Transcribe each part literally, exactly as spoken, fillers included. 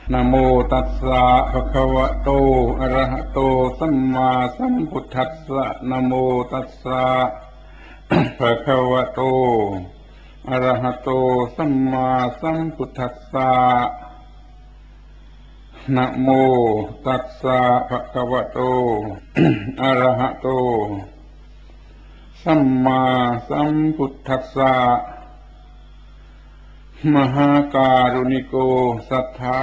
นะโมตัสสะภะคะวะโตอะระหะโตสัมมาสัมพุทธัสสะนะโมตัสสะภะคะวะโตอะระหะโตสัมมาสัมพุทธัสสะนะโมตัสสะภะคะวะโตอะระหะโตสัมมาสัมพุทธัสสะมหาการุณิโกสัทธา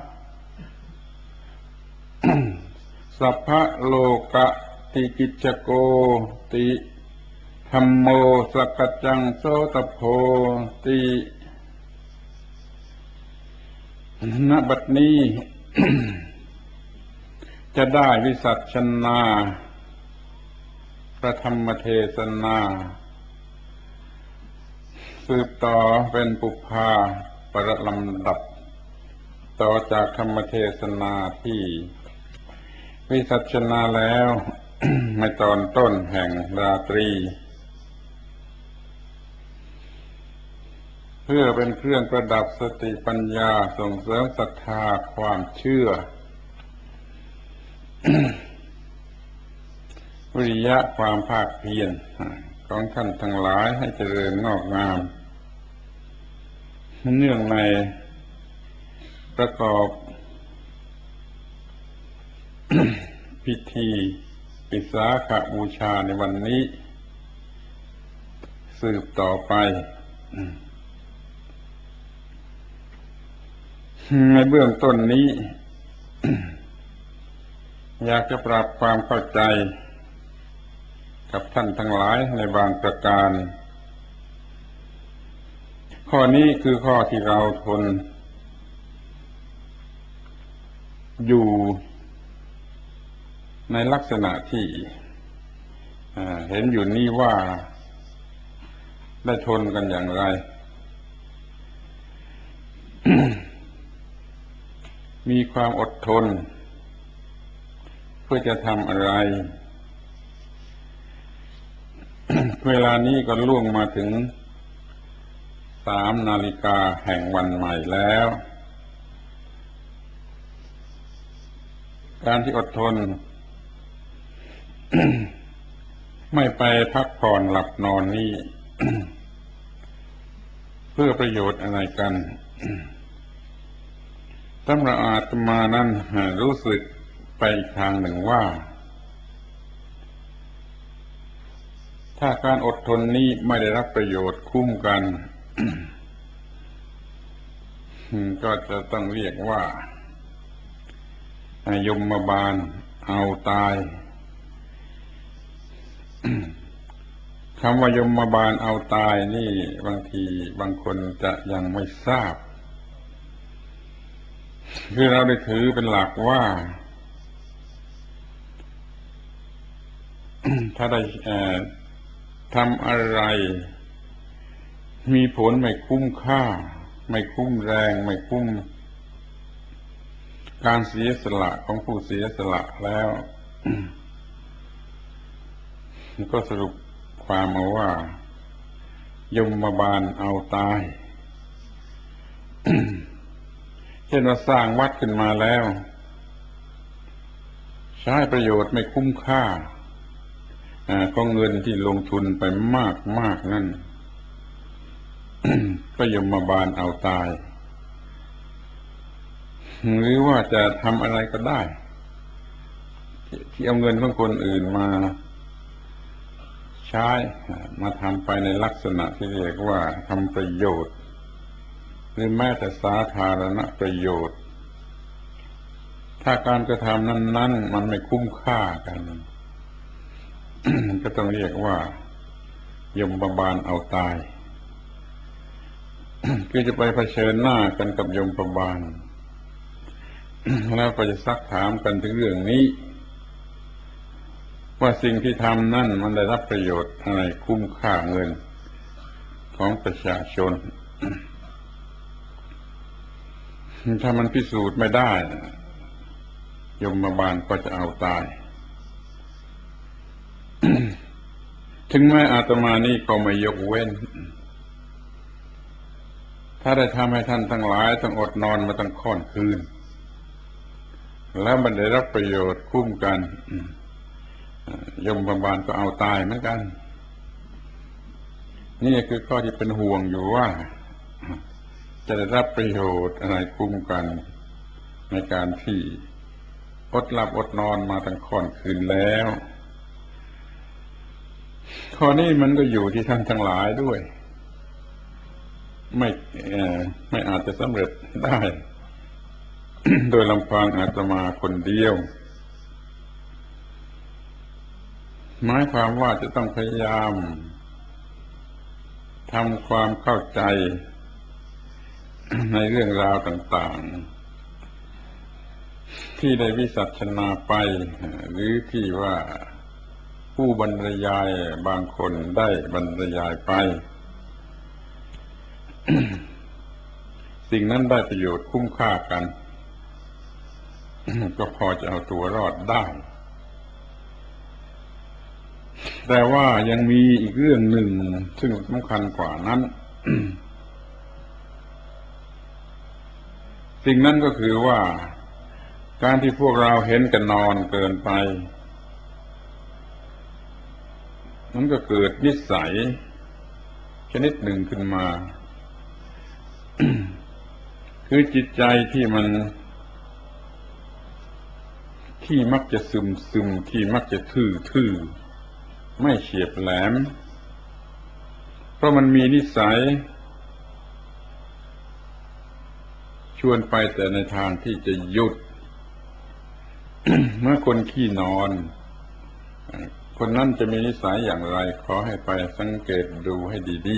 สัพพะโลกติกิจจโกติธัมโมสักจจังโสตโพติณบัดนี้ จะได้วิสัชนาพระธรรมเทศนาสืบต่อเป็นปุพพาประลำดับต่อจากธรรมเทศนาที่วิสัชนาแล้ว ในตอนต้นแห่งราตรีเพื่อเป็นเครื่องประดับสติปัญญาส่งเสริมศรัทธาความเชื่อ วิริยะความภาคเพียรของท่านทั้งหลายให้เจริญงอกงามเนื่องในประกอบ พิธีปิสาขบูชาในวันนี้สืบต่อไปในเบื้องต้นนี้ อยากจะปรับความเข้าใจกับท่านทั้งหลายในบางประการข้อนี้คือข้อที่เราทนอยู่ในลักษณะที่เห็นอยู่นี่ว่าได้ทนกันอย่างไร มีความอดทนเพื่อจะทำอะไร เวลานี้ก็ล่วงมาถึงสามนาฬิกาแห่งวันใหม่แล้ว การที่อดทน ไม่ไปพักผ่อนหลับนอนนี่ เพื่อประโยชน์อะไรกันสำหรับอาตมานั้นรู้สึกไปอีกทางหนึ่งว่าถ้าการอดทนนี้ไม่ได้รับประโยชน์คุ้มกัน ก็จะต้องเรียกว่ายมบาลเอาตาย คำว่ายมบาลเอาตายนี่บางทีบางคนจะยังไม่ทราบคือเราได้ถือเป็นหลักว่า ถ้าได้ทำอะไรมีผลไม่คุ้มค่าไม่คุ้มแรงไม่คุ้มการเสียสละของผู้เสียสละแล้ว ก็สรุปความมาว่ายมบาลเอาตาย เช่นว่าสร้างวัดขึ้นมาแล้วใช้ประโยชน์ไม่คุ้มค่าก็เงินที่ลงทุนไปมากมากนั่น ก็ยมบาลเอาตายหรือว่าจะทำอะไรก็ได้ที่เอาเงินของคนอื่นมาใช้มาทำไปในลักษณะที่เรียกว่าทำประโยชน์หรือแม้แต่สาธารณประโยชน์ถ้าการกระทำนั้นๆมันไม่คุ้มค่ากัน ก็ต้องเรียกว่ายมบาลเอาตาย คือจะไปเผชิญหน้ากันกับยมบาล แล้วก็จะซักถามกันถึงเรื่องนี้ว่าสิ่งที่ทำนั่นมันได้รับประโยชน์อะไรคุ้มค่าเงินของประชาชน ถ้ามันพิสูจน์ไม่ได้ยมบาลก็จะเอาตาย ถึงแม้อาตมานี่ก็ไม่ยกเว้นถ้าได้ทำให้ท่านทั้งหลายต้องอดนอนมาตั้งค่อนคืนแล้วมันได้รับประโยชน์คุ้มกันยมบาลก็เอาตายเหมือนกันนี่คือข้อที่เป็นห่วงอยู่ว่าจะได้รับประโยชน์อะไรคุ้มกันในการที่อดหลับอดนอนมาตั้งค่อนคืนแล้วข้อนี้มันก็อยู่ที่ท่านทั้งหลายด้วยไม่ไม่อาจจะสำเร็จได้ โดยลำพังอาตมาคนเดียวหมายความว่าจะต้องพยายามทำความเข้าใจในเรื่องราวต่างๆที่ได้วิสัชนาไปหรือที่ว่าผู้บรรยายบางคนได้บรรยายไป สิ่งนั้นได้ประโยชน์คุ้มค่ากัน ก็พอจะเอาตัวรอดได้แต่ว่ายังมีอีกเรื่องหนึ่งซึ่งสำคัญกว่านั้น สิ่งนั้นก็คือว่าการที่พวกเราเห็นกันนอนเกินไปมันก็เกิดนิสัยชนิดหนึ่งขึ้นมา คือจิตใจที่มันที่มักจะซึมซึมที่มักจะทื่อทื่อไม่เฉียบแหลมเพราะมันมีนิสัยชวนไปแต่ในทางที่จะหยุด เมื่อคนขี้นอนคนนั้นจะมีนิสัยอย่างไรขอให้ไปสังเกตดูให้ดี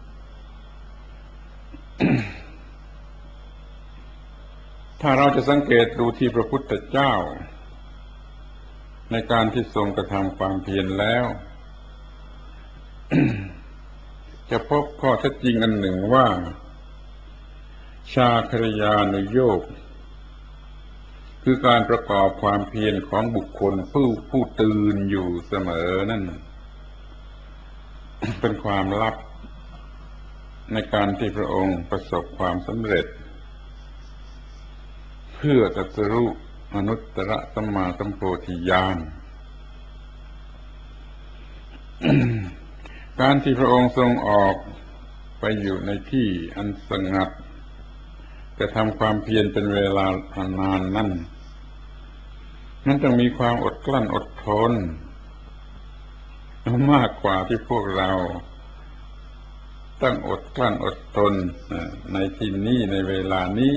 ๆ ถ้าเราจะสังเกตดูที่พระพุทธเจ้าในการที่ทรงกระทำความเพียรแล้ว จะพบข้อเท็จจริงอันหนึ่งว่าชาคริยานุโยคคือการประกอบความเพียรของบุคคลผู้ผู้ตื่นอยู่เสมอนั่น เป็นความลับในการที่พระองค์ประสบความสำเร็จเพื่อตรัสรู้อนุตตรสัมมาสัมโพธิญาณ การที่พระองค์ทรงออกไปอยู่ในที่อันสงัดกระทำความเพียรเป็นเวลานานนั่นนั้นต้องมีความอดกลั้นอดทนมากกว่าที่พวกเราต้องอดกลั้นอดทนในที่นี้ในเวลานี้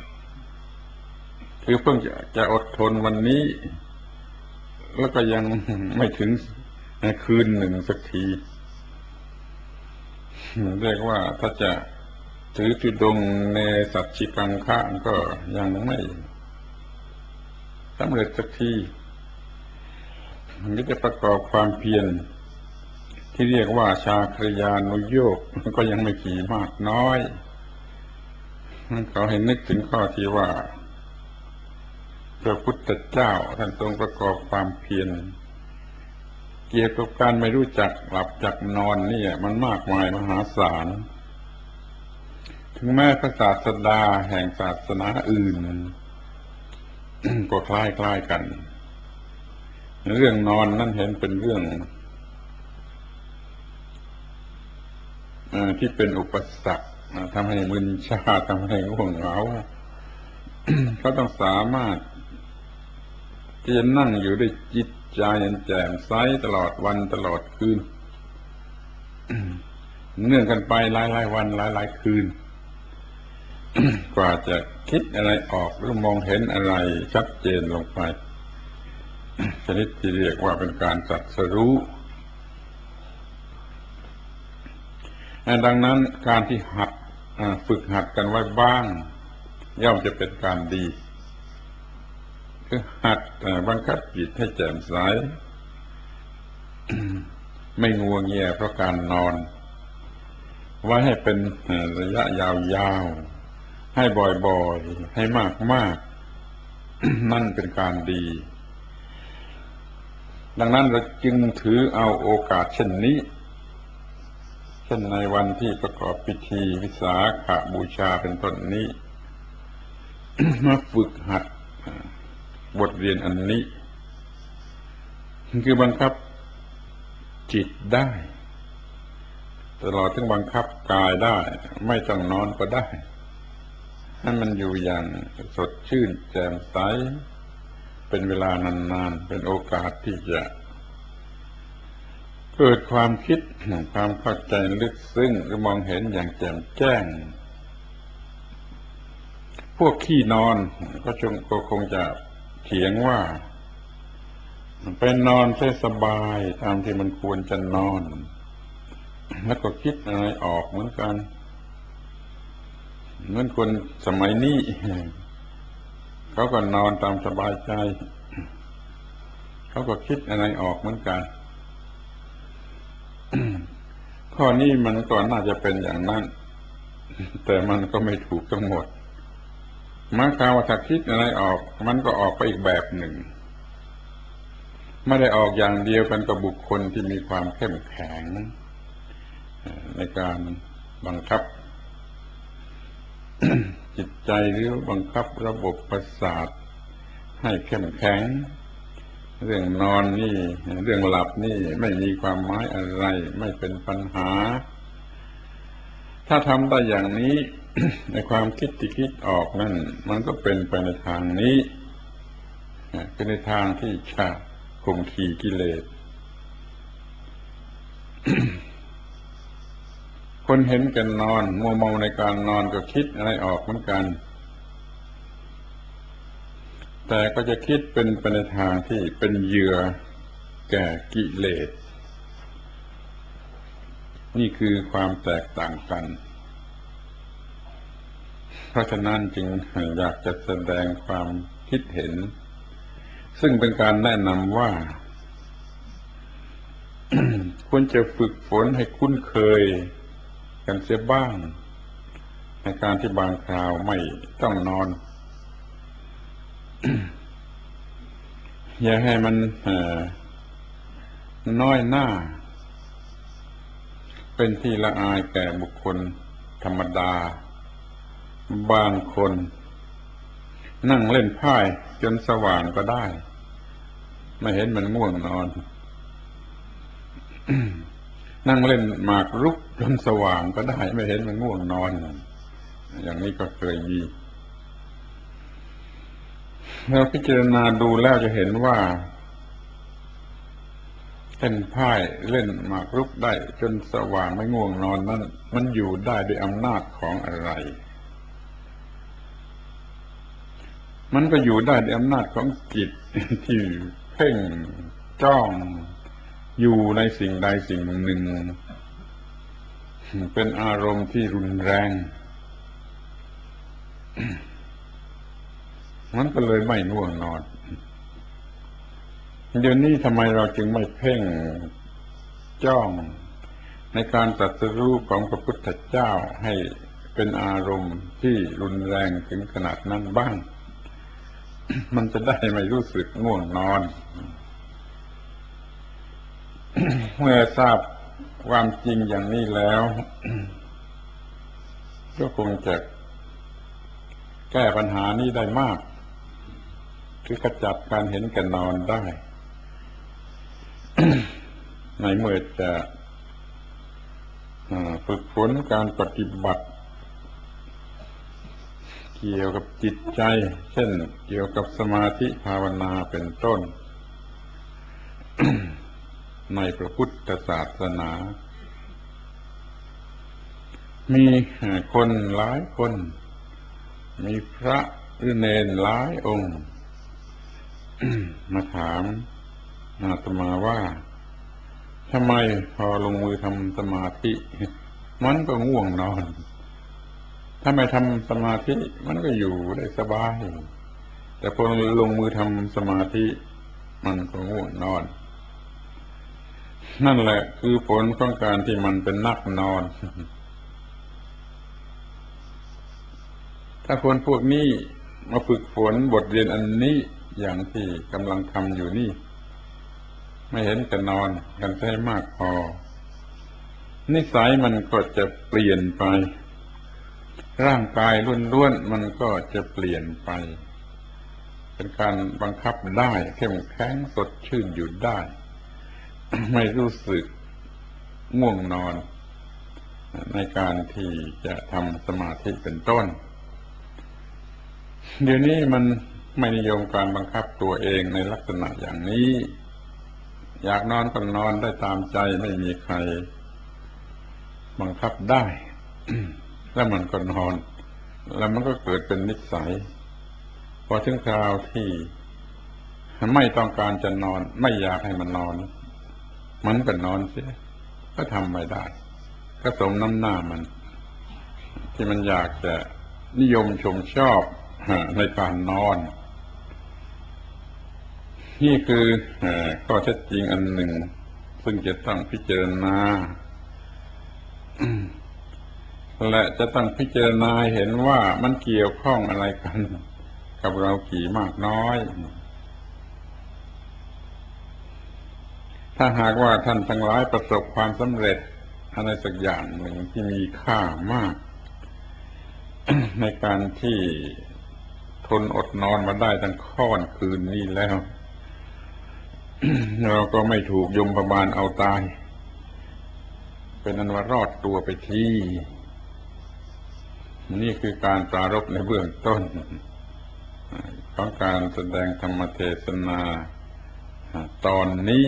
คือเพิ่งจะจะอดทนวันนี้แล้วก็ยังไม่ถึงคืนหนึ่งสักทีเรียกว่าถ้าจะถือธุดงค์เนสัชชิกังคะก็ยังไม่สำเร็จสักทีมันจะประกอบความเพียรที่เรียกว่าชาคริยานุโยคก็ยังไม่กี่มากน้อยเขาให้นึกถึงข้อที่ว่าพระพุทธเจ้าท่านทรงประกอบความเพียรเกี่ยวกับการไม่รู้จักหลับจักนอนนี่มันมากมายมหาศาลถึงแม้พระศาสดาแห่งศาสนาอื่น ก็คล้ายๆกันเรื่องนอนนั้นเห็นเป็นเรื่องที่เป็นอุปสรรคทำให้มึนชาทำให้ง่วงเหงา เขาต้องสามารถที่จะนั่งอยู่ด้วยจิตใจแจ่มใสตลอดวันตลอดคืน เนื่องกันไปหลายๆวันหลายๆคืน กว่าจะคิดอะไรออกหรือมองเห็นอะไรชัดเจนลงไป ชนิดที่เรียกว่าเป็นการตรัสรู้ดังนั้นการที่หัดฝึกหัดกันไว้บ้างย่อมจะเป็นการดีคือหัดบังคับจิตให้แจ่มใส ไม่งัวเงียเพราะการนอนไว้ให้เป็นระยะยาวๆให้บ่อยๆให้มากๆ นั่นเป็นการดีดังนั้นเราจึงถือเอาโอกาสเช่นนี้เช่นในวันที่ประกอบพิธีวิสาขบูชาเป็นต้นนี้ มาฝึกหัดบทเรียนอันนี้คือบังคับจิตได้ตลอดถึงบังคับกายได้ไม่ต้องนอนก็ได้ให้มันอยู่อย่างสดชื่นแจ่มใสเป็นเวลานานๆเป็นโอกาสที่จะเกิดความคิดความเข้าใจลึกซึ้งหรือมองเห็นอย่างแจ่มแจ้งพวกขี้นอนก็จงก็คงจะเถียงว่าไปนอนให้สบายตามที่มันควรจะนอนแล้วก็คิดอะไรออกเหมือนกันเหมือนคนสมัยนี้เขาก็นอนตามสบายใจเขาก็คิดอะไรออกเหมือนกันข้อนี้มันก็น่าจะเป็นอย่างนั้นแต่มันก็ไม่ถูกทั้งหมดหมายความว่าถ้าคิดอะไรออกมันก็ออกไปอีกแบบหนึ่งไม่ได้ออกอย่างเดียวกันกับบุคคลที่มีความเข้มแข็งในการบังคับ จิตใจหรือบังคับระบบประสาทให้เข้มแข็งเรื่องนอนนี่เรื่องหลับนี่ไม่มีความหมายอะไรไม่เป็นปัญหาถ้าทำได้อย่างนี้ ในความคิดที่คิดออกนั่นมันก็เป็นไปในทางนี้เป็นในทางที่จะข่มขีกิเลส คนเห็นกันนอนมัวเมาในการนอนก็คิดอะไรออกเหมือนกันแต่ก็จะคิดเป็นไปในทางที่เป็นเหยื่อแก่กิเลสนี่คือความแตกต่างกันเพราะฉะนั้นจึงอยากจะแสดงความคิดเห็นซึ่งเป็นการแนะนำว่า ควรจะฝึกฝนให้คุ้นเคยกันเสียบ้างในการที่บางคราวไม่ต้องนอน อย่าให้มันน้อยหน้าเป็นที่ละอายแก่บุคคลธรรมดาบางคนนั่งเล่นไพ่จนสว่างก็ได้ไม่เห็นมันง่วงนอน นั่งเล่นหมากรุกจนสว่างก็ได้ไม่เห็นมันง่วงนอนอย่างนี้ก็เคยมีเราพิจารณาดูแล้วจะเห็นว่าเล่นไพ่เล่นหมากรุกได้จนสว่างไม่ง่วงนอนนั้นมันอยู่ได้ด้วยอำนาจของอะไรมันก็อยู่ได้ด้วยอำนาจของจิตที่เพ่งจ้องอยู่ในสิ่งใดสิ่งหนึ่งเป็นอารมณ์ที่รุนแรงมันก็เลยไม่ง่วงนอนเดี๋ยวนี้ทำไมเราจึงไม่เพ่งจ้องในการตรัสรู้ของพระพุทธเจ้าให้เป็นอารมณ์ที่รุนแรงถึงขนาดนั้นบ้าง มันจะได้ไม่รู้สึกง่วงนอน เมื่อทราบความจริงอย่างนี้แล้ว ก็คงจะแก้ปัญหานี้ได้มากคือขจัดการเห็นแก่นอนได้ ในเมื่อจะฝึกฝนการปฏิบัติเกี่ยวกับจิตใจเช่นเกี่ยวกับสมาธิภาวนาเป็นต้น ในพระพุทธศาสนามีคนหลายคนมีพระหรือเณรหลายองค์ มาถามอาตมาว่าทำไมพอลงมือทำสมาธิมันก็ง่วงนอนถ้าไม่ทำสมาธิมันก็อยู่ได้สบายแต่พอลงมือทำสมาธิมันก็ง่วงนอนนั่นแหละคือผลของการที่มันเป็นนักนอน ถ้าคนพวกนี้มาฝึกฝนบทเรียนอันนี้อย่างที่กำลังทำอยู่นี่ไม่เห็นจะนอนกันให้มากพอนิสัยมันก็จะเปลี่ยนไปร่างกายล้วนๆมันก็จะเปลี่ยนไปเป็นการบังคับได้เข้มแข็งสดชื่นอยู่ได้ ไม่รู้สึกง่วงนอนในการที่จะทำสมาธิเป็นต้นเดี๋ยวนี้มันไม่นิยมการบังคับตัวเองในลักษณะอย่างนี้อยากนอนก็นอนได้ตามใจไม่มีใครบังคับได้ แล้วมันก็นอนแล้วมันก็เกิดเป็นนิสัยพอถึงคราวที่ไม่ต้องการจะนอนไม่อยากให้มันนอนมันก็นอนเสียก็ทำไม่ได้ก็สมน้ำหน้ามันที่มันอยากจะนิยมชมชอบในการนอนนี่คือข้อเท็จจริงอันหนึ่งซึ่งจะต้องพิจารณาและจะต้องพิจารณาเห็นว่ามันเกี่ยวข้องอะไรกันกับเรากี่มากน้อยถ้าหากว่าท่านทั้งหลายประสบความสำเร็จอะไรสักอย่างหนึ่งที่มีค่ามาก ในการที่ทนอดนอนมาได้ทั้งค่อนคืนนี้แล้ว เราก็ไม่ถูกยมพบาลเอาตายเป็นอันว่ารอดตัวไปทีนี่คือการปรารภในเบื้องต้นของการแสดงธรรมเทศนาตอนนี้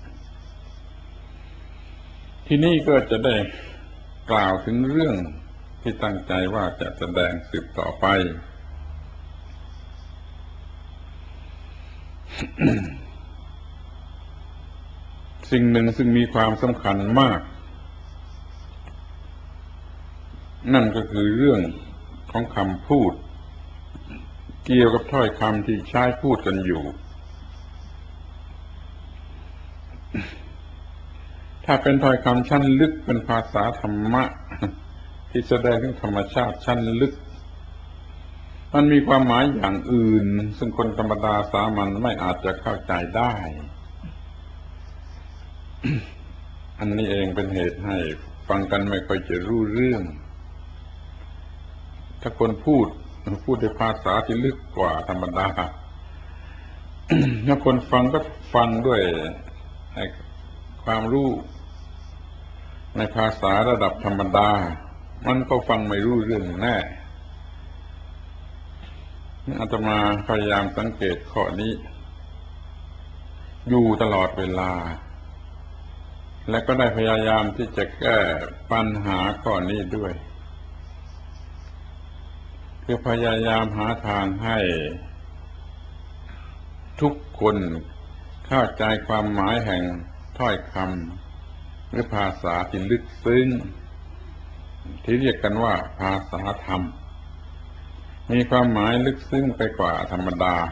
ที่นี่ก็จะได้กล่าวถึงเรื่องที่ตั้งใจว่าจะแสดงสืบต่อไป สิ่งหนึ่งซึ่งมีความสำคัญมากนั่นก็คือเรื่องของคำพูดเกี่ยวกับถ้อยคำที่ใช้พูดกันอยู่ถ้าเป็นถ้อยคำชั้นลึกเป็นภาษาธรรมะที่แสดงถึงธรรมชาติชั้นลึกมันมีความหมายอย่างอื่นซึ่งคนธรรมดาสามัญไม่อาจจะเข้าใจได้ อันนี้เองเป็นเหตุให้ฟังกันไม่ค่อยจะรู้เรื่องถ้าคนพูดพูดในภาษาที่ลึกกว่าธรรมดา ถ้าคนฟังก็ฟังด้วยความรู้ในภาษาระดับธรรมดามันก็ฟังไม่รู้เรื่องแน่อาตมาพยายามสังเกตข้อนี้อยู่ตลอดเวลาและก็ได้พยายามที่จะแก้ปัญหาข้อนี้ด้วยคือพยายามหาทางให้ทุกคนเข้าใจความหมายแห่งถ้อยคำหรือภาษาที่ลึกซึ้งที่เรียกกันว่าภาษาธรรมมีความหมายลึกซึ้งไปกว่าธรรมดา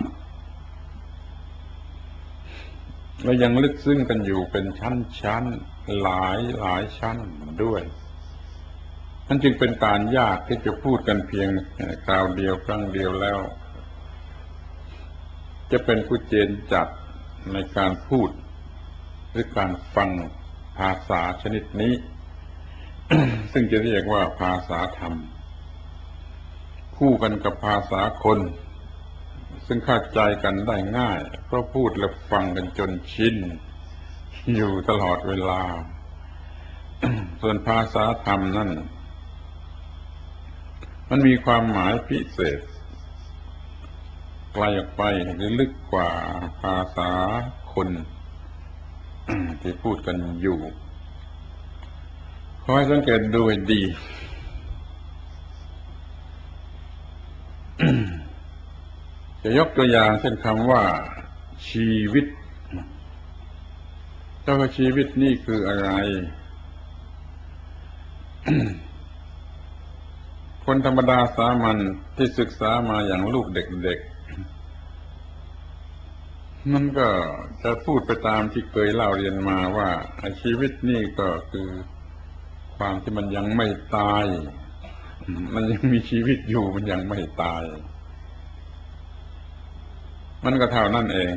และยังลึกซึ้งกันอยู่เป็นชั้นๆหลายหลายชั้นด้วยนั่นจึงเป็นการยากที่จะพูดกันเพียงคราวเดียวครั้งเดียวแล้วจะเป็นผู้เจนจัดในการพูดหรือการฟังภาษาชนิดนี้ ซึ่งจะเรียกว่าภาษาธรรมคู่กันกับภาษาคนซึ่งเข้าใจกันได้ง่ายเพราะพูดและฟังกันจนชินอยู่ตลอดเวลา ส่วนภาษาธรรมนั่นมันมีความหมายพิเศษไกลออกไปหรือลึกกว่าภาษาคนที่พูดกันอยู่ขอให้สังเกตดูให้ดี จะยกตัวอย่างเช่นคำว่าชีวิตเจ้าชีวิตนี่คืออะไร คนธรรมดาสามัญที่ศึกษามาอย่างลูกเด็กๆมันก็จะพูดไปตามที่เคยเล่าเรียนมาว่าชีวิตนี่ก็คือความที่มันยังไม่ตายมันยังมีชีวิตอยู่มันยังไม่ตายมันก็เท่านั้นเอง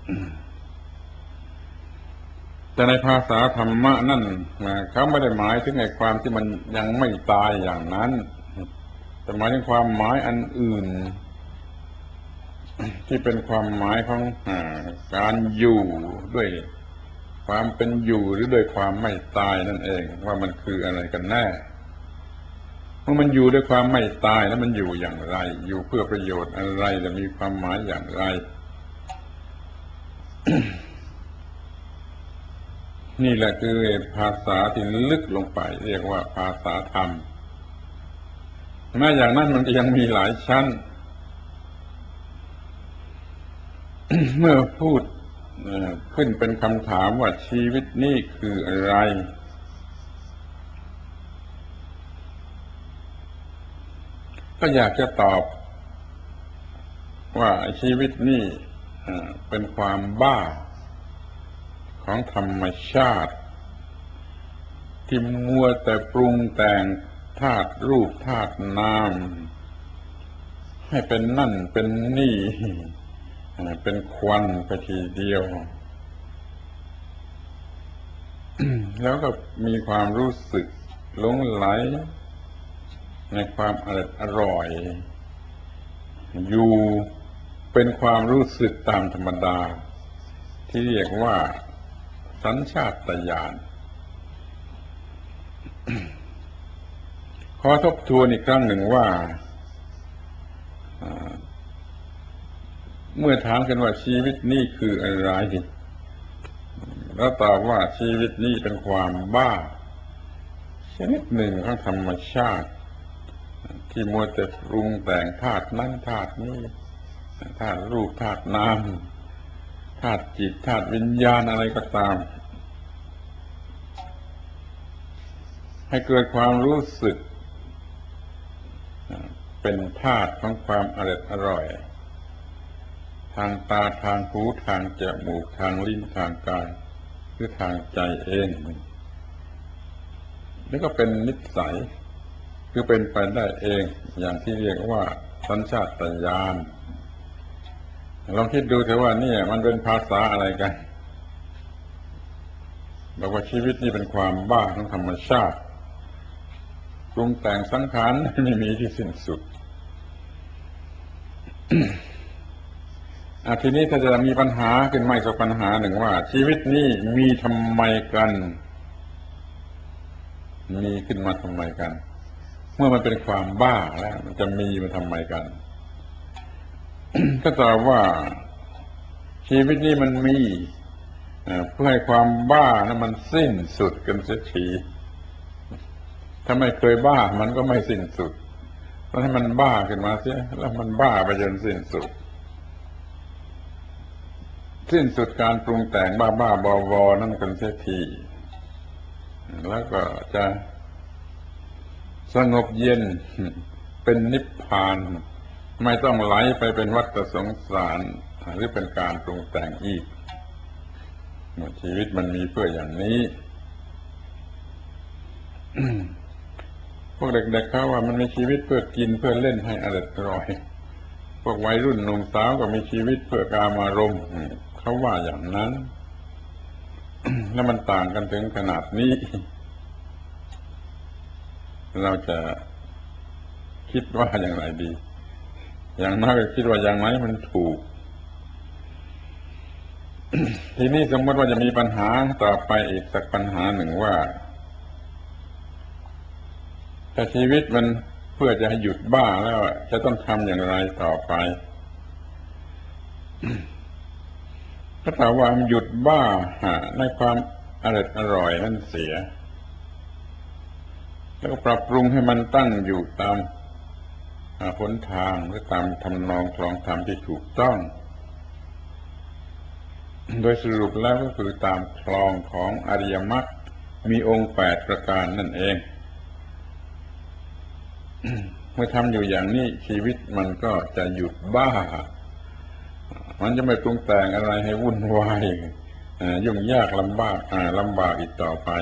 แต่ในภาษาธรรมะนั่นเขาไม่ได้หมายถึงไอ้ความที่มันยังไม่ตายอย่างนั้นแต่หมายถึงความหมายอันอื่นที่เป็นความหมายของการอยู่ด้วยความเป็นอยู่หรือด้วยความไม่ตายนั่นเองว่ามันคืออะไรกันแน่เมื่อมันอยู่ด้วยความไม่ตายแล้วมันอยู่อย่างไรอยู่เพื่อประโยชน์อะไรจะมีความหมายอย่างไร นี่แหละคือภาษาที่ลึกลงไปเรียกว่าภาษาธรรมแม้อย่างนั้นมันก็ยังมีหลายชั้น เมื่อพูดขึ้นเป็นคำถามว่าชีวิตนี้คืออะไรก็อยากจะตอบว่าชีวิตนี้เป็นความบ้าของธรรมชาติที่มัวแต่ปรุงแต่งธาตุรูปธาตุนามให้เป็นนั่นเป็นนี่เป็นควันไปทีเดียวแล้วก็มีความรู้สึกหลงไหลในความอร่อยอร่อยอยู่เป็นความรู้สึกตามธรรมดาที่เรียกว่าสัญชาตญาณขอทบทวนอีกครั้งหนึ่งว่าเมื่อถามกันว่าชีวิตนี้คืออะไรแล้วตอบว่าชีวิตนี้เป็นความบ้าชนิดหนึ่งของธรรมชาติที่มัวแต่ปรุงแต่งธาตุนั้นธาตุนี้ธาตุรูปธาตุนามธาตุจิตธาตุวิญญาณอะไรก็ตามให้เกิดความรู้สึกเป็นธาตุของความอร่อยอร่อยทางตาทางหูทางจมูกทางลิ้นทางกายหรือทางใจเองนี่ก็เป็นนิสัยคือเป็นไปได้เองอย่างที่เรียกว่าสัญชาตญาณลองคิดดูเถอะว่านี่มันเป็นภาษาอะไรกันบอกว่าชีวิตนี้เป็นความบ้าของธรรมชาติปรุงแต่งสังขารไม่มีที่สิ้นสุด อาทีนี้ถ้าจะมีปัญหาขึ้นมาอีกปัญหาหนึ่งว่าชีวิตนี้มีทำไมกันมีขึ้นมาทำไมกันเมื่อมันเป็นความบ้าแล้วมันจะมีมาทำไมกัน ก็ตอบว่าชีวิตนี้มันมีเพื่อให้ความบ้านั้นมันสิ้นสุดกันเสียทีถ้าไม่เคยบ้ามันก็ไม่สิ้นสุดเพราะให้มันบ้าขึ้นมาเสียแล้วมันบ้าไปจนสิ้นสุดสิ้นสุดการปรุงแต่งบ้าบ้าบอวอนั่นกันเสียทีแล้วก็จะสงบเย็นเป็นนิพพานไม่ต้องไหลไปเป็นวัฏสงสารหรือเป็นการปรุงแต่งอีกชีวิตมันมีเพื่ออย่างนี้ พวกเด็กๆเขาว่ามันมีชีวิตเพื่อกินเพื่อเล่นให้อร่อยพวกวัยรุ่นหนุ่มสาวก็มีชีวิตเพื่อกามารมณ์เขาว่าอย่างนั้น แล้วมันต่างกันถึงขนาดนี้เราจะคิดว่าอย่างไรดีอย่างน้อยก็คิดว่าอย่างไหนมันถูก ทีนี้สมมติว่าจะมีปัญหาต่อไปอีกสักปัญหาหนึ่งว่าถ้าชีวิตมันเพื่อจะให้หยุดบ้าแล้วจะต้องทำอย่างไรต่อไปถ้าถามว่าหยุดบ้าในความอร่อยอร่อยนั่นเสียแล้วก็ปรับปรุงให้มันตั้งอยู่ตามหนทางหรือตามทำนองคลองธรรมที่ถูกต้องโดยสรุปแล้วก็คือตามคลองของอริยมรรคมีองค์แปดประการนั่นเองเมื่อทำอยู่อย่างนี้ชีวิตมันก็จะหยุดบ้ามันจะไม่ปรุงแต่งอะไรให้วุ่นวายยุ่งยากลำบากลำบากอีกต่อไป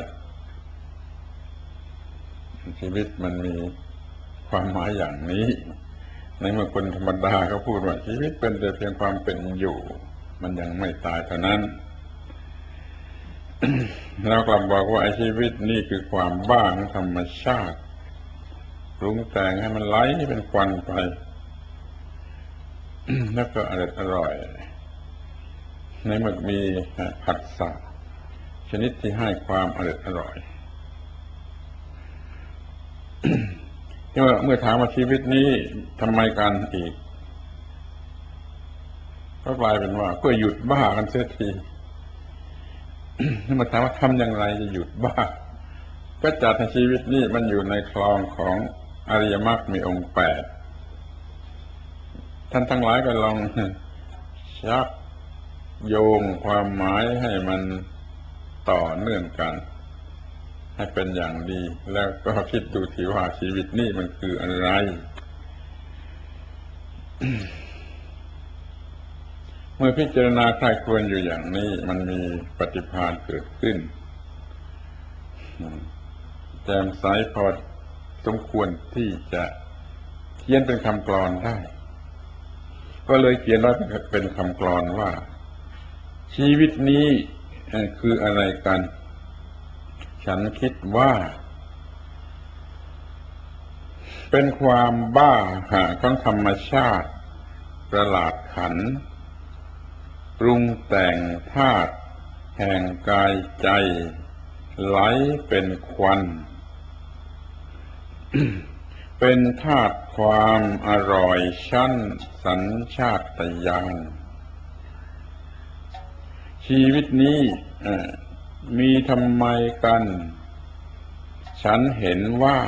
ชีวิตมันมีความหมายอย่างนี้ในเมื่อคนธรรมดาเขาพูดว่าชีวิตเป็นแต่เพียงความเป็นอยู่มันยังไม่ตายเท่านั้น เรากลับบอกว่าไอ้ชีวิตนี่คือความบ้าของธรรมชาติปรุงแต่งให้มันไหลเป็นควันไปแล้วก็อร่อยอร่อยในเมื่อมีผัสสะชนิดที่ให้ความอร่อยอร่อยที่ว่าเมื่อถามว่าชีวิตนี้ทำไมกันอีกก็กลายเป็นว่าเพื่อหยุดบ้ากันเสียทีที่มาถามว่าทำอย่างไรจะหยุดบ้าก็จัดให้ชีวิตนี้มันอยู่ในคลองของอริยมรรคมีองค์แปดท่านทั้งหลายก็ลองชักโยงความหมายให้มันต่อเนื่องกันให้เป็นอย่างดีแล้วก็คิดดูทีว่าชีวิตนี้มันคืออะไรเมื่อพิจารณาใคร่ครวญอยู่อย่างนี้มันมีปฏิภาณเกิดขึ้นแจ่มใสพอสมควรที่จะเขียนเป็นคำกลอนได้ก็เลยเขียนไว้เป็นคำกลอนว่าชีวิตนี้คืออะไรกันฉันคิดว่าเป็นความบ้าของธรรมชาติประหลาดขันปรุงแต่งธาตุแห่งกายใจไหลเป็นควัน เป็นธาตุความอร่อยชั้นสัญชาตญาณชีวิตนี้มีทำไมกันฉันเห็นว่า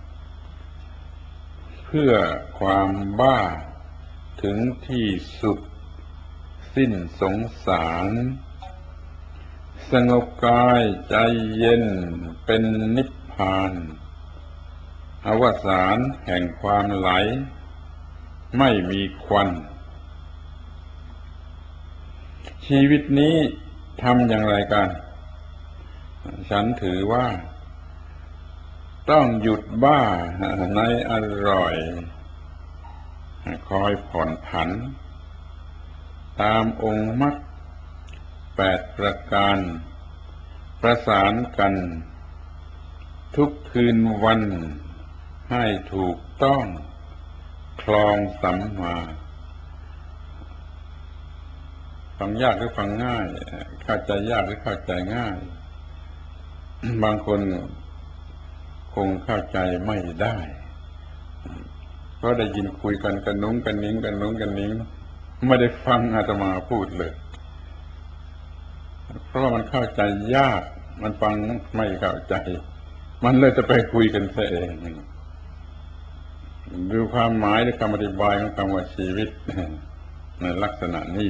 เพื่อความบ้าถึงที่สุดสิ้นสงสารสงบกายใจเย็นเป็นนิพพานอวสานแห่งความไหลไม่มีควันชีวิตนี้ทำอย่างไรกันฉันถือว่าต้องหยุดบ้าในอร่อยคอยผ่อนผันตามองค์มรรคแปดประการประสานกันทุกคืนวันให้ถูกต้องคลองสัมมาฟังยากหรือฟังง่ายเข้าใจยากหรือเข้าใจง่ายบางคนคงเข้าใจไม่ได้เพราะได้ยินคุยกันกันนุ้งกันนิ้งกันนุ้งกันนิ้งไม่ได้ฟังอาตมาพูดเลยเพราะว่ามันเข้าใจยากมันฟังไม่เข้าใจมันเลยจะไปคุยกันซะเองดูความหมายและคำอธิบายของคำว่าชีวิตในลักษณะนี้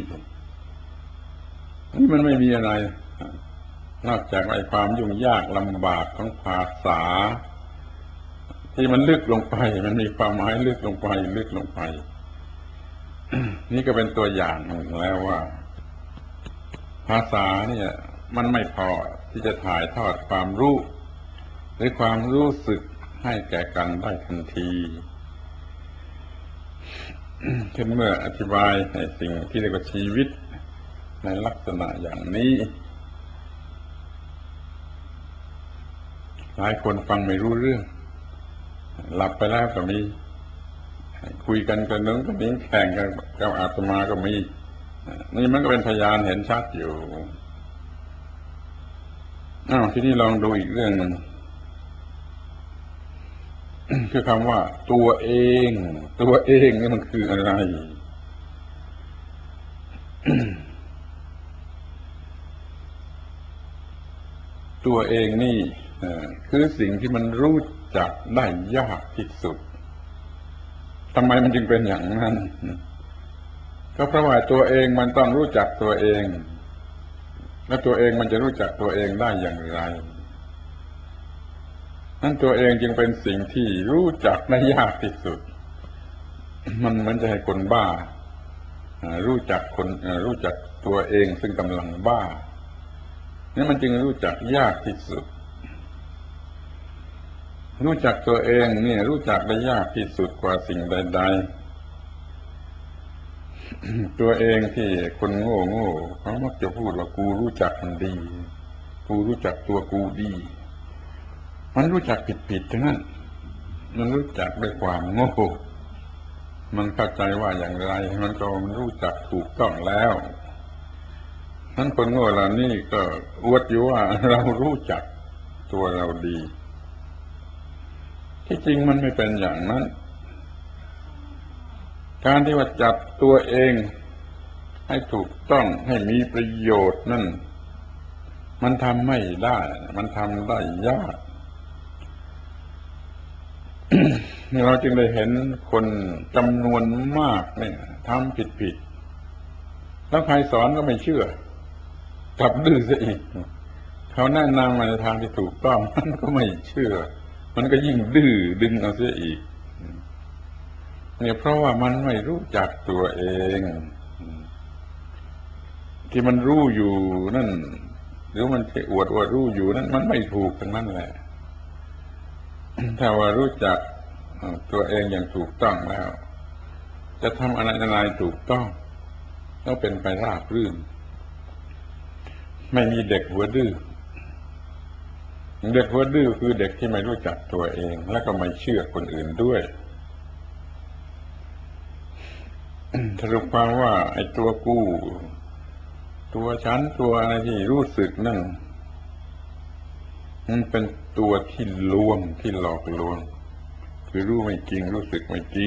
นี่มันไม่มีอะไรนอกจากไอ้ความยุ่งยากลำบากของภาษาที่มันลึกลงไปมันมีความหมายลึกลงไปลึกลงไปนี่ก็เป็นตัวอย่างแล้วว่าภาษาเนี่ยมันไม่พอที่จะถ่ายทอดความรู้หรือความรู้สึกให้แก่กันได้ทันทีเช่นเมื่ออธิบายในสิ่งที่เรียกว่าชีวิตในลักษณะอย่างนี้หลายคนฟังไม่รู้เรื่องหลับไปแล้วก็มีคุยกันกันนึงกันนี้แข่งกันกับอาตมาก็มีนี่มันก็เป็นพยานเห็นชัดอยู่อ้าวทีนี้ลองดูอีกเรื่องหนึ่งคือคำว่าตัวเองตัวเองนี่มันคืออะไรตัวเองนี่คือสิ่งที่มันรู้จักได้ยากที่สุดทำไมมันจึงเป็นอย่างนั้นก็เพราะว่าตัวเองมันต้องรู้จักตัวเองแล้วตัวเองมันจะรู้จักตัวเองได้อย่างไรนั่นตัวเองจึงเป็นสิ่งที่รู้จักได้ยากที่สุดมันเหมือนจะให้คนบ้ารู้จักคนรู้จักตัวเองซึ่งกำลังบ้านี่มันจึงรู้จักยากที่สุดรู้จักตัวเองเนี่ยรู้จักได้ยากที่สุดกว่าสิ่งใดๆตัวเองที่คนโง่โง่เขามักจะพูดว่ากูรู้จักมันดีกูรู้จักตัวกูดีมันรู้จักผิดๆทั้งนั้นมันรู้จักด้วยความโง่มันเข้าใจว่าอย่างไรมันก็มันรู้จักถูกต้องแล้วนั้นคนโง่เหล่านี้ก็อวดอยู่ว่าเรารู้จักตัวเราดีที่จริงมันไม่เป็นอย่างนั้นการที่ว่าจับตัวเองให้ถูกต้องให้มีประโยชน์นั่นมันทำไม่ได้มันทำได้ยาก เราจึงได้เห็นคนจำนวนมากเนี่ยทำผิดผิดแล้วใครสอนก็ไม่เชื่อกลับดื้อซะอีกเขาแนะนำมาในทางที่ถูกต้องมันก็ไม่เชื่อมันก็ยิ่งดื้อดึงเอาเสียอีกเนี่ยเพราะว่ามันไม่รู้จักตัวเองที่มันรู้อยู่นั่นหรือมันอวดว่ารู้อยู่นั่นมันไม่ถูกทั้งนั้นแหละถ้าว่ารู้จักตัวเองอย่างถูกต้องแล้วจะทำอะไรอะไรถูกต้องต้องเป็นไปราบรื่นไม่มีเด็กหัวดื้อเด็กหัวดื้อคือเด็กที่ไม่รู้จักตัวเองและก็ไม่เชื่อคนอื่นด้วยสรุปความว่าไอ้ตัวกู้ตัวฉันตัวอะไรที่รู้สึกนั่นมันเป็นตัวที่ลวงที่หลอกลวงคือรู้ไม่จริงรู้สึกไม่จริง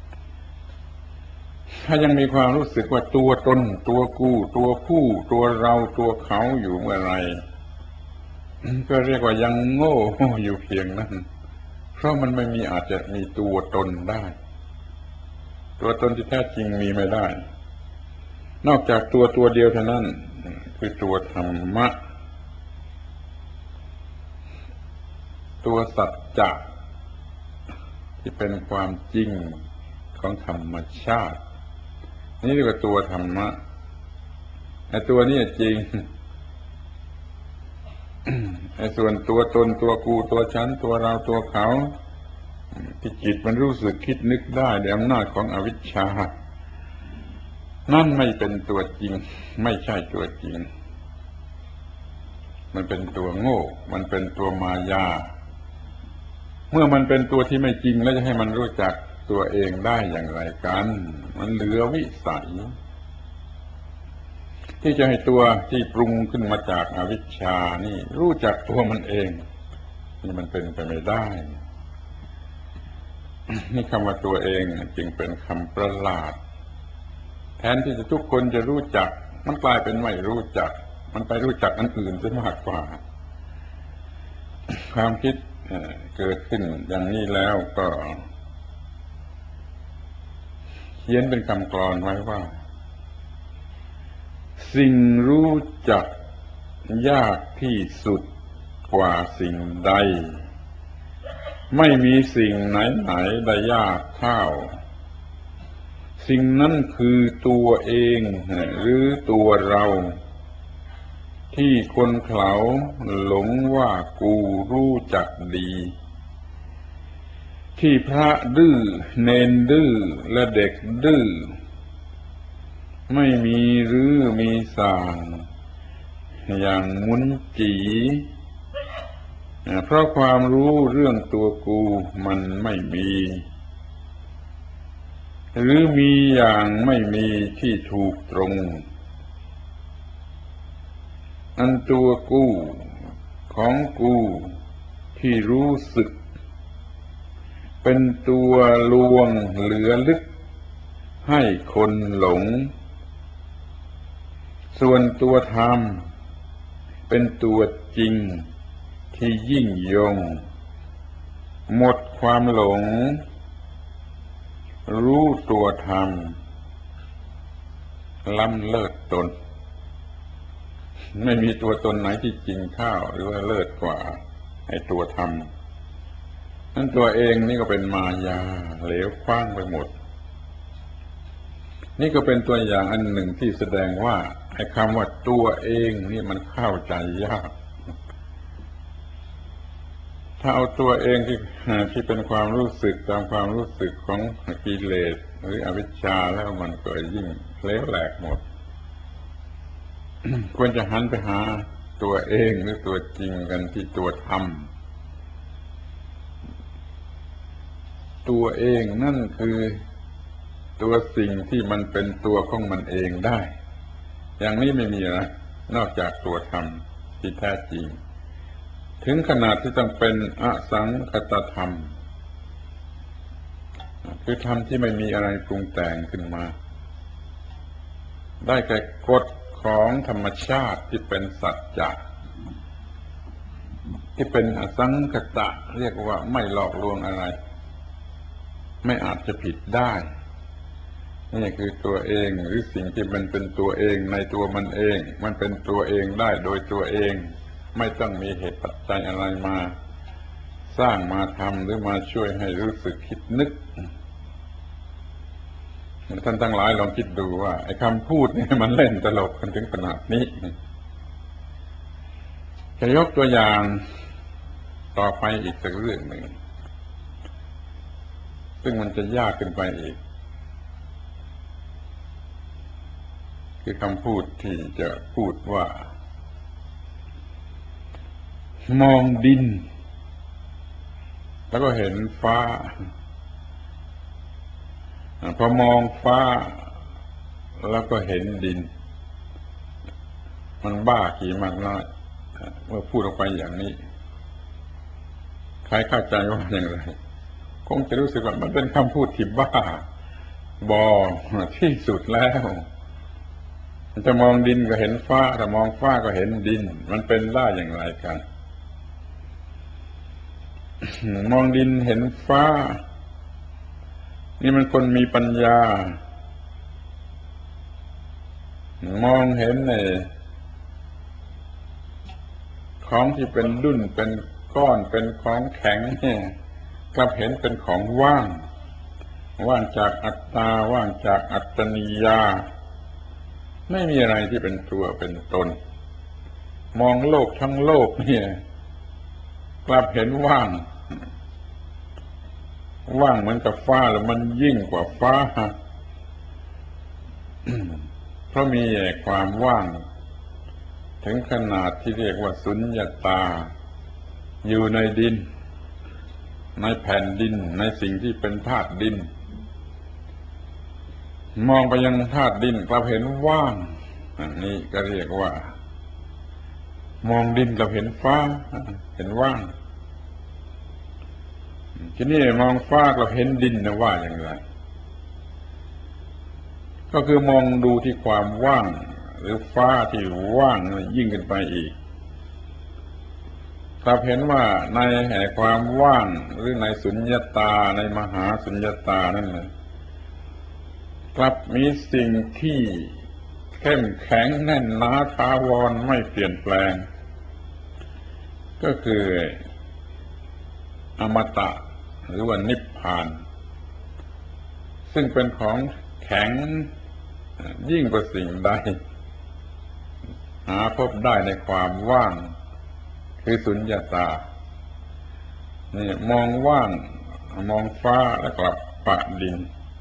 ถ้ายังมีความรู้สึกว่าตัวตนตัวกูตัวผู้ตัวเราตัวเขาอยู่เมื่อไรก็เรียกว่ายังโง่อยู่เพียงนั้นเพราะมันไม่มีอาจจะมีตัวตนได้ตัวตนที่แท้จริงมีไม่ได้นอกจากตัวตัวเดียวเท่านั้นคือตัวธรรมะตัวสัจจะที่เป็นความจริงของธรรมชาตินี่เรียกว่าตัวธรรมะไอ้ตัวนี้จริงไอ้ส่วนตัวตนตัวกูตัวฉันตัวเราตัวเขาที่จิตมันรู้สึกคิดนึกได้ด้วยอำนาจของอวิชชานั่นไม่เป็นตัวจริงไม่ใช่ตัวจริงมันเป็นตัวโง่มันเป็นตัวมายาเมื่อมันเป็นตัวที่ไม่จริงแล้วจะให้มันรู้จักตัวเองได้อย่างไรกันมันเหลือวิสัยที่จะให้ตัวที่ปรุงขึ้นมาจากอวิชชานี่รู้จักตัวมันเองนี่มันเป็นไปไม่ได้นี่คำว่าตัวเองจึงเป็นคำประหลาดแทนที่จะทุกคนจะรู้จักมันกลายเป็นไม่รู้จักมันไปรู้จักอันอื่นซะมากกว่าความคิดเกิดขึ้นอย่างนี้แล้วก็เขียนเป็นคำกลอนไว้ว่าสิ่งรู้จักยากที่สุดกว่าสิ่งใดไม่มีสิ่งไหนไหนได้ยากเท่าสิ่งนั้นคือตัวเองหรือตัวเราที่คนเขาหลงว่ากูรู้จักดีที่พระดื้อเนนดื้อและเด็กดื้อไม่มีหรือมีส่างอย่างมุนจีเพราะความรู้เรื่องตัวกูมันไม่มีหรือมีอย่างไม่มีที่ถูกตรงอันตัวกูของกูที่รู้สึกเป็นตัวลวงเหลือลึกให้คนหลงส่วนตัวธรรมเป็นตัวจริงที่ยิ่งยงหมดความหลงรู้ตัวธรรมล้ำเลิศตนไม่มีตัวตนไหนที่จริงเท่าหรือว่าเลิศกว่าไอ้ตัวธรรมนั้นตัวเองนี่ก็เป็นมายาเหลวคว้างไปหมดนี่ก็เป็นตัวอย่างอันหนึ่งที่แสดงว่าไอ้คำว่าตัวเองนี่มันเข้าใจยากถ้าเอาตัวเองที่ที่เป็นความรู้สึกตามความรู้สึกของกิเลสหรืออวิชชาแล้วมันก็ยิ่งเลวแหลกหมด ควรจะหันไปหาตัวเองหรือตัวจริงกันที่ตัวธรรมตัวเองนั่นคือตัวสิ่งที่มันเป็นตัวของมันเองได้อย่างนี้ไม่มีนะนอกจากตัวธรรมที่แท้จริงถึงขนาดที่ต้องเป็นอสังคตธรรมคือธรรมที่ไม่มีอะไรปรุงแต่งขึ้นมาได้แก่กฎของธรรมชาติที่เป็นสัจจะที่เป็นอสังคตะเรียกว่าไม่หลอกลวงอะไรไม่อาจจะผิดได้นี่คือตัวเองหรือสิ่งที่มันเป็นตัวเองในตัวมันเองมันเป็นตัวเองได้โดยตัวเองไม่ต้องมีเหตุปัจจัยอะไรมาสร้างมาทำหรือมาช่วยให้รู้สึกคิดนึกท่านทั้งหลายลองคิดดูว่าไอ้คำพูดนี่มันเล่นตลกกันถึงขนาดนี้จะยกตัวอย่างต่อไปอีกสักเรื่องหนึ่งซึ่งมันจะยากขึ้นไปอีกคือคำพูดที่จะพูดว่ามองดินแล้วก็เห็นฟ้าพอมองฟ้าแล้วก็เห็นดินมันบ้ากี่มากน้อยเมื่อพูดออกไปอย่างนี้ใครเข้าใจว่าอย่างไรคงจะรู้สึกว่ามันเป็นคำพูดที่บ้าบอที่สุดแล้วจะมองดินก็เห็นฟ้าแต่มองฟ้าก็เห็นดินมันเป็นได้อย่างไรกันมองดินเห็นฟ้านี่มันคนมีปัญญามองเห็นในของที่เป็นดุ้นเป็นก้อนเป็นของแข็งเนี่ยกลับเห็นเป็นของว่างว่างจากอัตตาว่างจากอัตตนิยาไม่มีอะไรที่เป็นตัวเป็นตนมองโลกทั้งโลกเนี่ยกลับเห็นว่างว่างเหมือนกับฟ้าแล้วมันยิ่งกว่าฟ้าเพราะมีความว่างถึงขนาดที่เรียกว่าสุญญตาอยู่ในดินในแผ่นดินในสิ่งที่เป็นธาตุดินมองไปยังธาตุดินกลับเห็นว่างอันนี้ก็เรียกว่ามองดินกลับเห็นฟ้าเห็นว่างทีนี้มองฟ้ากลับเห็นดินนะว่าอย่างไรก็คือมองดูที่ความว่างหรือฟ้าที่ว่างยิ่งขึ้นไปอีกกลับเห็นว่าในแห่ความว่างหรือในสุญญตาในมหาสุญญตานั่นนะกลับมีสิ่งที่เข้มแข็งแน่นหนาถาวรไม่เปลี่ยนแปลงก็คืออมตะหรือว่านิพพานซึ่งเป็นของแข็งยิ่งกว่าสิ่งใดหาพบได้ในความว่างคือสุญญตานี่มองว่างมองฟ้าแล้วกลับปะดิน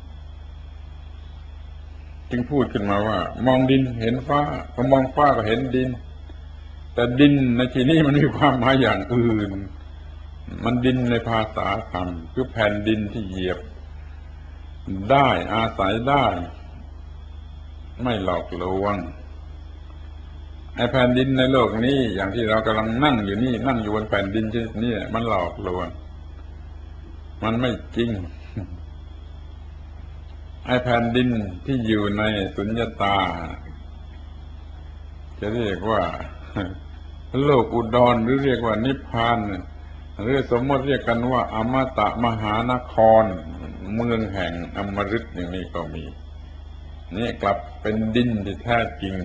จึงพูดขึ้นมาว่ามองดินเห็นฟ้าพอมองฟ้าก็เห็นดินแต่ดินในที่นี้มันมีความหมายอย่างอื่นมันดินในภาษาธรรมคือแผ่นดินที่เหยียบได้อาศัยได้ไม่หลอกลวงไอ้แผ่นดินในโลกนี้อย่างที่เรากำลังนั่งอยู่นี่นั่งอยู่บนแผ่นดินชนิดนี้มันหลอกลวงมันไม่จริงไอ้แผ่นดินที่อยู่ในสุญญตาจะเรียกว่าโลกอุดรหรือเรียกว่านิพพานหรือสมมติเรียกกันว่าอมตะมหานครเมืองแห่งอมฤตอย่างนี้ก็มีนี่กลับเป็นดินที่แท้จริง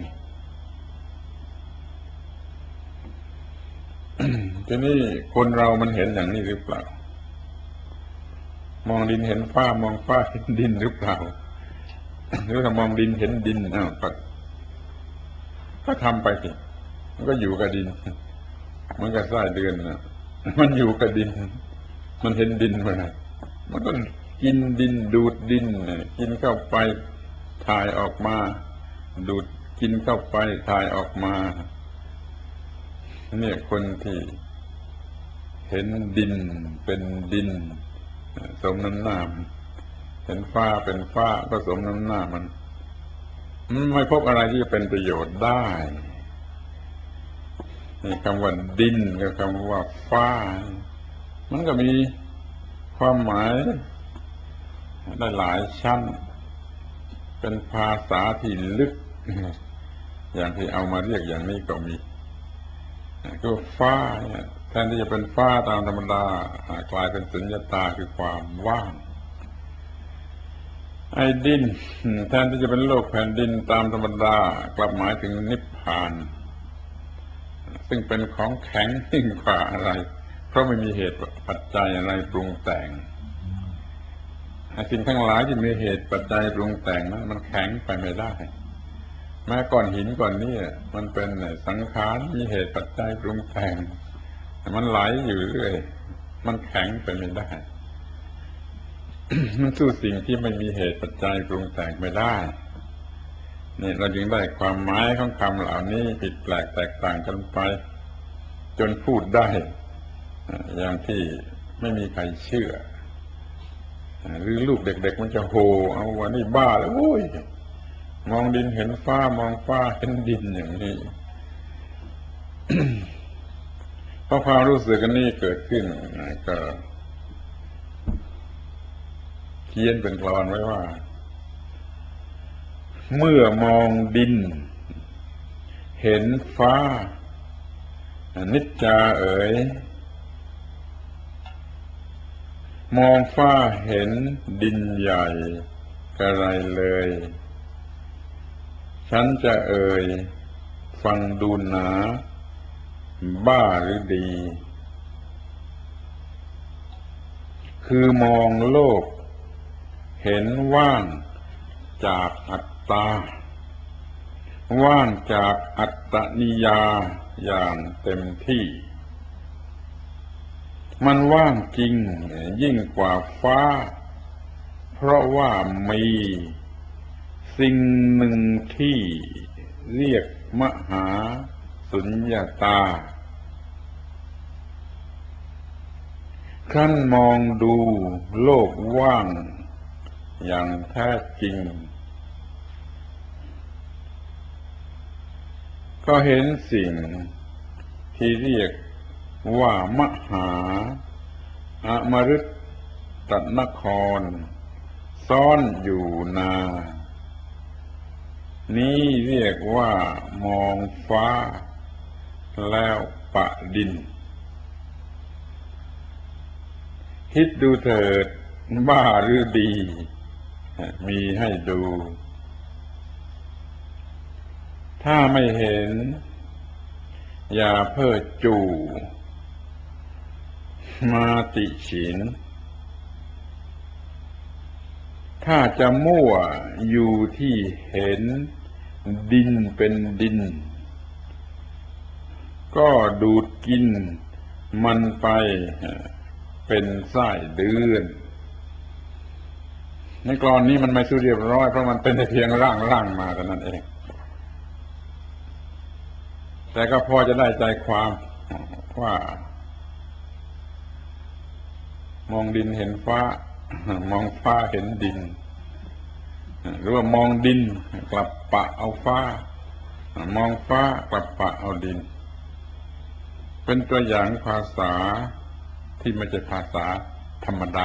ทีนี้คนเรามันเห็นอย่างนี้หรือเปล่ามองดินเห็นฟ้ามองฟ้าเห็นดินหรือเปล่าหรือถ้ามองดินเห็นดินอ้าวก็ก็ทำไปสิมันก็อยู่กับดินเหมือนกับไส้เดือนนะมันอยู่กับดินมันเห็นดินมามันก็กินดินดูดดินกินเข้าไปถ่ายออกมาดูดกินเข้าไปถ่ายออกมาเนี่ยคนที่เห็นดินเป็นดินสมน้ำหน้าเห็นฟ้าเป็นฟ้าก็สมน้ำหน้ามันไม่พบอะไรที่จะเป็นประโยชน์ได้นี่คำว่าดินกับคำว่าฟ้ามันก็มีความหมายได้หลายชั้นเป็นภาษาที่ลึกอย่างที่เอามาเรียกอย่างนี้ก็มีก็ฟ้าเนี่ยแทนที่จะเป็นฟ้าตามธรรมดากลายเป็นสุญญตาคือความว่างไอ้ดินแทนที่จะเป็นโลกแผ่นดินตามธรรมดากลับหมายถึงนิพพานซึ่งเป็นของแข็งยิ่งกว่าอะไรเพราะไม่มีเหตุปัจจัยอะไรปรุงแต่งไอ้สิ่งทั้งหลายที่มีเหตุปัจจัยปรุงแต่งนั้นมันแข็งไปไม่ได้แม้ก้อนหินก้อนนี้มันเป็นสังขารมีเหตุปัจจัยปรุงแต่งมันไหลอยู่เรื่อยมันแข็งไปไม่ได้ มันสู้สิ่งที่ไม่มีเหตุปัจจัยปรุงแต่งไม่ได้นี่เราจึงได้ความหมายของคำเหล่านี้ผิดแปลกแตกต่างกันไปจนพูดได้อย่างที่ไม่มีใครเชื่อหรือลูกเด็กๆมันจะโหเอาว่านี่บ้าแล้วโอ้ยมองดินเห็นฟ้ามองฟ้าเห็นดินอย่างนี้ เพราะความรู้สึกกันนี้เกิดขึ้นก็เขียนเป็นกลอนไว้ว่าเมื่อมองดินเห็นฟ้านิจจาเอ๋ยมองฟ้าเห็นดินใหญ่กระไรเลยฉันจะเอ่ยฟังดูหนาบ้าหรือดีคือมองโลกเห็นว่างจากอัตตาว่างจากอัตตนิยาอย่างเต็มที่มันว่างจริงยิ่งกว่าฟ้าเพราะว่ามีสิ่งหนึ่งที่เรียกมหาสุญญตาครั้นมองดูโลกว่างอย่างแท้จริงก็เห็นสิ่งที่เรียกว่ามหาอมฤตนครซ่อนอยู่นานี้เรียกว่ามองฟ้าแล้วปะดินคิดดูเถิดบ้าหรือดีมีให้ดูถ้าไม่เห็นอย่าเพ้อจู่มาติฉินถ้าจะมั่วอยู่ที่เห็นดินเป็นดินก็ดูดกินมันไปเป็นไส้เดือนในกลอนนี้มันไม่สู้เรียบร้อยเพราะมันเป็นเพียงร่างร่างมาเท่านั้นเองแต่ก็พอจะได้ใจความว่ามองดินเห็นฟ้ามองฟ้าเห็นดินหรือว่ามองดินกลับปะเอาฟ้ามองฟ้ากลับปะเอาดินเป็นตัวอย่างภาษาที่ไม่ใช่ภาษาธรรมดา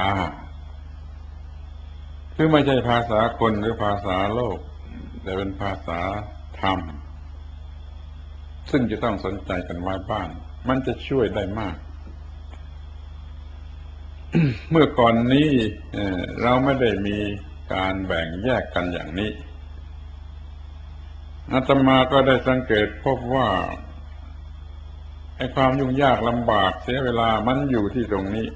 คือไม่ใช่ภาษาคนหรือภาษาโลกแต่เป็นภาษาธรรมซึ่งจะต้องสนใจกันไว้บ้างมันจะช่วยได้มาก เมื่อก่อนนี้เราไม่ได้มีการแบ่งแยกกันอย่างนี้อาตมาก็ได้สังเกตพบว่าไอ้ความยุ่งยากลำบากเสียเวลามันอยู่ที่ตรงนี้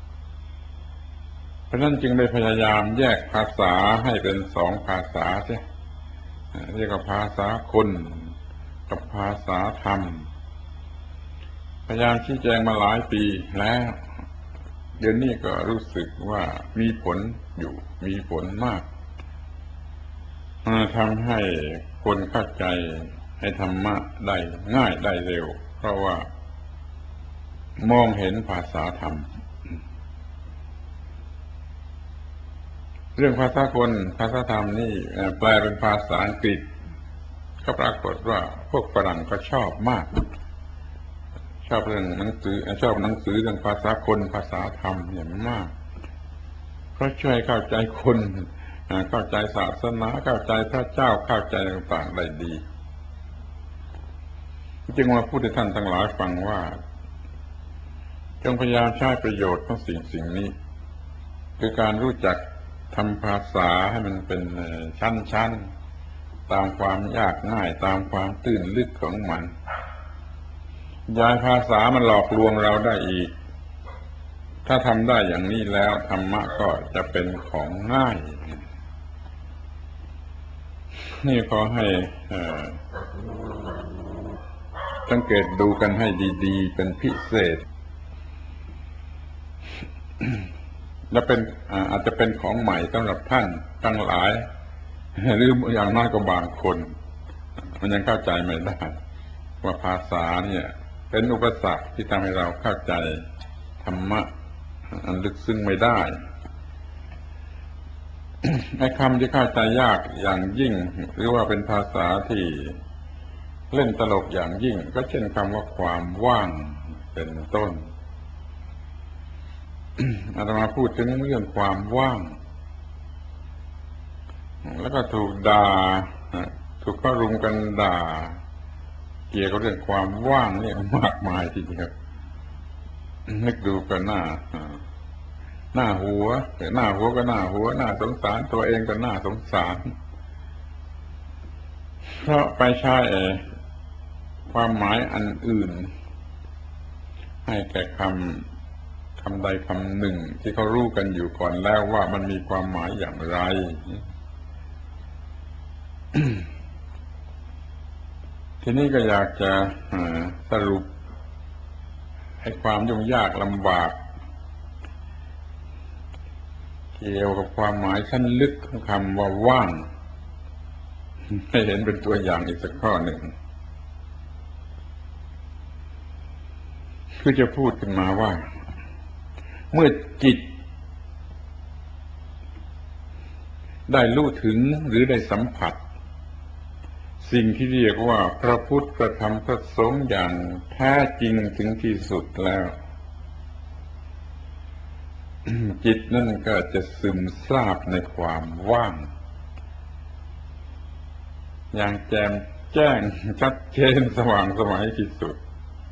เพราะนั้นจึงได้พยายามแยกภาษาให้เป็นสองภาษาใช่เรียกว่าภาษาคนกับภาษาธรรมพยายามชี้แจงมาหลายปีแล้วเดี๋ยวนี้ก็รู้สึกว่ามีผลอยู่มีผลมากทำให้คนเข้าใจให้ธรรมะได้ง่ายได้เร็วเพราะว่ามองเห็นภาษาธรรมรื่องภาษาคนภาษาธรรมนี่แปลเป็นภาษาอังกฤษก็ปรากฏว่าพวกฝรั่งก็ชอบมากชอบเรื่องหนังสือชอบหนังสือเรื่องภาษาคนภาษาธรรมอย่างมากเพราะช่วยเข้าใจคนเข้าใจศาสนาเข้าใจพระเจ้าเข้าใจต่างๆได้ดีจึงมาพูดให้ท่านทั้งหลายฟังว่าจงพยายามใช้ประโยชน์ของสิ่งสิ่งนี้คือการรู้จักทำภาษาให้มันเป็นชั้นๆตามความยากง่ายตามความตื้นลึกของมันย้ายภาษามันหลอกลวงเราได้อีกถ้าทำได้อย่างนี้แล้วธรรมะก็จะเป็นของง่ายนี่ขอให้สังเกตดูกันให้ดีๆเป็นพิเศษและเป็นอาจจะเป็นของใหม่สำหรับท่านทั้งหลายหรืออย่างน้อยก็บางคนมันยังเข้าใจไม่ได้ว่าภาษาเนี่ยเป็นอุปสรรคที่ทำให้เราเข้าใจธรรมะอันลึกซึ้งไม่ได้ไอ้คำที่เข้าใจยากอย่างยิ่งหรือว่าเป็นภาษาที่เล่นตลกอย่างยิ่งก็เช่นคำว่าความว่างเป็นต้นอาตมาพูดถึงเรื่องความว่างแล้วก็ถูกด่าถูกก็รุมกันด่าเกี่ยวกับเรื่องความว่างนี่มากมายทีเดียวนึกดูก็หน้าหน้าหัวหน้าหัวก็หน้าหัวหน้าสงสารตัวเองก็หน้าสงสารเพราะไปใช้ความหมายอันอื่นให้แก่คำคำใดคำหนึ่งที่เขารู้กันอยู่ก่อนแล้วว่ามันมีความหมายอย่างไร ทีนี้ก็อยากจะสรุปให้ความยุ่งยากลำบากเกี่ยวกับความหมายชั้นลึกของคำว่าว่างให้เห็นเป็นตัวอย่างอีกสักข้อหนึ่งคือจะพูดขึ้นมาว่าเมื่อจิตได้รู้ถึงหรือได้สัมผัสสิ่งที่เรียกว่าพระพุทธพระธรรมพระสงฆ์อย่างแท้จริงถึงที่สุดแล้วจิตนั่นก็จะซึมซาบในความว่างอย่างแจ่มแจ้งชัดเจนสว่างไสวที่สุด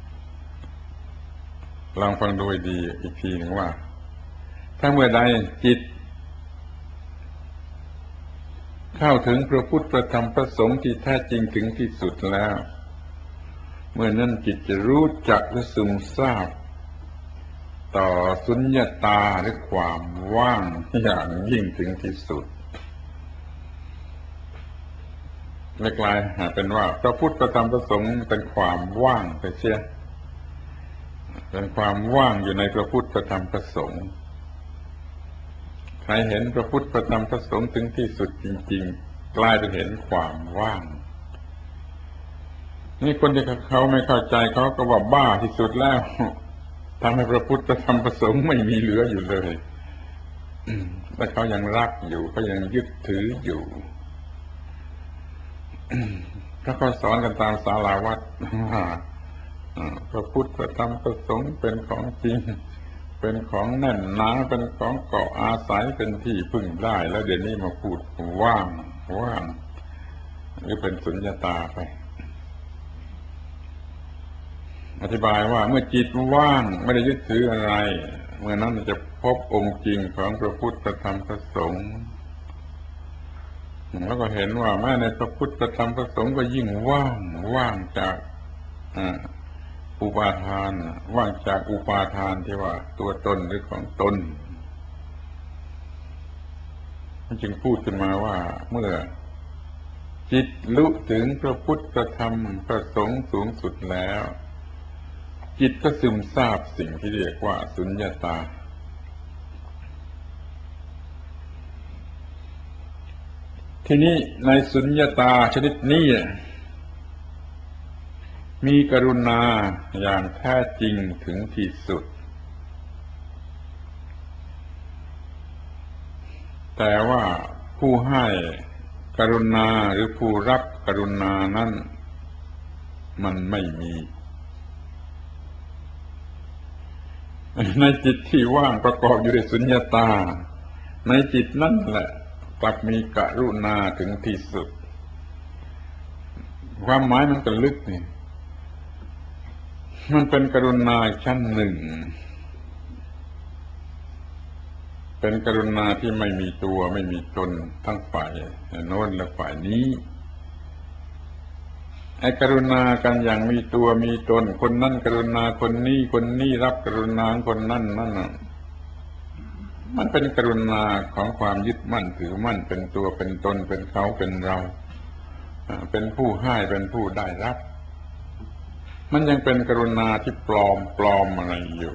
ลองฟังดูดีอีกทีหนึ่งว่าถ้าเมื่อใดจิตเข้าถึงพระพุทธพระธรรมพระสงฆ์ที่แท้จริงถึงที่สุดแล้วเมื่อนั้นจิตจะรู้จักและซึมซาบต่อสุญญตาหรือความว่างอย่างยิ่งถึงที่สุดและกลายเป็นว่าพระพุทธพระธรรมพระสงฆ์เป็นความว่างไปเสียเป็นความว่างอยู่ในพระพุทธพระธรรมพระสงฆ์ใครเห็นพระพุทธพระธรรมพระสงฆ์ถึงที่สุดจริงๆกลายเป็นเห็นความว่างนี่คนที่เขาไม่เข้าใจเขาก็ว่าบ้าที่สุดแล้วทำให้พระพุทธพระธรรมพระสงฆ์ไม่มีเหลืออยู่เลยแต่เขายังรักอยู่เขายังยึดถืออยู่ถ้าเขาสอนกันตามศาลาวัดว่าพระพุทธพระธรรมพระสงฆ์เป็นของจริงเป็นของแน่นหนาเป็นของเกาะอาศัยเป็นที่พึ่งได้แล้วเดี๋ยวนี้มาพูดว่างว่างหรือเป็นสุญญตาไปอธิบายว่าเมื่อจิตว่างไม่ได้ยึดถืออะไรเมื่อนั้นจะพบองค์จริงของพระพุทธพระธรรมพระสงฆ์แล้วก็เห็นว่าแม้ในพระพุทธพระธรรมพระสงฆ์ก็ยิ่งว่างว่างจากอุปาทานว่างจากอุปาทานที่ว่าตัวตนหรือของตนจึงพูดขึ้นมาว่าเมื่อจิตรู้ถึงพระพุทธพระธรรมพระสงฆ์สูงสุดแล้วจิตก็ซึมซาบสิ่งที่เรียกว่าสุญญตาทีนี้ในสุญญตาชนิดนี้มีกรุณาอย่างแท้จริงถึงที่สุดแต่ว่าผู้ให้กรุณาหรือผู้รับกรุณานั้นมันไม่มีในจิตที่ว่างประกอบอยู่ด้วยสุญญตาในจิตนั่นแหละกลับมีกรุณาถึงที่สุดความหมายมันก็ลึกนี่มันเป็นกรุณาชั้นหนึ่งเป็นกรุณาที่ไม่มีตัวไม่มีตนทั้งฝ่ายโน้นและฝ่ายนี้ไอ้กรุณากันอย่างมีตัวมีตนคนนั้นกรุณาคนนี้คนนี้รับกรุณาคนนั้นนั่นน่ะมันเป็นกรุณาของความยึดมั่นถือมั่นเป็นตัวเป็นตนเป็นเขาเป็นเราเป็นผู้ให้เป็นผู้ได้รับมันยังเป็นกรุณาที่ปลอมปลอมอะไรอยู่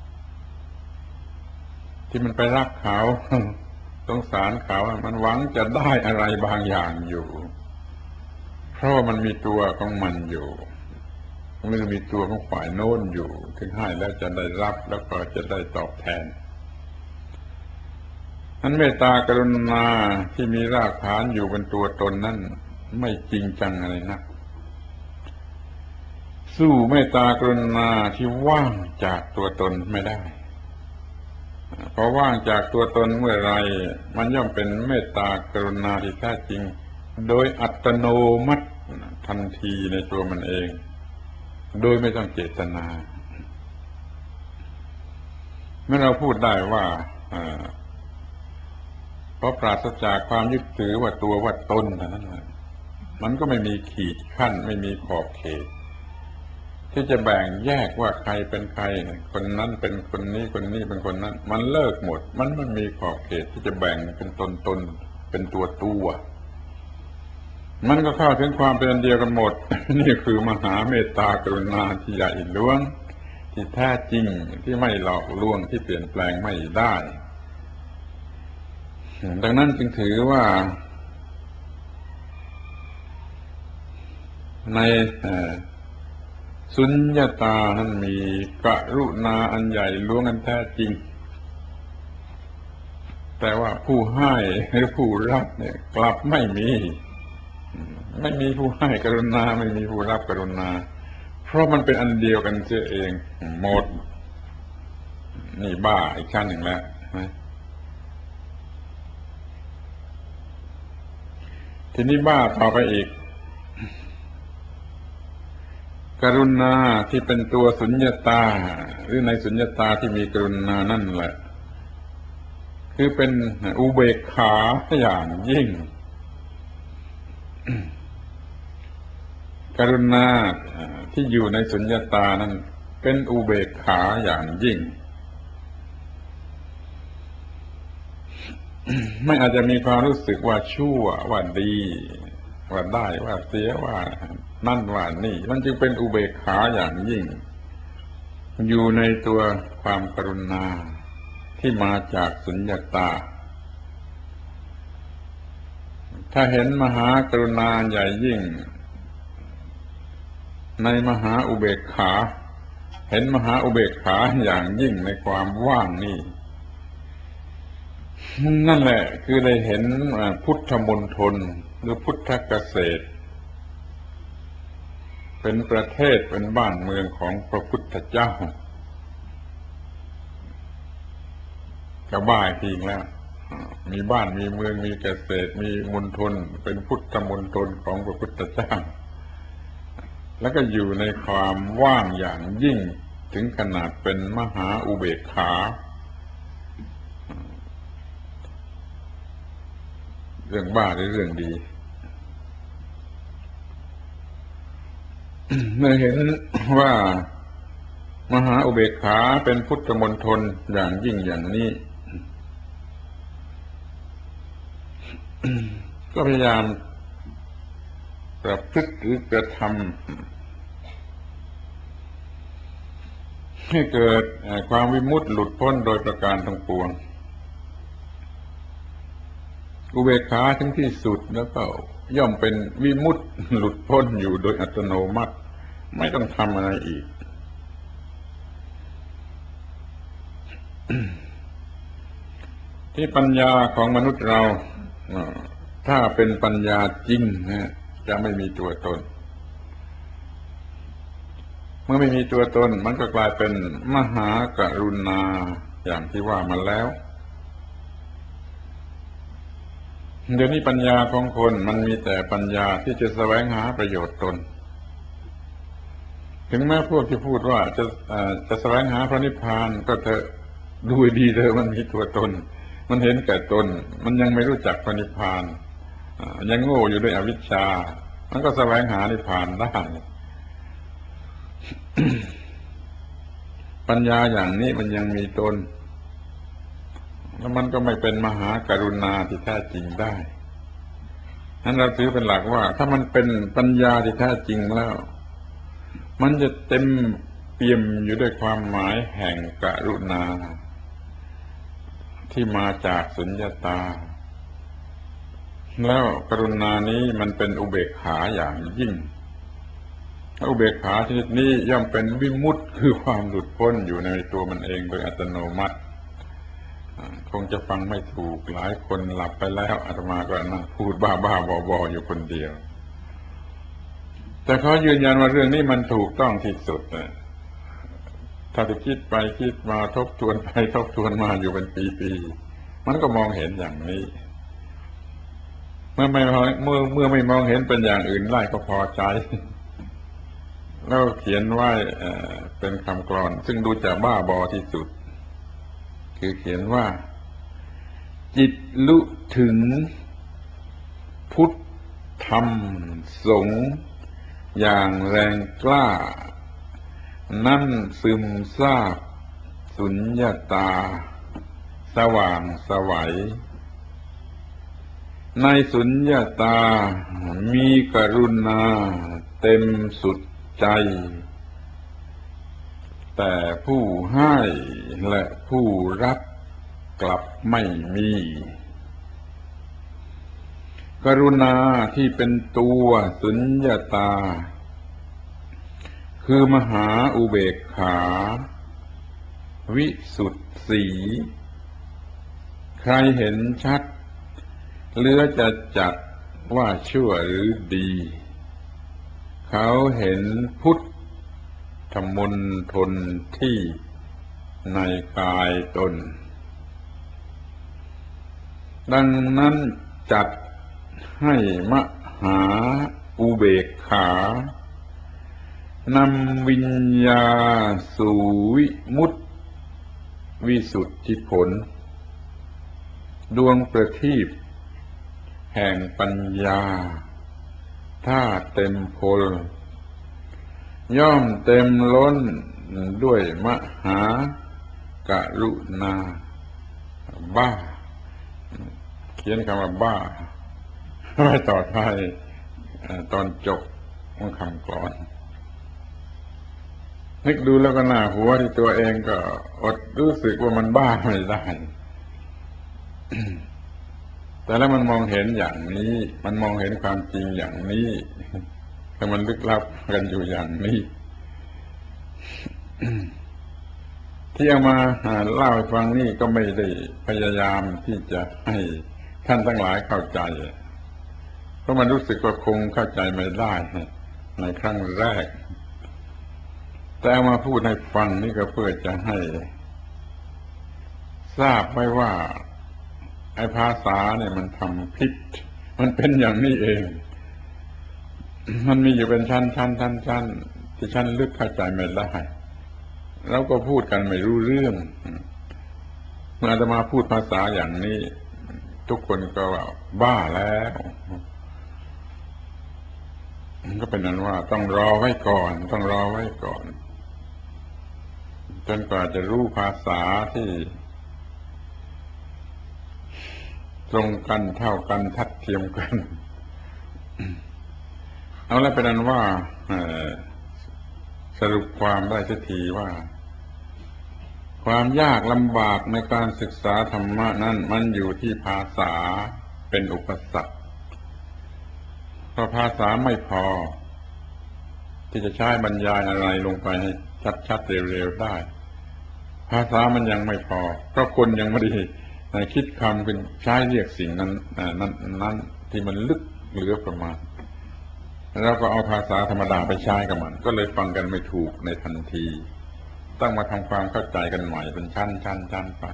ที่มันไปรักเขาสงสารเขามันหวังจะได้อะไรบางอย่างอยู่เพราะว่ามันมีตัวของมันอยู่มันมีตัวของฝ่ายโน้นอยู่ถึงให้แล้วจะได้รับแล้วก็จะได้ตอบแทนนั้นเมตตากรุณาที่มีรากฐานอยู่เป็นตัวตนนั้นไม่จริงจังอะไรนักสู้เมตตากรุณาที่ว่างจากตัวตนไม่ได้พอว่างจากตัวตนเมื่อไรมันย่อมเป็นเมตตากรุณาที่แท้จริงโดยอัตโนมัติทันทีในตัวมันเองโดยไม่ต้องเจตนาเมื่อเราพูดได้ว่าเพราะปราศจากความยึดถือว่าตัวว่าตนนั้นมันก็ไม่มีขีดขั้นไม่มีขอบเขตที่จะแบ่งแยกว่าใครเป็นใครคนนั้นเป็นคนนี้คนนี้เป็นคนนั้นมันเลิกหมดมันไม่มีขอบเขตที่จะแบ่งเป็นตนตนเป็นตัวตัวมันก็เข้าถึงความเป็นอันเดียวกันหมด นี่คือมหาเมตตากรุณาที่ใหญ่หลวงที่แท้จริงที่ไม่หลอกลวงที่เปลี่ยนแปลงไม่ได้ดังนั้นจึงถือว่าในสุญญตานั้นมีกรุณาอันใหญ่หลวงอันแท้จริงแต่ว่าผู้ให้หรือผู้รับเนี่ยกลับไม่มีไม่มีผู้ให้กรุณาไม่มีผู้รับกรุณาเพราะมันเป็นอันเดียวกันเสียเองหมดนี่บ้าอีกขั้นหนึ่งแล้วนะทีนี้บ้าต่อไปอีกกรุณาที่เป็นตัวสุญญตาหรือในสุญญตาที่มีกรุณานั่นแหละคือเป็นอุเบกขาอย่างยิ่งกรุณาที่อยู่ในสุญญตานั้นเป็นอุเบกขาอย่างยิ่งไม่อาจจะมีความรู้สึกว่าชั่วว่าดีว่าได้ว่าเสียว่านั่นว่านี่มันจึงเป็นอุเบกขาอย่างยิ่งอยู่ในตัวความกรุณาที่มาจากสุญญตาถ้าเห็นมหากรุณาใหญ่ยิ่งในมหาอุเบกขาเห็นมหาอุเบกขาอย่างยิ่งในความว่างนี่นั่นแหละคือได้เห็นพุทธมณฑลหรือพุทธเกษตรเป็นประเทศเป็นบ้านเมืองของพระพุทธเจ้าก็บ้าจริงแล้วมีบ้านมีเมืองมีเกษตรมีมณฑลเป็นพุทธมณฑลของพระพุทธเจ้าแล้วก็อยู่ในความว่างอย่างยิ่งถึงขนาดเป็นมหาอุเบกขาเรื่องบ้าหรือเรื่องดี เมื่อเห็นว่ามหาอุเบกขาเป็นพุทธมณฑลอย่างยิ่งอย่างนี้ก็พยายามประพฤติหรือกระทำให้เกิดความวิมุตติหลุดพ้นโดยประการทั้งปวงอุเบกขาถึงที่สุดแล้วก็ย่อมเป็นวิมุตติหลุดพ้นอยู่โดยอัตโนมัติไม่ต้องทำอะไรอีกที่ปัญญาของมนุษย์เราถ้าเป็นปัญญาจริงนะจะไม่มีตัวตนเมื่อไม่มีตัวตนมันก็กลายเป็นมหากรุณาอย่างที่ว่ามาแล้วเดี๋ยวนี้ปัญญาของคนมันมีแต่ปัญญาที่จะแสวงหาประโยชน์ตนถึงแม้พวกที่พูดว่าจะจะแสวงหาพระนิพพานก็เถอะดูดีเถอะมันมีตัวตนมันเห็นแก่ตนมันยังไม่รู้จักพระนิพพานยังโง่อยู่ด้วยอวิชชามันก็แสวงหานิพพานได้ ปัญญาอย่างนี้มันยังมีตนแล้วมันก็ไม่เป็นมหากรุณาที่แท้จริงได้นั้นเราถือเป็นหลักว่าถ้ามันเป็นปัญญาที่แท้จริงแล้วมันจะเต็มเปี่ยมอยู่ด้วยความหมายแห่งกรุณาที่มาจากสุญญตาแล้วกรุณานี้มันเป็นอุเบกขาอย่างยิ่งอุเบกขาชนิดนี้ย่อมเป็นวิมุตติคือความหลุดพ้นอยู่ในตัวมันเองโดยอัตโนมัติคงจะฟังไม่ถูกหลายคนหลับไปแล้วอาตมาก็นั่งพูดบ้าๆบอๆอยู่คนเดียวแต่เขายืนยันว่าเรื่องนี้มันถูกต้องที่สุดนะถ้าจะคิดไปคิดมาทบทวนไปทบทวนมาอยู่เป็นปีๆมันก็มองเห็นอย่างนี้เมื่อไม่เมื่อเมื่อไม่มองเห็นเป็นอย่างอื่นไล่ก็พอใจแล้วเขียนไว้เป็นคำกลอนซึ่งดูจะบ้าบอที่สุดคือเขียนว่าจิตลุถึงพุทธธรรมสงฆ์อย่างแรงกล้านั่นซึมซาบสุญญตาสว่างไสวในสุญญตามีกรุณาเต็มสุดใจแต่ผู้ให้และผู้รับกลับไม่มีกรุณาที่เป็นตัวสุญญตาคือมหาอุเบกขาวิสุทธิสีใครเห็นชัดเหลือจะจัดว่าชั่วหรือดีเขาเห็นพุทธมณฑลที่ในกายตนดังนั้นจัดให้มหาอุเบกขานำวิญญาสู่วิมุตติวิสุทธิผลดวงประทีปแห่งปัญญาถ้าเต็มพลย่อมเต็มล้นด้วยมหากรุณาบ้าเขียนคำว่าบ้าไว้ต่อท้ายตอนจบของคำกลอนนึกดูแล้วก็น่าหัวที่ตัวเองก็อดรู้สึกว่ามันบ้าไม่ได้ แต่แล้วมันมองเห็นอย่างนี้มันมองเห็นความจริงอย่างนี้แต่มันลึกลับกันอยู่อย่างนี้ ที่เอามาเล่าให้ฟังนี่ก็ไม่ได้พยายามที่จะให้ท่านทั้งหลายเข้าใจเพราะมันรู้สึกว่าคงเข้าใจไม่ได้ในครั้งแรกแต่เอามาพูดให้ฟังนี่ก็เพื่อจะให้ทราบไว้ว่าไอ้ภาษาเนี่ยมันทำผิดมันเป็นอย่างนี้เองมันมีอยู่เป็นชั้นชั้นชั้นชั้นที่ชั้นลึกเข้าใจไม่ได้เราก็พูดกันไม่รู้เรื่องเมื่ออาตมาพูดภาษาอย่างนี้ทุกคนก็ว่าบ้าแล้วก็เป็นนั้นว่าต้องรอไว้ก่อนต้องรอไว้ก่อนจนกว่าจะรู้ภาษาที่ตรงกันเท่ากันทัดเทียมกันเอาแล้วเป็นนั้นว่าสรุปความได้สักทีว่าความยากลำบากในการศึกษาธรรมะนั้นมันอยู่ที่ภาษาเป็นอุปสรรคเพราะภาษาไม่พอที่จะใช้บรรยายอะไรลงไปให้ชัดๆเร็วๆได้ภาษามันยังไม่พอเพราะคนยังไม่ได้คิดคำเป็นใช้เรียกสิ่งนั้นนั้นนั้นที่มันลึกเหลือประมาณแล้วก็เอาภาษาธรรมดาไปใช้กับมันก็เลยฟังกันไม่ถูกในทันทีต้องมาทำความเข้าใจกันใหม่เป็นชั้นชั้นชั้นไป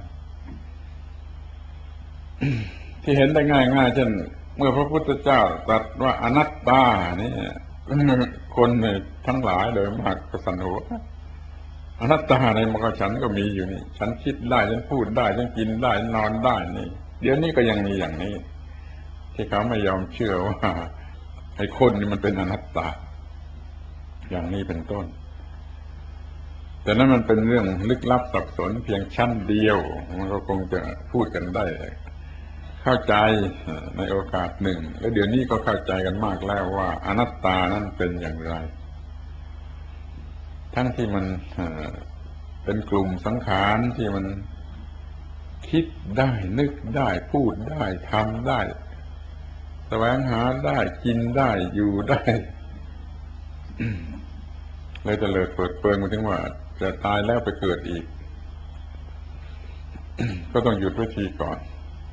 ที่เห็นได้ง่ายง่ายเช่นเมื่อพระพุทธเจ้าตรัสว่าอนัตตานี่คนทั้งหลายโดยมากก็สันหัวอนัตตาในมรรคฉันก็มีอยู่นี่ฉันคิดได้ฉันพูดได้ฉันกินได้นอนได้นี่เดี๋ยวนี้ก็ยังมีอย่างนี้ที่เขาไม่ยอมเชื่อว่าไอ้คนนี่มันเป็นอนัตตาอย่างนี้เป็นต้นแต่นั้นมันเป็นเรื่องลึกลับสับสนเพียงชั้นเดียวมันก็คงจะพูดกันได้เข้าใจในโอกาสหนึ่งแล้วเดี๋ยวนี้ก็เข้าใจกันมากแล้วว่าอนัตตานั้นเป็นอย่างไรทั้งที่มันเป็นกลุ่มสังขารที่มันคิดได้นึกได้พูดได้ทำได้แสวงหาได้กินได้อยู่ได้เลยจะเลิดเปิดเปิงมาถึงว่าจะตายแล้วไปเกิดอีก ก็ต้องหยุดไว้ทีก่อน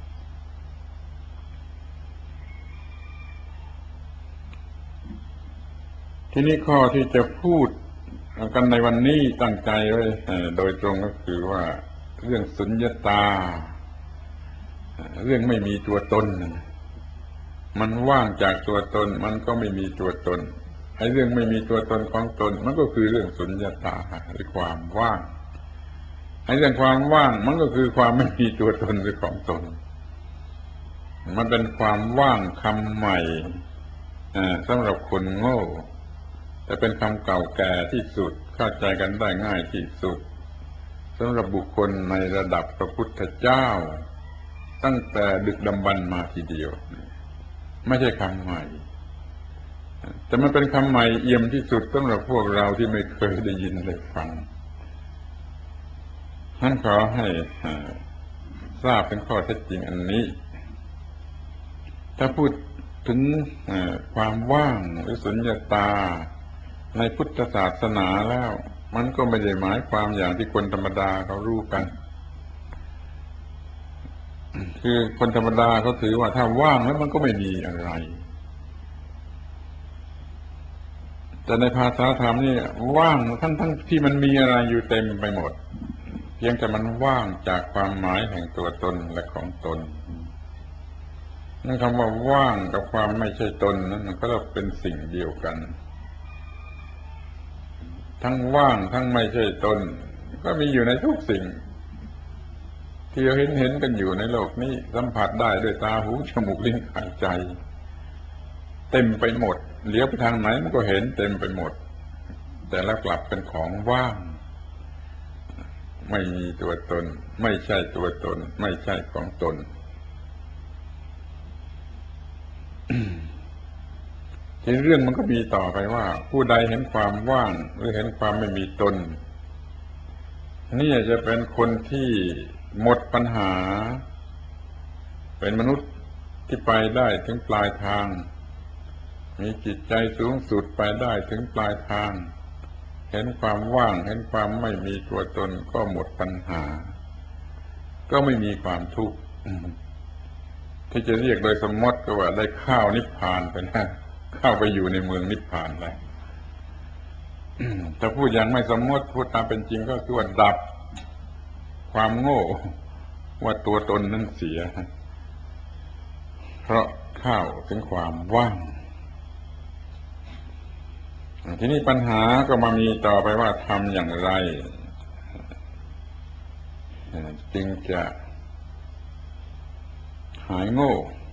ทีนี้ข้อที่จะพูดกันในวันนี้ตั้งใจไว้โดยตรงก็คือว่าเรื่องสุญญตาเรื่องไม่มีตัวตนมันว่างจากตัวตนมันก็ไม่มีตัวตนไอ้เรื่องไม่มีตัวตนของตนมันก็คือเรื่องสุญญตาหรือความว่างไอ้เรื่องความว่างมันก็คือความไม่มีตัวตนหรือของตนมันเป็นความว่างคำใหม่สำหรับคนโง่แต่เป็นคำเก่าแก่ที่สุดเข้าใจกันได้ง่ายที่สุดสำหรับบุคคลในระดับพระพุทธเจ้าตั้งแต่ดึกดำบรรพ์มาทีเดียวไม่ใช่คำใหม่แต่มันเป็นคำใหม่เอี่ยมที่สุดสำหรับพวกเราที่ไม่เคยได้ยินได้ฟังท่านขอให้ทราบเป็นข้อเท็จจริงอันนี้ถ้าพูดถึงความว่างหรือสุญญตาในพุทธศาสนาแล้วมันก็ไม่ได้หมายความอย่างที่คนธรรมดาเขารู้กันคือคนธรรมดาเขาถือว่าถ้าว่างแล้วมันก็ไม่มีอะไรแต่ในภาษาธรรมนี่ว่างทั้งทั้งที่มันมีอะไรอยู่เต็มไปหมดเพียงแต่มันว่างจากความหมายแห่งตัวตนและของตนนั่นคำว่าว่างกับความไม่ใช่ตนนั้นมันก็เป็นสิ่งเดียวกันทั้งว่างทั้งไม่ใช่ตนก็มีอยู่ในทุกสิ่งที่เราเห็นเห็นกันอยู่ในโลกนี้สัมผัสได้ด้วยตาหูจมูกลิ้นกายใจเต็มไปหมดเลี้ยวไปทางไหนมันก็เห็นเต็มไปหมดแต่แล้วกลับเป็นของว่างไม่มีตัวตนไม่ใช่ตัวตนไม่ใช่ของตน ทีเรื่องมันก็มีต่อไปว่าผู้ใดเห็นความว่างหรือเห็นความไม่มีตนนี่จะเป็นคนที่หมดปัญหาเป็นมนุษย์ที่ไปได้ถึงปลายทางมีจิตใจสูงสุดไปได้ถึงปลายทางเห็นความว่างเห็นความไม่มีตัวตนก็หมดปัญหาก็ไม่มีความทุกข์ที่จะเรียกโดยสมมติก็ว่าได้เข้านิพพานไปแล้วเข้าไปอยู่ในเมืองนิพพานแล้วถ้าพูดอย่างไม่สมมติพูดตามเป็นจริงก็คือว่าดับความโง่ว่าตัวตนนั้นเสียเพราะเข้าถึงความว่างทีนี้ปัญหาก็มามีต่อไปว่าทำอย่างไรจึงจะหายโง่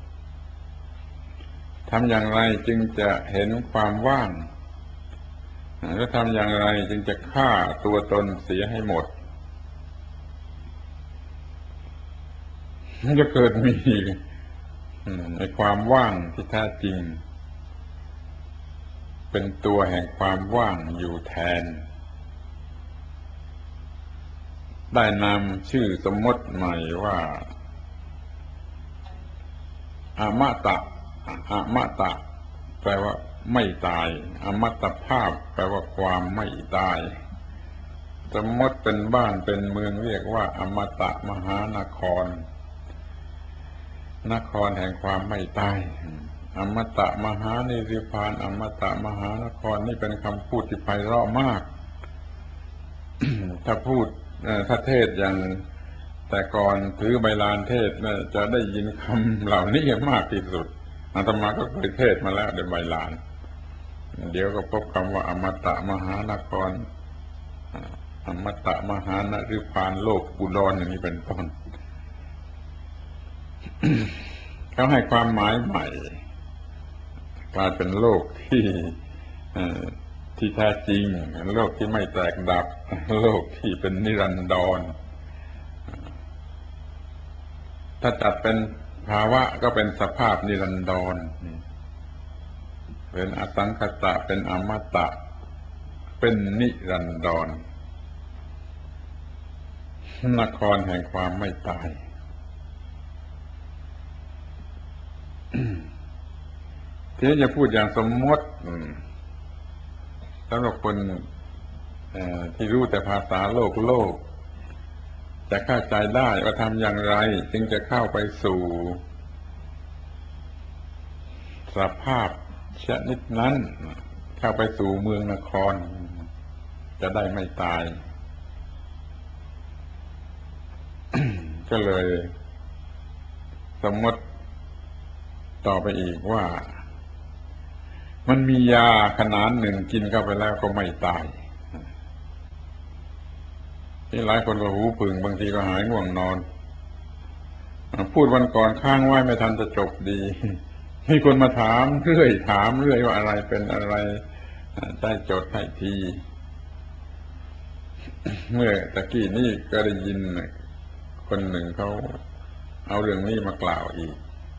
ทำอย่างไรจึงจะเห็นความว่างและทำอย่างไรจึงจะฆ่าตัวตนเสียให้หมดมันจะเกิดมีในความว่างที่แท้จริงเป็นตัวแห่งความว่างอยู่แทนได้นำชื่อสมมติใหม่ว่าอมตะอมตะแปลว่าไม่ตายอมตภาพแปลว่าความไม่ตายสมมติเป็นบ้านเป็นเมืองเรียกว่าอมตะมหานครนครแห่งความไม่ตายอมตะมหานิริพานอมตะมหานครนี่เป็นคำพูดที่ไพเราะมาก ถ้าพูดถ้าเทศอย่างแต่ก่อนถือใบลานเทศจะได้ยินคำเหล่านี้มากที่สุดอาตมาก็เคยเทศมาแล้วในใบลานเดี๋ยวก็พบคำว่าอมตะมหานครอมตะมหานฤพานโลกอุดรอย่างนี้เป็นต้น เขาให้ความหมายใหม่กลายเป็นโลกที่ที่แท้จริงโลกที่ไม่แตกดับโลกที่เป็นนิรันดรถ้าจัดเป็นภาวะก็เป็นสภาพนิรันดรเป็นอสังขตะเป็นอมตะเป็นนิรันดรนครแห่งความไม่ตายทีนี้จะพูดอย่างสมมติสำหรับคนที่รู้แต่ภาษาโลกโลกจะเข้าใจได้ว่าทำอย่างไรจึงจะเข้าไปสู่สภาพชนิดนั้นเข้าไปสู่เมืองนครจะได้ไม่ตาย ก็เลยสมมติต่อไปอีกว่ามันมียาขนาดหนึ่งกินเข้าไปแล้วก็ไม่ตายที่หลายคนก็หูผึ่งบางทีก็หายง่วงนอนพูดวันก่อนค้างไว้ไม่ทันจะจบดีมีคนมาถามเรื่อยถามเรื่อยว่าอะไรเป็นอะไรได้จดให้ทีเมื่อตะกี้นี่ก็ได้ยินคนหนึ่งเขาเอาเรื่องนี้มากล่าวอีก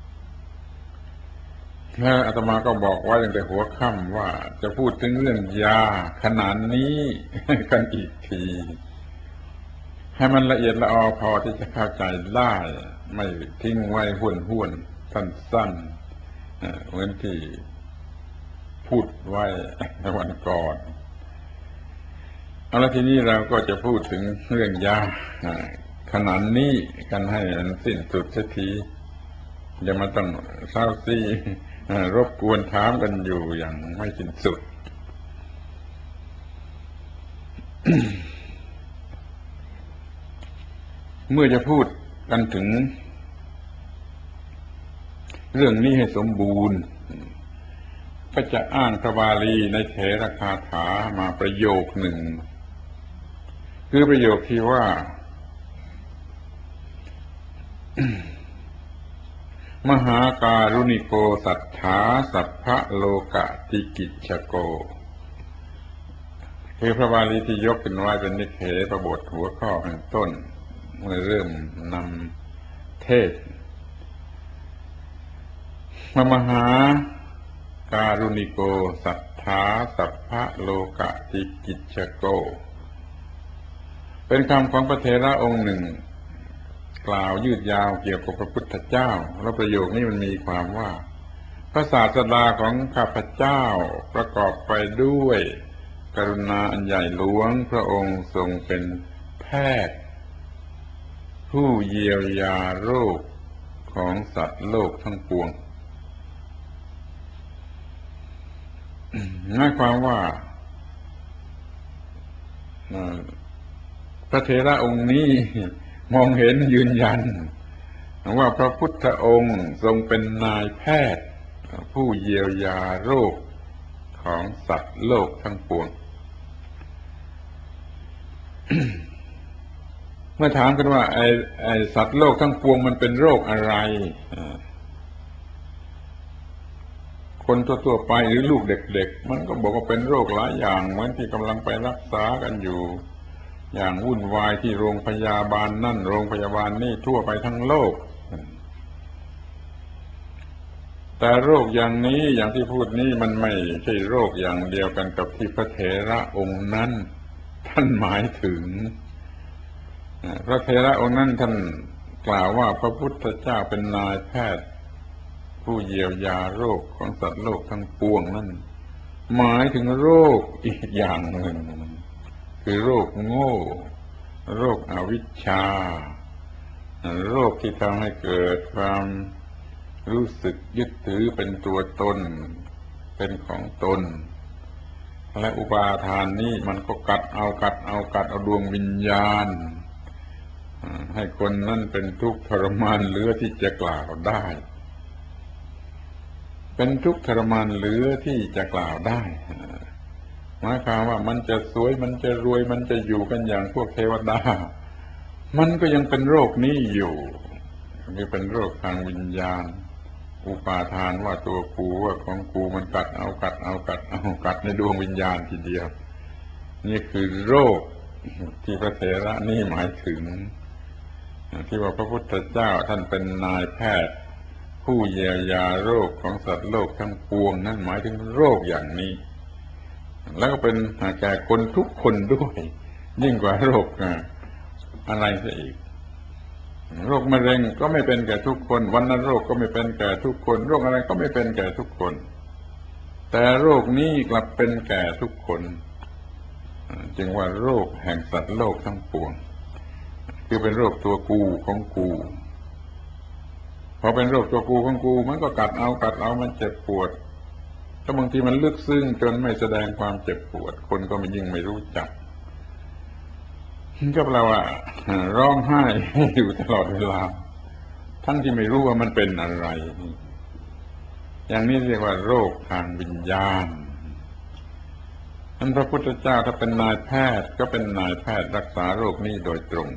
แล้วอาตมาก็บอกไว้ตั้งแต่หัวค่ำว่าจะพูดถึงเรื่องยาขนาดนี้กันอีกทีให้มันละเอียดละออพอที่จะเข้าใจได้ไม่ทิ้งไว้ห้วนห้วนสั้นๆเหมือนที่พูดไว้ในวันก่อนเอาละทีนี้เราก็จะพูดถึงเรื่องยาขนาดนี้กันให้มันสิ้นสุดสักทีอย่ามาต้องเศร้าซีรบกวนถามกันอยู่อย่างไม่สิ้นสุด เมื่อจะพูดกันถึงเรื่องนี้ให้สมบูรณ์ก็จะอ้างพระบาลีในเถรคาถามาประโยคหนึ่งคือประโยคที่ว่า มหาการุณิโกสัทธาสัพพะโลกติกิจฉโกคือพระบาลีที่ยกขึ้นไว้เป็นนิเทศบทหัวข้อข้างต้นเมื่อเริ่มนำเทศมหาการุณิโกสัทธาสัพพะโลกติกิจฉโกเป็นคำของพระเถระองค์หนึ่งกล่าวยืดยาวเกี่ยวกับพระพุทธเจ้าแล้วประโยคนี้มันมีความว่าพระศาสดาของข้าพเจ้าประกอบไปด้วยกรุณาอันใหญ่หลวงพระองค์ทรงเป็นแพทย์ผู้เยียวยาโรคของสัตว์โลกทั้งปวงหมายความว่าพระเถระองค์นี้มองเห็นยืนยันว่าพระพุทธองค์ทรงเป็นนายแพทย์ผู้เยียวยาโรคของสัตว์โลกทั้งปวง เมื่อถามกันว่าไอ้ไอ้สัตว์โลกทั้งปวงมันเป็นโรคอะไรคนทั่วๆไปหรือลูกเด็กๆมันก็บอกว่าเป็นโรคหลายอย่างเหมือนที่กำลังไปรักษากันอยู่อย่างวุ่นวายที่โรงพยาบาลนั่นโรงพยาบาลนี่ทั่วไปทั้งโลกแต่โรคอย่างนี้อย่างที่พูดนี้มันไม่ใช่โรคอย่างเดียวกันกับที่พระเถระองค์นั้นท่านหมายถึงพระเถระองค์นั้นท่านกล่าวว่าพระพุทธเจ้าเป็นนายแพทย์ผู้เยียวยาโรคของสัตว์โลกทั้งปวงนั่นหมายถึงโรคอีกอย่างหนึ่งคือโรคโง่โรคอวิชชาโรคที่ทำให้เกิดความรู้สึกยึดถือเป็นตัวตนเป็นของตนและอุปาทานนี้มันก็กัดเอากัดเอากัดเอาดวงวิญญาณให้คนนั้นเป็นทุกข์ทรมานเหลือที่จะกล่าวได้เป็นทุกข์ทรมานเหลือที่จะกล่าวได้หมายความว่ามันจะสวยมันจะรวยมันจะอยู่กันอย่างพวกเทวดามันก็ยังเป็นโรคนี้อยู่นี่เป็นโรคทางวิญญาณอุปาทานว่าตัวกูว่าของกูมันกัดเอากัดเอากัดเอากัดในดวงวิญญาณทีเดียวนี่คือโรคที่พระเถระนี่หมายถึงที่ว่าพระพุทธเจ้าท่านเป็นนายแพทย์ผู้เยียวยาโรคของสัตว์โลกทั้งปวงนั่นหมายถึงโรคอย่างนี้แล้วก็เป็นแก่คนทุกคนด้วยยิ่งกว่าโรคอะไรซะอีกโรคมะเร็งก็ไม่เป็นแก่ทุกคนวัณโรคก็ไม่เป็นแก่ทุกคนโรคอะไรก็ไม่เป็นแก่ทุกคนแต่โรคนี้กลับเป็นแก่ทุกคนจึงว่าโรคแห่งสัตว์โลกทั้งปวงคือเป็นโรคตัวกูของกูพอเป็นโรคตัวกูของกูมันก็กัดเอากัดเอามันเจ็บปวดถ้าบางทีมันลึกซึ้งจนไม่แสดงความเจ็บปวดคนก็ไม่ยิ่งไม่รู้จักก็แปลว่าร้องไห้อยู่ตลอดเวลาทั้งที่ไม่รู้ว่ามันเป็นอะไรอย่างนี้เรียกว่าโรคทางวิญญาณท่านพระพุทธเจ้าถ้าเป็นนายแพทย์ก็เป็นนายแพทย์รักษาโรคนี้โดยตรง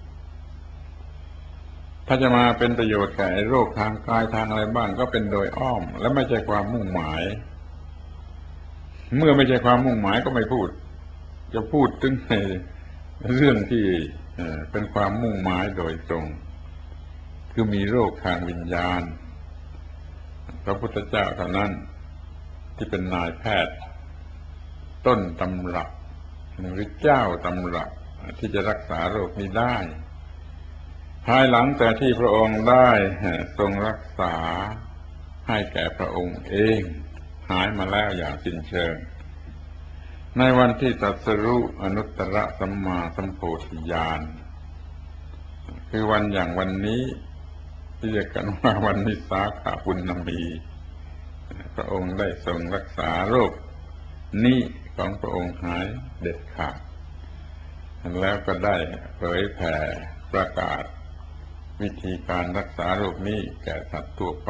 ถ้าจะมาเป็นประโยชน์แก่โรคทางกายทางอะไรบ้างก็เป็นโดยอ้อมและไม่ใช่ความมุ่งหมายเมื่อไม่ใช่ความมุ่งหมายก็ไม่พูดจะพูดถึงในเรื่องที่เป็นความมุ่งหมายโดยตรงคือมีโรคทางวิญญาณพระพุทธเจ้าเท่านั้นที่เป็นนายแพทย์ต้นตำรับหรือเจ้าตำรับที่จะรักษาโรคนี้ได้ภายหลังแต่ที่พระองค์ได้ทรงรักษาให้แก่พระองค์เองหายมาแล้วอย่างสิ้นเชิงในวันที่ตรัสรู้อนุตตรสัมมาสัมโพธิญาณคือวันอย่างวันนี้ที่เรียกกันว่าวันวิสาขบุณมีพระองค์ได้ทรงรักษาโรคนี้ของพระองค์หายเด็ดขาดแล้วก็ได้เผยแผ่ประกาศวิธีการรักษาโรคนี้แก่สัตว์ทั่วไป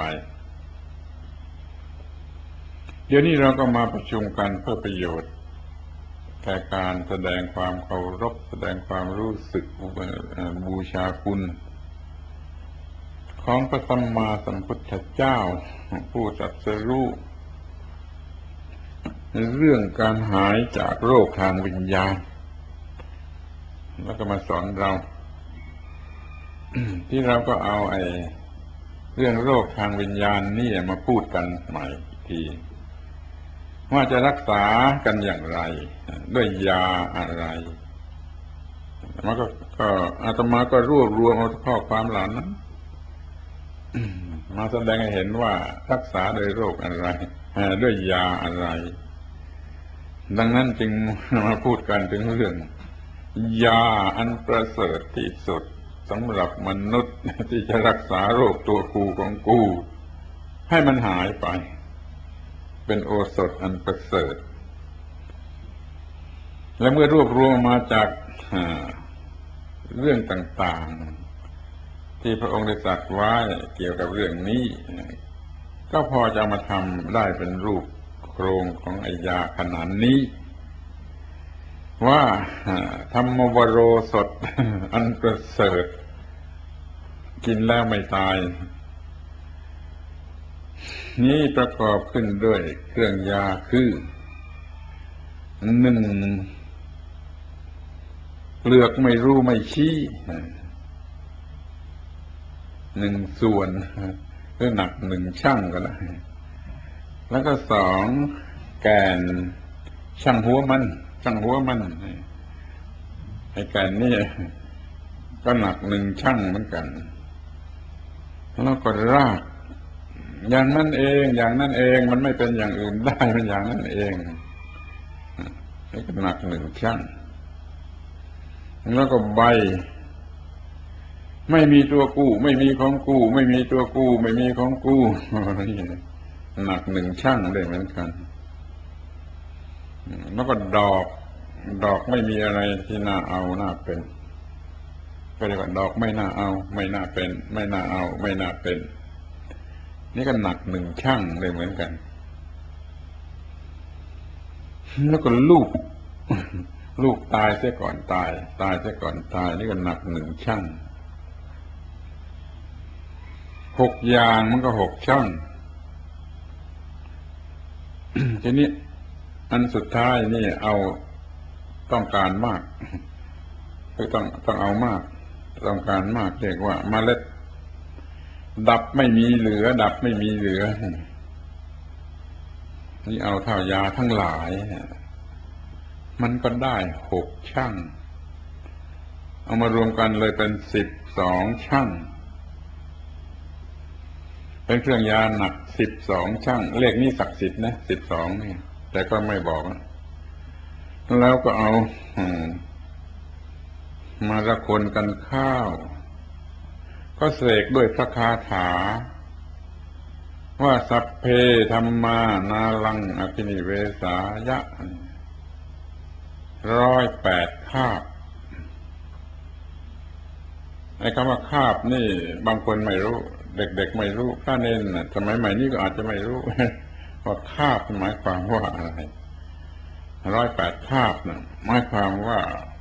เดี๋ยวนี้เราก็มาประชุมกันเพื่อประโยชน์แก่การแสดงความเคารพแสดงความรู้สึกบูชาคุณของพระสัมมาสัมพุทธเจ้าผู้ตรัสรู้เรื่องการหายจากโรคทางวิญญาณแล้วก็มาสอนเรา ที่เราก็เอาไอ้เรื่องโรคทางวิญญาณนี่มาพูดกันใหม่อีกทีว่าจะรักษากันอย่างไรด้วยยาอะไรมันก็ก็อาตมาก็รวบรวมเอาข้อความเหล่านั้นมาแสดงให้เห็นว่ารักษาโดยโรคอะไรด้วยยาอะไรดังนั้นจึงมาพูดกันถึงเรื่องยาอันประเสริฐที่สุดสำหรับมนุษย์ที่จะรักษาโรคตัวกูของกูให้มันหายไปเป็นโอสถอันประเสริฐและเมื่อรวบรวมมาจากเรื่องต่างๆที่พระองค์ได้ตรัสไว้เกี่ยวกับเรื่องนี้ก็พอจะมาทำได้เป็นรูปโครงของไอ้ยาขนาดนี้ว่าธรรมวโรสถอันประเสริฐกินแล้วไม่ตายนี้ประกอบขึ้นด้วยเครื่องยาคือหนึ่งเปลือกไม่รู้ไม่ชี้หนึ่งส่วนหรือหนักหนึ่งชั่งก็ได้แล้วก็สองแกนช่างหัวมันช่างหัวมันไอ้แกนนี่ก็หนักหนึ่งชั่งเหมือนกันแล้วก็รากอย่างนั้นเองอย่างนั้นเองมันไม่เป็นอย่างอื่นได้มันอย่างนั้นเองนี่ก็หนักหนึ่งชั่งแล้วก็ใบไม่มีตัวกู้ไม่มีของกู้ไม่มีตัวกู้ไม่มีของกู้หนักหนึ่งช่างได้เหมือนกันแล้วก็ดอกดอกไม่มีอะไรที่น่าเอาน่าเป็นก็เรียกว่าดอกไม่น่าเอาไม่น่าเป็นไม่น่าเอาไม่น่าเป็นนี่ก็หนักหนึ่งช่างได้เหมือนกันแล้วก็ลูกลูกตายเสียก่อนตายตายเสียก่อนตายนี่ก็หนักหนึ่งช่างหกอย่างมันก็หกช่างทีนี้อันสุดท้ายนี่เอาต้องการมากคือต้องต้องเอามากต้องการมากเรียกว่าเมล็ดดับไม่มีเหลือดับไม่มีเหลือนี่เอาเท่ายาทั้งหลายมันก็ได้หกช่างเอามารวมกันเลยเป็นสิบสองช่างเป็นเครื่องยาหนักสิบสองช่างเลขนี้ศักดิ์สิทธิ์นะสิบสองนี่แต่ก็ไม่บอกแล้วก็เอามาระคนกันข้าวก็เสกด้วยพระคาถาว่าสัพเพธัมมานาลังอภินิเวสายะร้อยแปดคาบไอ้คำว่าคาบนี่บางคนไม่รู้เด็กๆไม่รู้ถ้าเน้นสมัยใหม่นี้ก็อาจจะไม่รู้ว่าคาบหมายความว่าอะไรร้อยแปดคาบนะหมายความว่า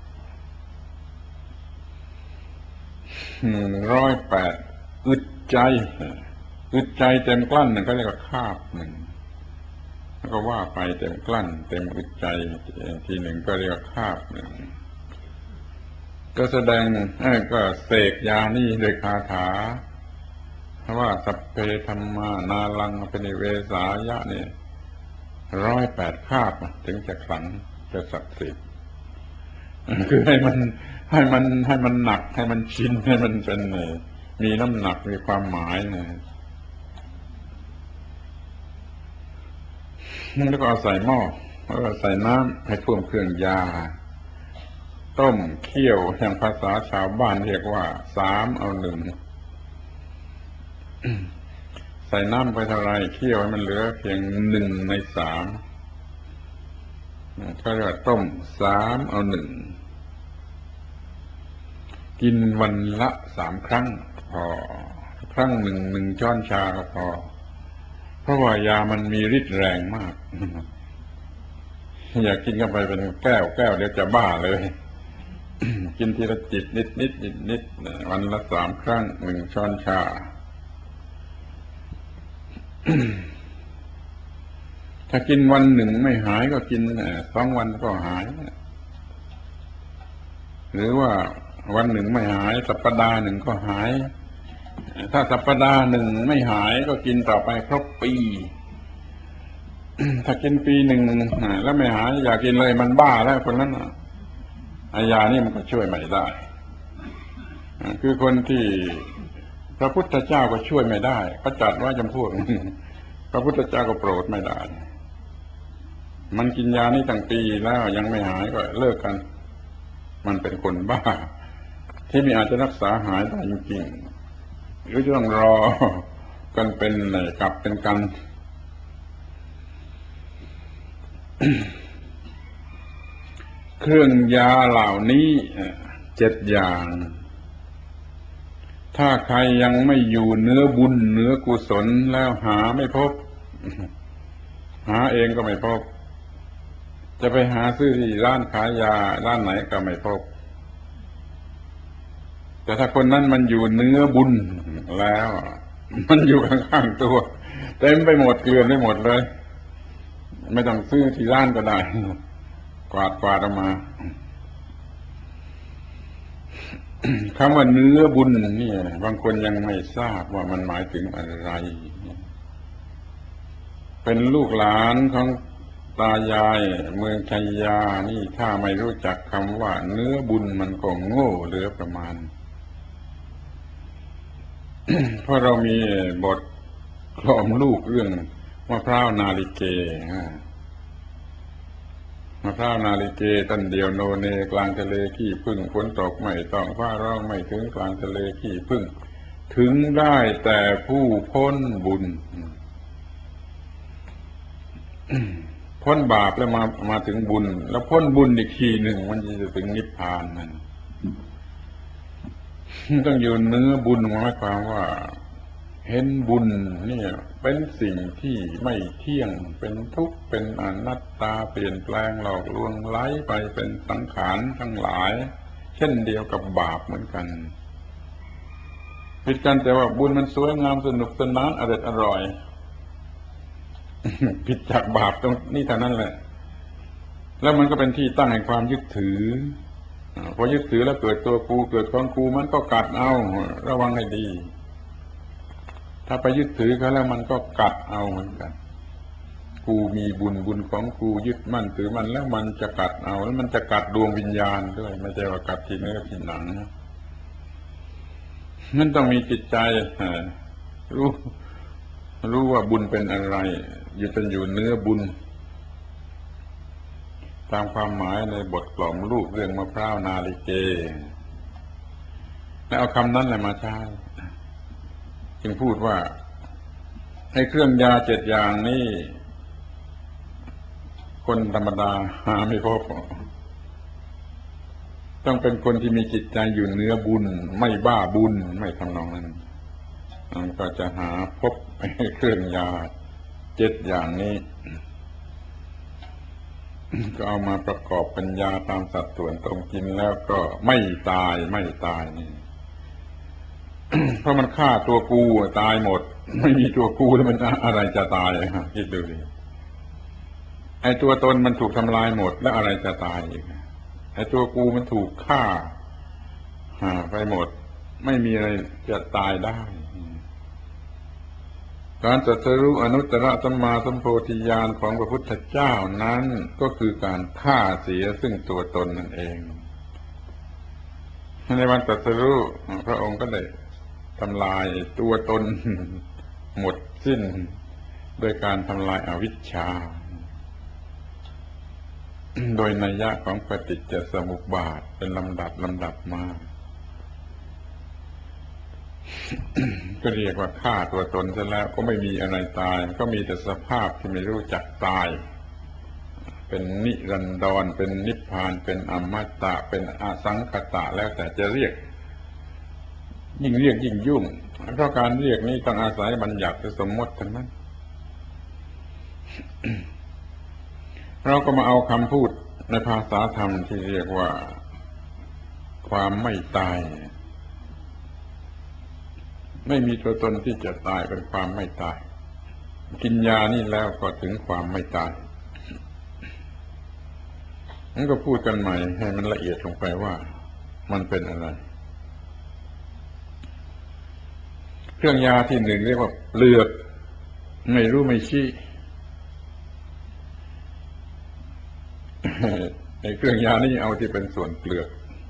ร้อยแปดอึดใจอึดใจเต็มกลั้นหนึ่งก็เรียกว่าคาบหนึ่งแล้วก็ว่าไปเต็มกลั้นเต็มอึดใจทีหนึ่งก็เรียกว่าคาบหนึ่งก็แสดงก็เสกยานี่โดยคาถาเพราะว่าสัพเพธัมมานาลังอภินิเวสายะนี่ร้อยแปดคาบถึงจะขลังจะศักดิ์สิทธิ์คือให้มันให้มันให้มันหนักให้มันชินให้มันเป็นมีน้ำหนักมีความหมายนะแล้วก็เอาใส่หม้อแล้วก็ใส่น้ำให้ท่วมเครื่องยาต้มเคี่ยวอย่างภาษาชาวบ้านเรียกว่าสามเอาหนึ่งใส่น้ำไปเท่าไรเคี่ยวให้มันเหลือเพียงหนึ่งในสามก็เรียกว่าต้มสามเอาหนึ่งกินวันละสามครั้งพอครั้งหนึ่งหนึ่งช้อนชาก็พอเพราะว่ายามันมีฤทธิ์แรงมากอยากกินเข้าไปเป็นแก้วแก้วเดี๋ยวจะบ้าเลยกินทีละจิตนิดนิดนิดนิดวันละสามครั้งหนึ่งช้อนชาถ้ากินวันหนึ่งไม่หายก็กินสองวันก็หายหรือว่าวันหนึ่งไม่หายสัปดาห์หนึ่งก็หายถ้าสัปดาห์หนึ่งไม่หายก็กินต่อไปครบปีถ้ากินปีหนึ่งแล้วไม่หายอยากกินเลยมันบ้าแล้วคนนั้นอายานี่มันก็ช่วยไม่ได้คือคนที่พระพุทธเจ้าก็ช่วยไม่ได้ก็จัดว่าจำพวกพระพุทธเจ้าก็โปรดไม่ได้มันกินยานี่ตั้งปีแล้วยังไม่หายก็เลิกกันมันเป็นคนบ้าที่ไม่อาจจะรักษาหายได้จริงๆหรือจะต้องรอกันเป็นกลับเป็นกันเครื่องยาเหล่านี้เจ็ดอย่างถ้าใครยังไม่อยู่เนื้อบุญเนื้อกุศลแล้วหาไม่พบหาเองก็ไม่พบจะไปหาซื้อที่ร้านขายยาร้านไหนก็ไม่พบแต่ถ้าคนนั้นมันอยู่เนื้อบุญแล้วมันอยู่ข้างๆตัวเต็มไปหมดเกลื่อนไปหมดเลยไม่ต้องซื้อที่ร้านก็ได้กวาดกวาดออกมาคำว่าเนื้อบุญนี่บางคนยังไม่ทราบว่ามันหมายถึงอะไรเป็นลูกหลานของตายายเมืองชัยยานี่ถ้าไม่รู้จักคำว่าเนื้อบุญมันก็โง่เหลือประมาณ เพราะเรามีบทกล่อมลูกเรื่องมะพร้าวนาลิเกมะพร้าวนาลิเกต้นเดียวโนเนกลางทะเลขี้ผึ้งฝนตกไม่ต้องฟ้าร้องไม่ถึงกลางทะเลขี้ผึ้งถึงได้แต่ผู้พ้นบุญพ้นบาปแล้วมามาถึงบุญแล้วพ้นบุญอีกทีหนึ่งมันจะถึงนิพพานนั่นต้องอยู่เนื้อบุญหมายความว่าเห็นบุญเนี่ยเป็นสิ่งที่ไม่เที่ยงเป็นทุกข์เป็นอนัตตาเปลี่ยนแปลงหลอกลวงไหลไปเป็นสังขารทั้งหลายเช่นเดียวกับบาปเหมือนกันผิดกันแต่ว่าบุญมันสวยงามสนุกสนานอร่อยอร่อยผิดจากบาปตรงนี้เท่านั้นแหละแล้วมันก็เป็นที่ตั้งแห่งความยึดถือพอยึดถือแล้วเกิดตัวกูเกิดของกูมันก็กัดเอาระวังให้ดีถ้าไปยึดถือเขาแล้วมันก็กัดเอาเหมือนกันกูมีบุญบุญของกูยึดมั่นถือมันแล้วมันจะกัดเอาแล้วมันจะกัดดวงวิญญาณด้วยไม่ใช่ว่ากัดที่เนื้อที่หนังนะมันต้องมีจิตใจรู้รู้ว่าบุญเป็นอะไรอยู่เป็นอยู่เนื้อบุญตามความหมายในบทกล่อมลูกเรื่องมะพร้าวนาลิเกแล้วเอาคำนั้นแหละมาใช้จึงพูดว่าให้เครื่องยาเจ็ดอย่างนี้คนธรรมดาหาไม่พบต้องเป็นคนที่มีจิตใจอยู่เนื้อบุญไม่บ้าบุญไม่ทำนองนั้นมันก็จะหาพบเครื่องยาเจ็ดอย่างนี้ก็เอามาประกอบเป็นยาตามสัดส่วนตรงกินแล้วก็ไม่ตายไม่ตายนี่ เพราะมันฆ่าตัวกูตายหมดไม่มีตัวกูแล้วมันอะไรจะตายคิดดูดิไอ้ตัวตนมันถูกทำลายหมดแล้วอะไรจะตายอีกไอ้ตัวกูมันถูกฆ่าหาไปหมดไม่มีอะไรจะตายได้การตรัสรู้อนุตตรสัมมาสัมโพธิญาณของพระพุทธเจ้านั้นก็คือการฆ่าเสียซึ่งตัวตนนั่นเองในวันตรัสรู้พระองค์ก็ได้ทำลายตัวตนหมดสิ้นโดยการทำลายอวิชชาโดยนัยยะของปฏิจจสมุปบาทเป็นลำดับลำดับมา ก็เรียกว่าฆ่าตัวตนซะแล้วก็ไม่มีอะไรตายก็มีแต่สภาพที่ไม่รู้จักตายเป็นนิรันดรเป็นนิพพานเป็นอมตะเป็นอสังขตะแล้วแต่จะเรียกยิ่งเรียกยิ่งยุ่งเพราะการเรียกนี้ต้องอาศัยบัญญัติสมมติทั้งนั้น เราก็มาเอาคำพูดในภาษาธรรมที่เรียกว่าความไม่ตายไม่มีตัวตนที่จะตายเป็นความไม่ตายกินยานี่แล้วก็ถึงความไม่ตายงั้นก็พูดกันใหม่ให้มันละเอียดลงไปว่ามันเป็นอะไรเครื่องยาที่หนึ่งเรียกว่าเปลือกไม่รู้ไม่ชี้ไอ้เครื่องยานี่เอาที่เป็นส่วนเปลือก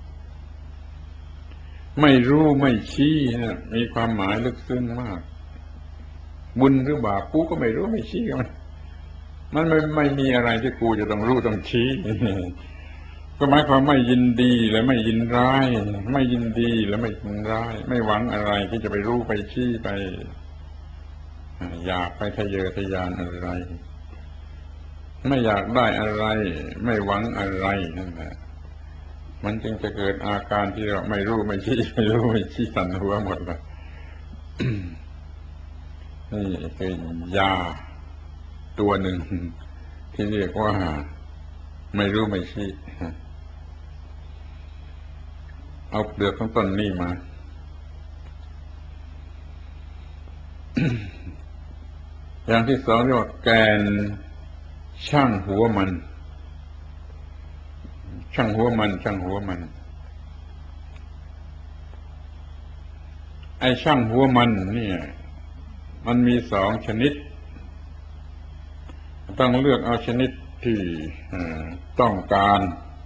ไม่รู้ไม่ชี้นะมีความหมายลึกซึ้งมากบุญหรือบาปกูก็ไม่รู้ไม่ชี้มันมันไม่ไม่มีอะไรที่กูจะต้องรู้ต้องชี้ก็หมายความไม่ยินดีและไม่ยินร้ายไม่ยินดีและไม่ยินร้ายไม่หวังอะไรที่จะไปรู้ไปชี้ไปอยากไปทะเยอทะยานอะไรไม่อยากได้อะไรไม่หวังอะไรนั่นแหละมันจึงจะเกิดอาการที่เราไม่รู้ไม่ชี้ไม่รู้ไม่ชี้สั่นหัวหมดเลยนี่คือยาตัวหนึ่งที่เรียกว่าไม่รู้ไม่ชี้เอาเปลือกของต้นนี่มาอย่างที่สองเรียกว่าแกนช่างหัวมันช่างหัวมันช่างหัวมันไอ้ช่างหัวมันเนี่ยมันมีสองชนิดต้องเลือกเอาชนิดที่ต้องการ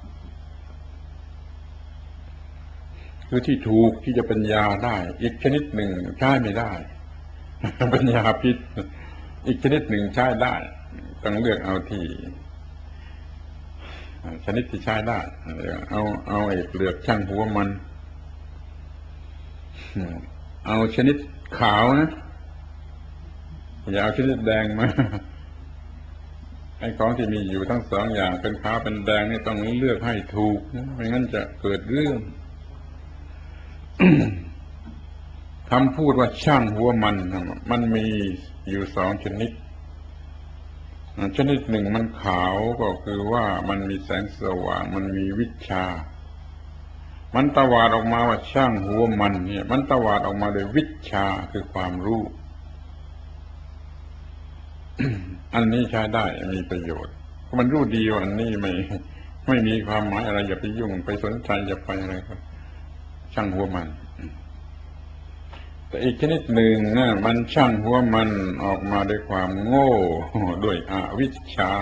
คือที่ถูกที่จะเป็นยาได้อีกชนิดหนึ่งใช้ไม่ได้เป็นยาพิษอีกชนิดหนึ่งใช้ได้ต้องเลือกเอาที่ชนิดที่ใช้ได้เอาเอาไอ้เปลือกช่างหัวมันเอาชนิดขาวนะอย่าเอาชนิดแดงมาไอ้ของที่มีอยู่ทั้งสองอย่างเป็นขาวเป็นแดงนี่ต้องเลือกให้ถูกไม่งั้นจะเกิดเรื่อง คำพูดว่าช่างหัวมันมันมีอยู่สองชนิดชนิดหนึ่งมันขาวก็คือว่ามันมีแสงสว่างมันมีวิชามันตวาดออกมาว่าช่างหัวมันเนี่ยมันตวาดออกมาโดยวิชาคือความรู้ อันนี้ใช้ได้มีประโยชน์มันรู้ดีว่าอันนี้ไม่ไม่มีความหมายอะไรอย่าไปยุ่งไปสนใจอย่าไปอะไรครับช่างหัวมันแต่อีกชนิดหนึ่งนะมันช่างหัวมันออกมาด้วยความโง่ด้วยอวิชชา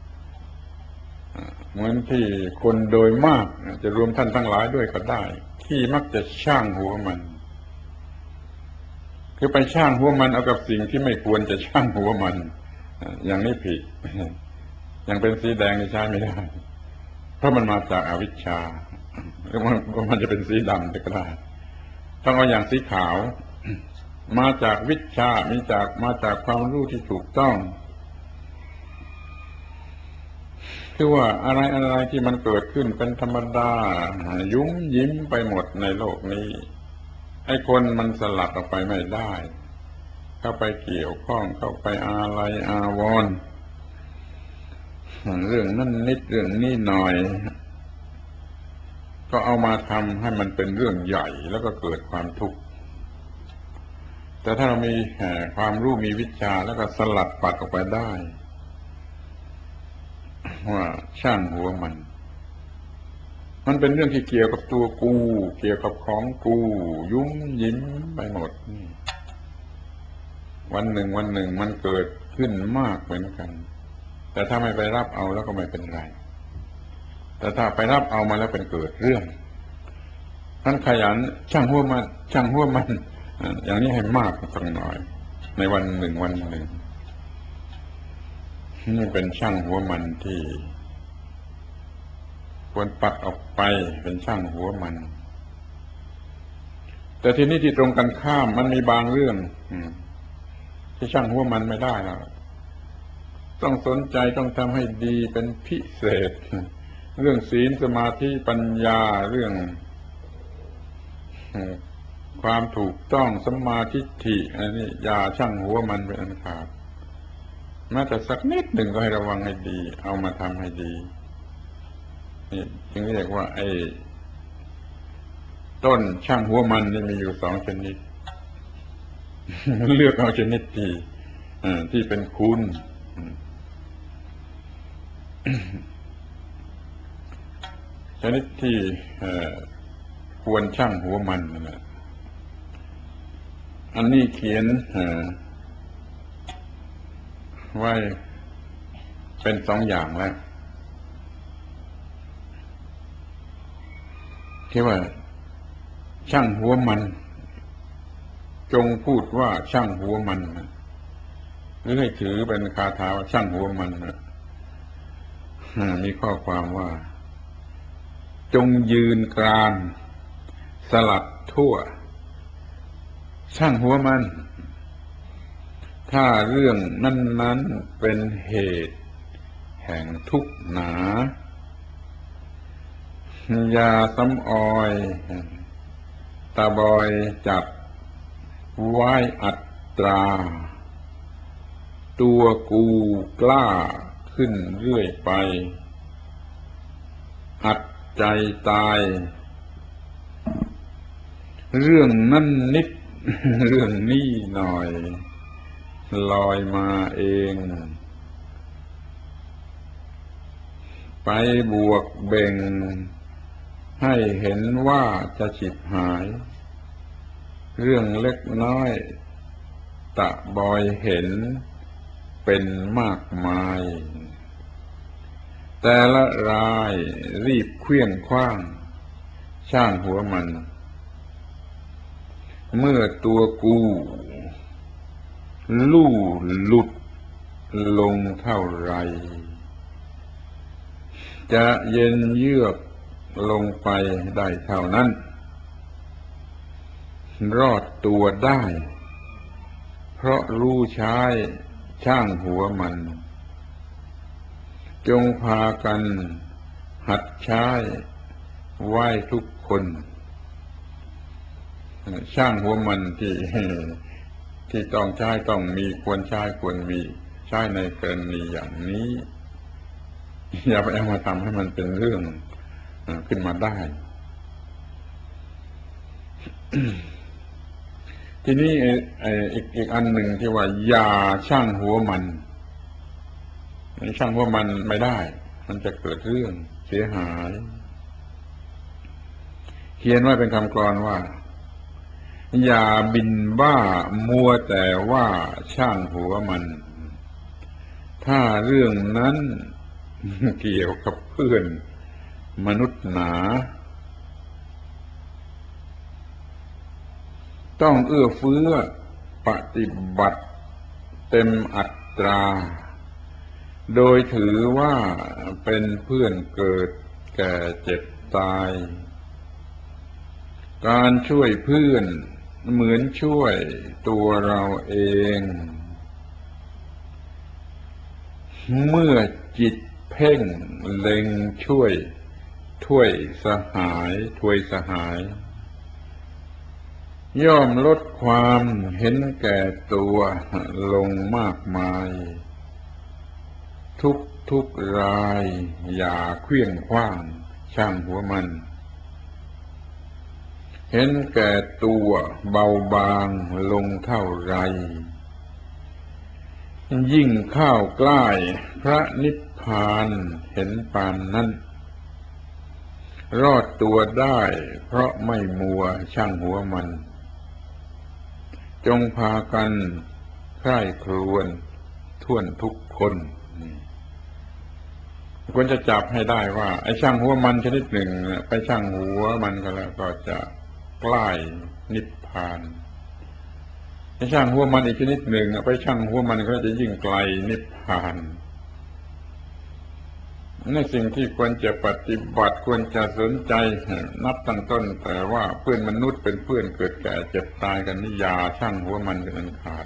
เหมือนที่คนโดยมากจะรวมท่านทั้งหลายด้วยก็ได้ที่มักจะช่างหัวมันคือไปช่างหัวมันเอากับสิ่งที่ไม่ควรจะช่างหัวมันอย่างนี้ผิดอย่างเป็นสีแดงนี่ใช้ไม่ได้เพราะมันมาจากอวิชชาหรือมันมันจะเป็นสีดำก็ได้ต้องเอาอย่างสีขาวมาจากวิชามีจากมาจากความรู้ที่ถูกต้องคือว่าอะไรอะไรที่มันเกิดขึ้นเป็นธรรมดายุ่มยิ้มไปหมดในโลกนี้ไอ้คนมันสลัดออกไปไม่ได้เข้าไปเกี่ยวข้องเข้าไปอาลัยอาวรณ์เรื่องนั้นนิดเรื่องนี้หน่อยก็เอามาทำให้มันเป็นเรื่องใหญ่แล้วก็เกิดความทุกข์แต่ถ้าเรามีความรู้มีวิชาแล้วก็สลัดปัดออกไปได้ว่าช่างหัวมันมันเป็นเรื่องที่เกี่ยวกับตัวกูเกี่ยวกับของกูยุ่มยิ้มไปหมดวันหนึ่งวันหนึ่งมันเกิดขึ้นมากเหมือนกันแต่ถ้าไม่ไปรับเอาแล้วก็ไม่เป็นไรแต่ถ้าไปรับเอามาแล้วเป็นเกิดเรื่องท่านขยันช่างหัวมันช่างหัวมันอย่างนี้ให้มากสักหน่อยในวันหนึ่งวันหนึ่งนี่เป็นช่างหัวมันที่ควรปัดออกไปเป็นช่างหัวมันแต่ทีนี้ที่ตรงกันข้ามมันมีบางเรื่องที่ช่างหัวมันไม่ได้แล้วต้องสนใจต้องทำให้ดีเป็นพิเศษเรื่องศีลสมาธิปัญญาเรื่องความถูกต้องสัมมาทิฏฐิอันนี้อย่าช่างหัวมันเป็นอันขาดแม้แต่สักนิดหนึ่งก็ให้ระวังให้ดีเอามาทำให้ดีนี่จึงเรียกว่าไอ้ต้นช่างหัวมันนี่มีอยู่สองชนิดเลือกเอาชนิดที่ที่เป็นคุณชนิดที่ควรช่างหัวมันนะอันนี้เขียนไว้เป็นสองอย่างแล้วที่ว่าช่างหัวมันจงพูดว่าช่างหัวมันหรือให้ถือเป็นคาถาว่าช่างหัวมันมีข้อความว่าจงยืนกรานสลัดทั่วช่างหัวมันถ้าเรื่องนั้นๆเป็นเหตุแห่งทุกข์หนาอย่าสำออยตาบอยจัดไว้อัตราตัวกูกล้าขึ้นเรื่อยไปอัดใจตายเรื่องนั้นนิดเรื่องนี้หน่อยลอยมาเองไปบวกเบ่งให้เห็นว่าจะฉิบหายเรื่องเล็กน้อยตะบอยเห็นเป็นมากมายแต่ละรายรีบเคลื่อนคว้างช่างหัวมันเมื่อตัวกูลู่หลุดลงเท่าไรจะเย็นเยือกลงไปได้เท่านั้นรอดตัวได้เพราะรู้ใช้ช่างหัวมันจงพากันหัดใช้ไว้ทุกคนช่างหัวมันที่ที่ต้องใช้ต้องมีควรใช้ควรมีใช้ในกรณีอย่างนี้อย่าไปเอามาทำให้มันเป็นเรื่องขึ้นมาได้ ทีนี้อีกอีกอันหนึ่งที่ว่าอย่าช่างหัวมันช่างหัวมันไม่ได้มันจะเกิดเรื่องเสียหายเขียนไว้เป็นคำกลอนว่าอย่าบินบ้ามัวแต่ว่าช่างหัวมันถ้าเรื่องนั้นเกี่ยวกับเพื่อนมนุษย์หนาต้องเอื้อเฟื้อปฏิบัติเต็มอัตราโดยถือว่าเป็นเพื่อนเกิดแก่เจ็บตายการช่วยเพื่อนเหมือนช่วยตัวเราเองเมื่อจิตเพ่งเล็งช่วยถ้วยสหายถ้วยสหายย่อมลดความเห็นแก่ตัวลงมากมายทุกทุกรายอย่าเคลื่อนขว้างช่างหัวมันเห็นแก่ตัวเบาบางลงเท่าไรยิ่งเข้าใกล้พระนิพพานเห็นปานนั้นรอดตัวได้เพราะไม่มัวช่างหัวมันจงพากันใคร่ครวญถ้วนทุกคนควรจะจับให้ได้ว่าไอ้ช่างหัวมันชนิดหนึ่งไปช่างหัวมันก็แล้วก็จะใกล้นิพพานไอ้ช่างหัวมันอีกชนิดหนึ่งไปช่างหัวมันก็จะยิ่งไกลนิพพานในสิ่งที่ควรจะปฏิบัติควรจะสนใจนับตั้งต้นแต่ว่าเพื่อนมนุษย์เป็นเพื่อนเกิดแก่เจ็บตายกันนี่อย่าช่างหัวมันเป็นอันขาด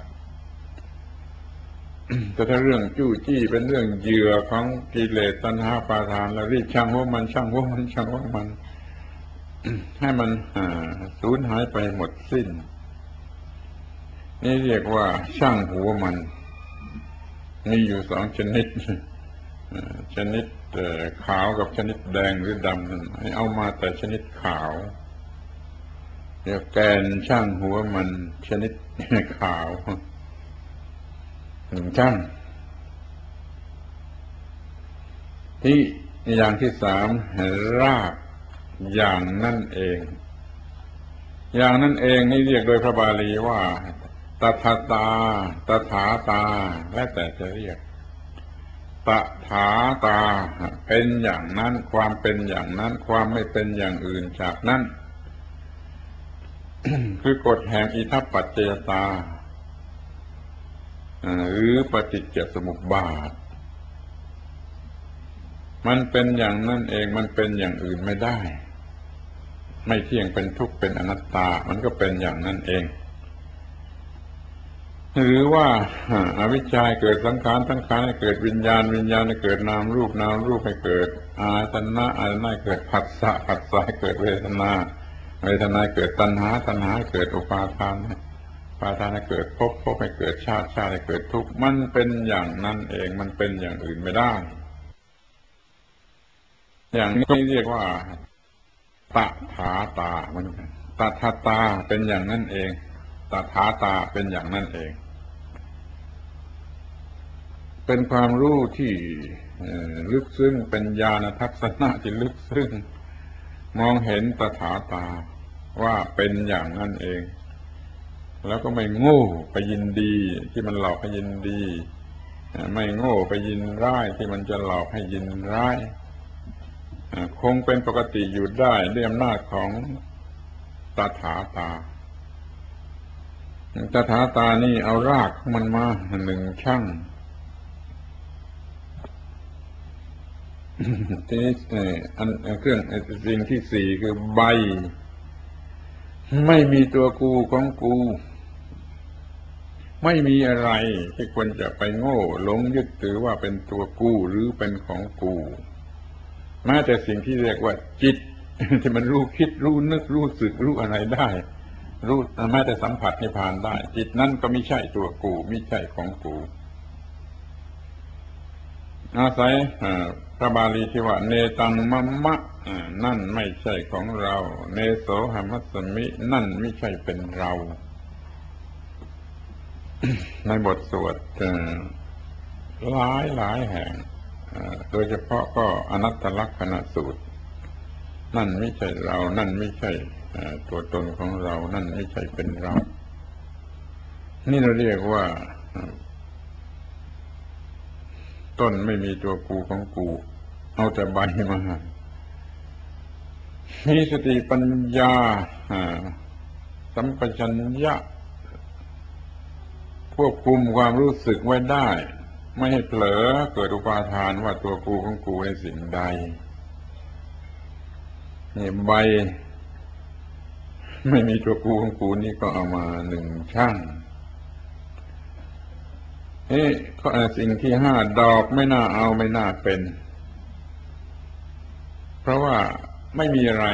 แต่ถ้าเรื่องจู้จี้เป็นเรื่องเหยื่อของกิเลสตัณหาปาทานแล้วรีบช่างหัวมันช่างหัวมันช่างหัวมัน ให้มันสูญหายไปหมดสิ้นนี่เรียกว่าช่างหัวมันมีอยู่สองชนิดชนิดขาวกับชนิดแดงหรือดำให้เอามาแต่ชนิดขาวเรียกแกนช่างหัวมันชนิดขาวช่างที่อย่างที่สามรากอย่างนั่นเองอย่างนั่นเองนี่เรียกโดยพระบาลีว่าตถาตาตถาตาและแต่จะเรียกตถาตาเป็นอย่างนั้นความเป็นอย่างนั้นความไม่เป็นอย่างอื่นจากนั้น คือกฎแห่งอิทัปปัจจยตาหรือปฏิจจสมุปบาทมันเป็นอย่างนั้นเองมันเป็นอย่างอื่นไม่ได้ไม่เที่ยงเป็นทุกข์เป็นอนัตตามันก็เป็นอย่างนั้นเองหรือว่าอวิชชาเกิดสังขารสังขารให้เกิดวิญญาณวิญญาณให้เกิดนามรูปนามรูปให้เกิดอายตนะอายตนะให้เกิดผัสสะผัสสะให้เกิดเวทนาเวทนาเกิดตัณหาตัณหาให้เกิดอุปาทานอุปาทานให้เกิดภพภพให้เกิดชาติชาติให้เกิดทุกข์มันเป็นอย่างนั้นเองมันเป็นอย่างอื่นไม่ได้อย่างนี้เรียกว่าตถาตาเหมือนกันตถาตาเป็นอย่างนั้นเองตถาตาเป็นอย่างนั้นเองเป็นความรู้ที่ลึกซึ้งเป็นญาณทัศนะที่ลึกซึ้งมองเห็นตถาตาว่าเป็นอย่างนั้นเองแล้วก็ไม่โง่ไปยินดีที่มันหลอกให้ยินดีไม่โง่ไปยินร้ายที่มันจะหลอกให้ยินร้ายคงเป็นปกติอยู่ได้ด้วยอำนาจของตถาตาตถาตานี่เอารากมันมาหนึ่งช่างทีนี้เอ่ออันเครื่องสิ่งที่สี่คือใบไม่มีตัวกูของกูไม่มีอะไรที่ควรจะไปโง่หลงยึดถือว่าเป็นตัวกูหรือเป็นของกูแม้แต่สิ่งที่เรียกว่าจิตที่มันรู้คิดรู้นึกรู้สึกรู้อะไรได้รู้แม้แต่สัมผัสนิพพานได้จิตนั้นก็ไม่ใช่ตัวกูไม่ใช่ของกูอาศัยพระบาลีที่ว่าเนตังมัมมะนั่นไม่ใช่ของเราเนโสหมัสสมินั่นไม่ใช่เป็นเราในบทสวดหลายหลายแห่งโดยเฉพาะก็อนัตตลักษณสูตรนั่นไม่ใช่เรานั่นไม่ใช่ตัวตนของเรานั่นไม่ใช่เป็นเรานี่เราเรียกว่าต้นไม่มีตัวกูของกูเอาแต่ใบมามีสติปัญญาสัมปชัญญะควบคุมความรู้สึกไว้ได้ไม่ให้เผลอเกิดอุปาทานว่าตัวกูของกูในสิ่งใดนี่ใบไม่มีตัวกูของกูนี่ก็เอามาหนึ่งช่างนี่ก็สิ่งที่ห้าดอกไม่น่าเอาไม่น่าเป็นเพราะว่าไม่มีอะไร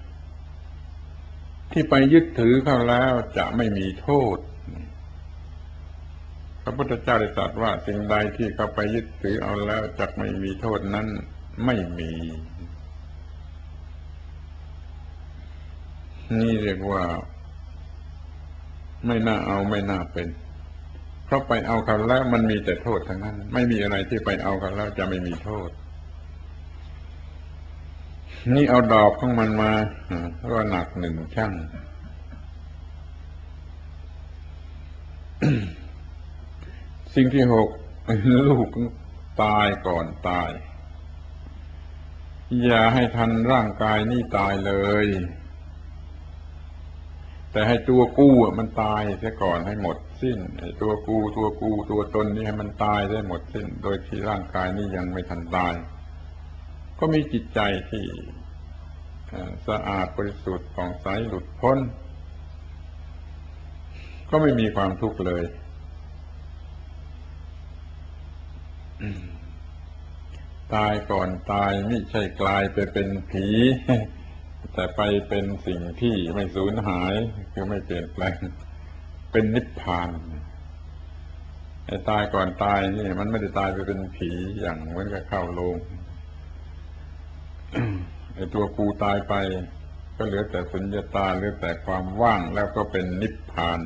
ที่ไปยึดถือเข้าแล้วจะไม่มีโทษพระพุทธเจ้าได้ตรัสว่าสิ่งใดที่เขาไปยึดถือเอาแล้วจะไม่มีโทษนั้นไม่มีนี่เรียกว่าไม่น่าเอาไม่น่าเป็นเพราะไปเอาเขาแล้วมันมีแต่โทษทั้งนั้นไม่มีอะไรที่ไปเอาเขาแล้วจะไม่มีโทษนี่เอาดอกของมันมาก็หนักหนึ่งชั่งสิ่งที่หกลูกตายก่อนตายอย่าให้ทันร่างกายนี่ตายเลยแต่ให้ตัวกู้มันตายเสียก่อนให้หมดสิ้นไอ้ตัวกูตัวกูตัวตนนี่ให้มันตายได้หมดสิ้นโดยที่ร่างกายนี่ยังไม่ทันตายก็มีจิตใจที่สะอาดบริสุทธิ์ผ่องใสหลุดพ้นก็ไม่มีความทุกข์เลยตายก่อนตายไม่ใช่กลายไปเป็นผีแต่ไปเป็นสิ่งที่ไม่สูญหายคือไม่เปลี่ยนแปลงเป็นนิพพานไอ้ตายก่อนตายนี่มันไม่ได้ตายไปเป็นผีอย่างเหมือนกับเข้าโลงไอ้ตัวกูตายไปก็เหลือแต่สุญญตาเหลือแต่ความว่างแล้วก็เป็นนิพพาน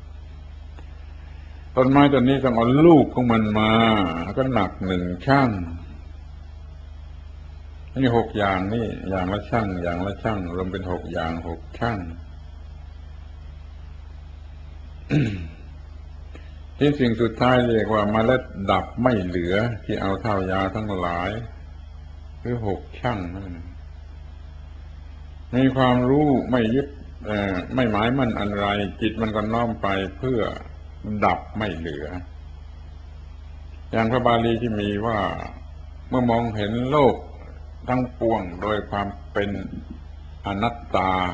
ต้นไม้ต้นนี้ต้องเอาลูกของมันมาก็หนักหนึ่งช่างนี่หกอย่างนี่อย่างละช่างอย่างละช่างรวมเป็นหกอย่างหกช่างที่สิ่งสุดท้ายเรียกว่าเมล็ดดับไม่เหลือที่เอาเท่ายาทั้งหลายหรือหกช่างนั่นมีความรู้ไม่ยึดไม่หมายมั่นอะไรจิตมันก็น้อมไปเพื่อดับไม่เหลืออย่างพระบาลีที่มีว่าเมื่อมองเห็นโลกทั้งปวงโดยความเป็นอนัตตา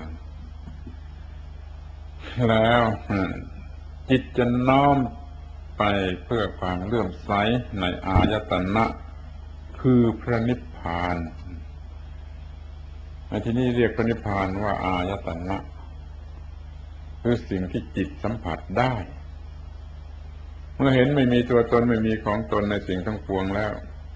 แล้วจิตจะน้อมไปเพื่อความเลื่อมใสในอายตนะคือพระนิพพานในที่นี้เรียกพระนิพพานว่าอายตนะคือสิ่งที่จิตสัมผัสได้เมื่อเห็นไม่มีตัวตนไม่มีของตนในสิ่งทั้งปวงแล้ว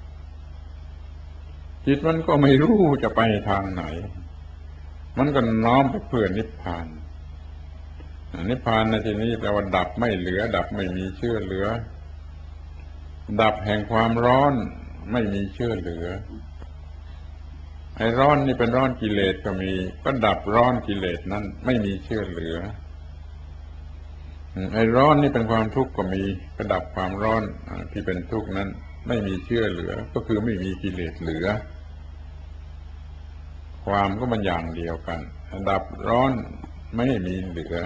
จิตมันก็ไม่รู้จะไปทางไหนมันก็น้อมไปเพื่อนิพพานนิพพานในที่นี้แปลว่าดับไม่เหลือดับไม่มีเชื่อเหลือดับแห่งความร้อนไม่มีเชื่อเหลือไอ้ร้อนนี่เป็นร้อนกิเลสก็มีก็ดับร้อนกิเลสนั้นไม่มีเชื่อเหลือไอ้ร้อนนี่เป็นความทุกข์ก็มีก็ดับความร้อนที่เป็นทุกข์นั้นไม่มีเชื่อเหลือก็คือไม่มีกิเลสเหลือความก็มันอย่างเดียวกันดับร้อนไม่ให้มีเหลือ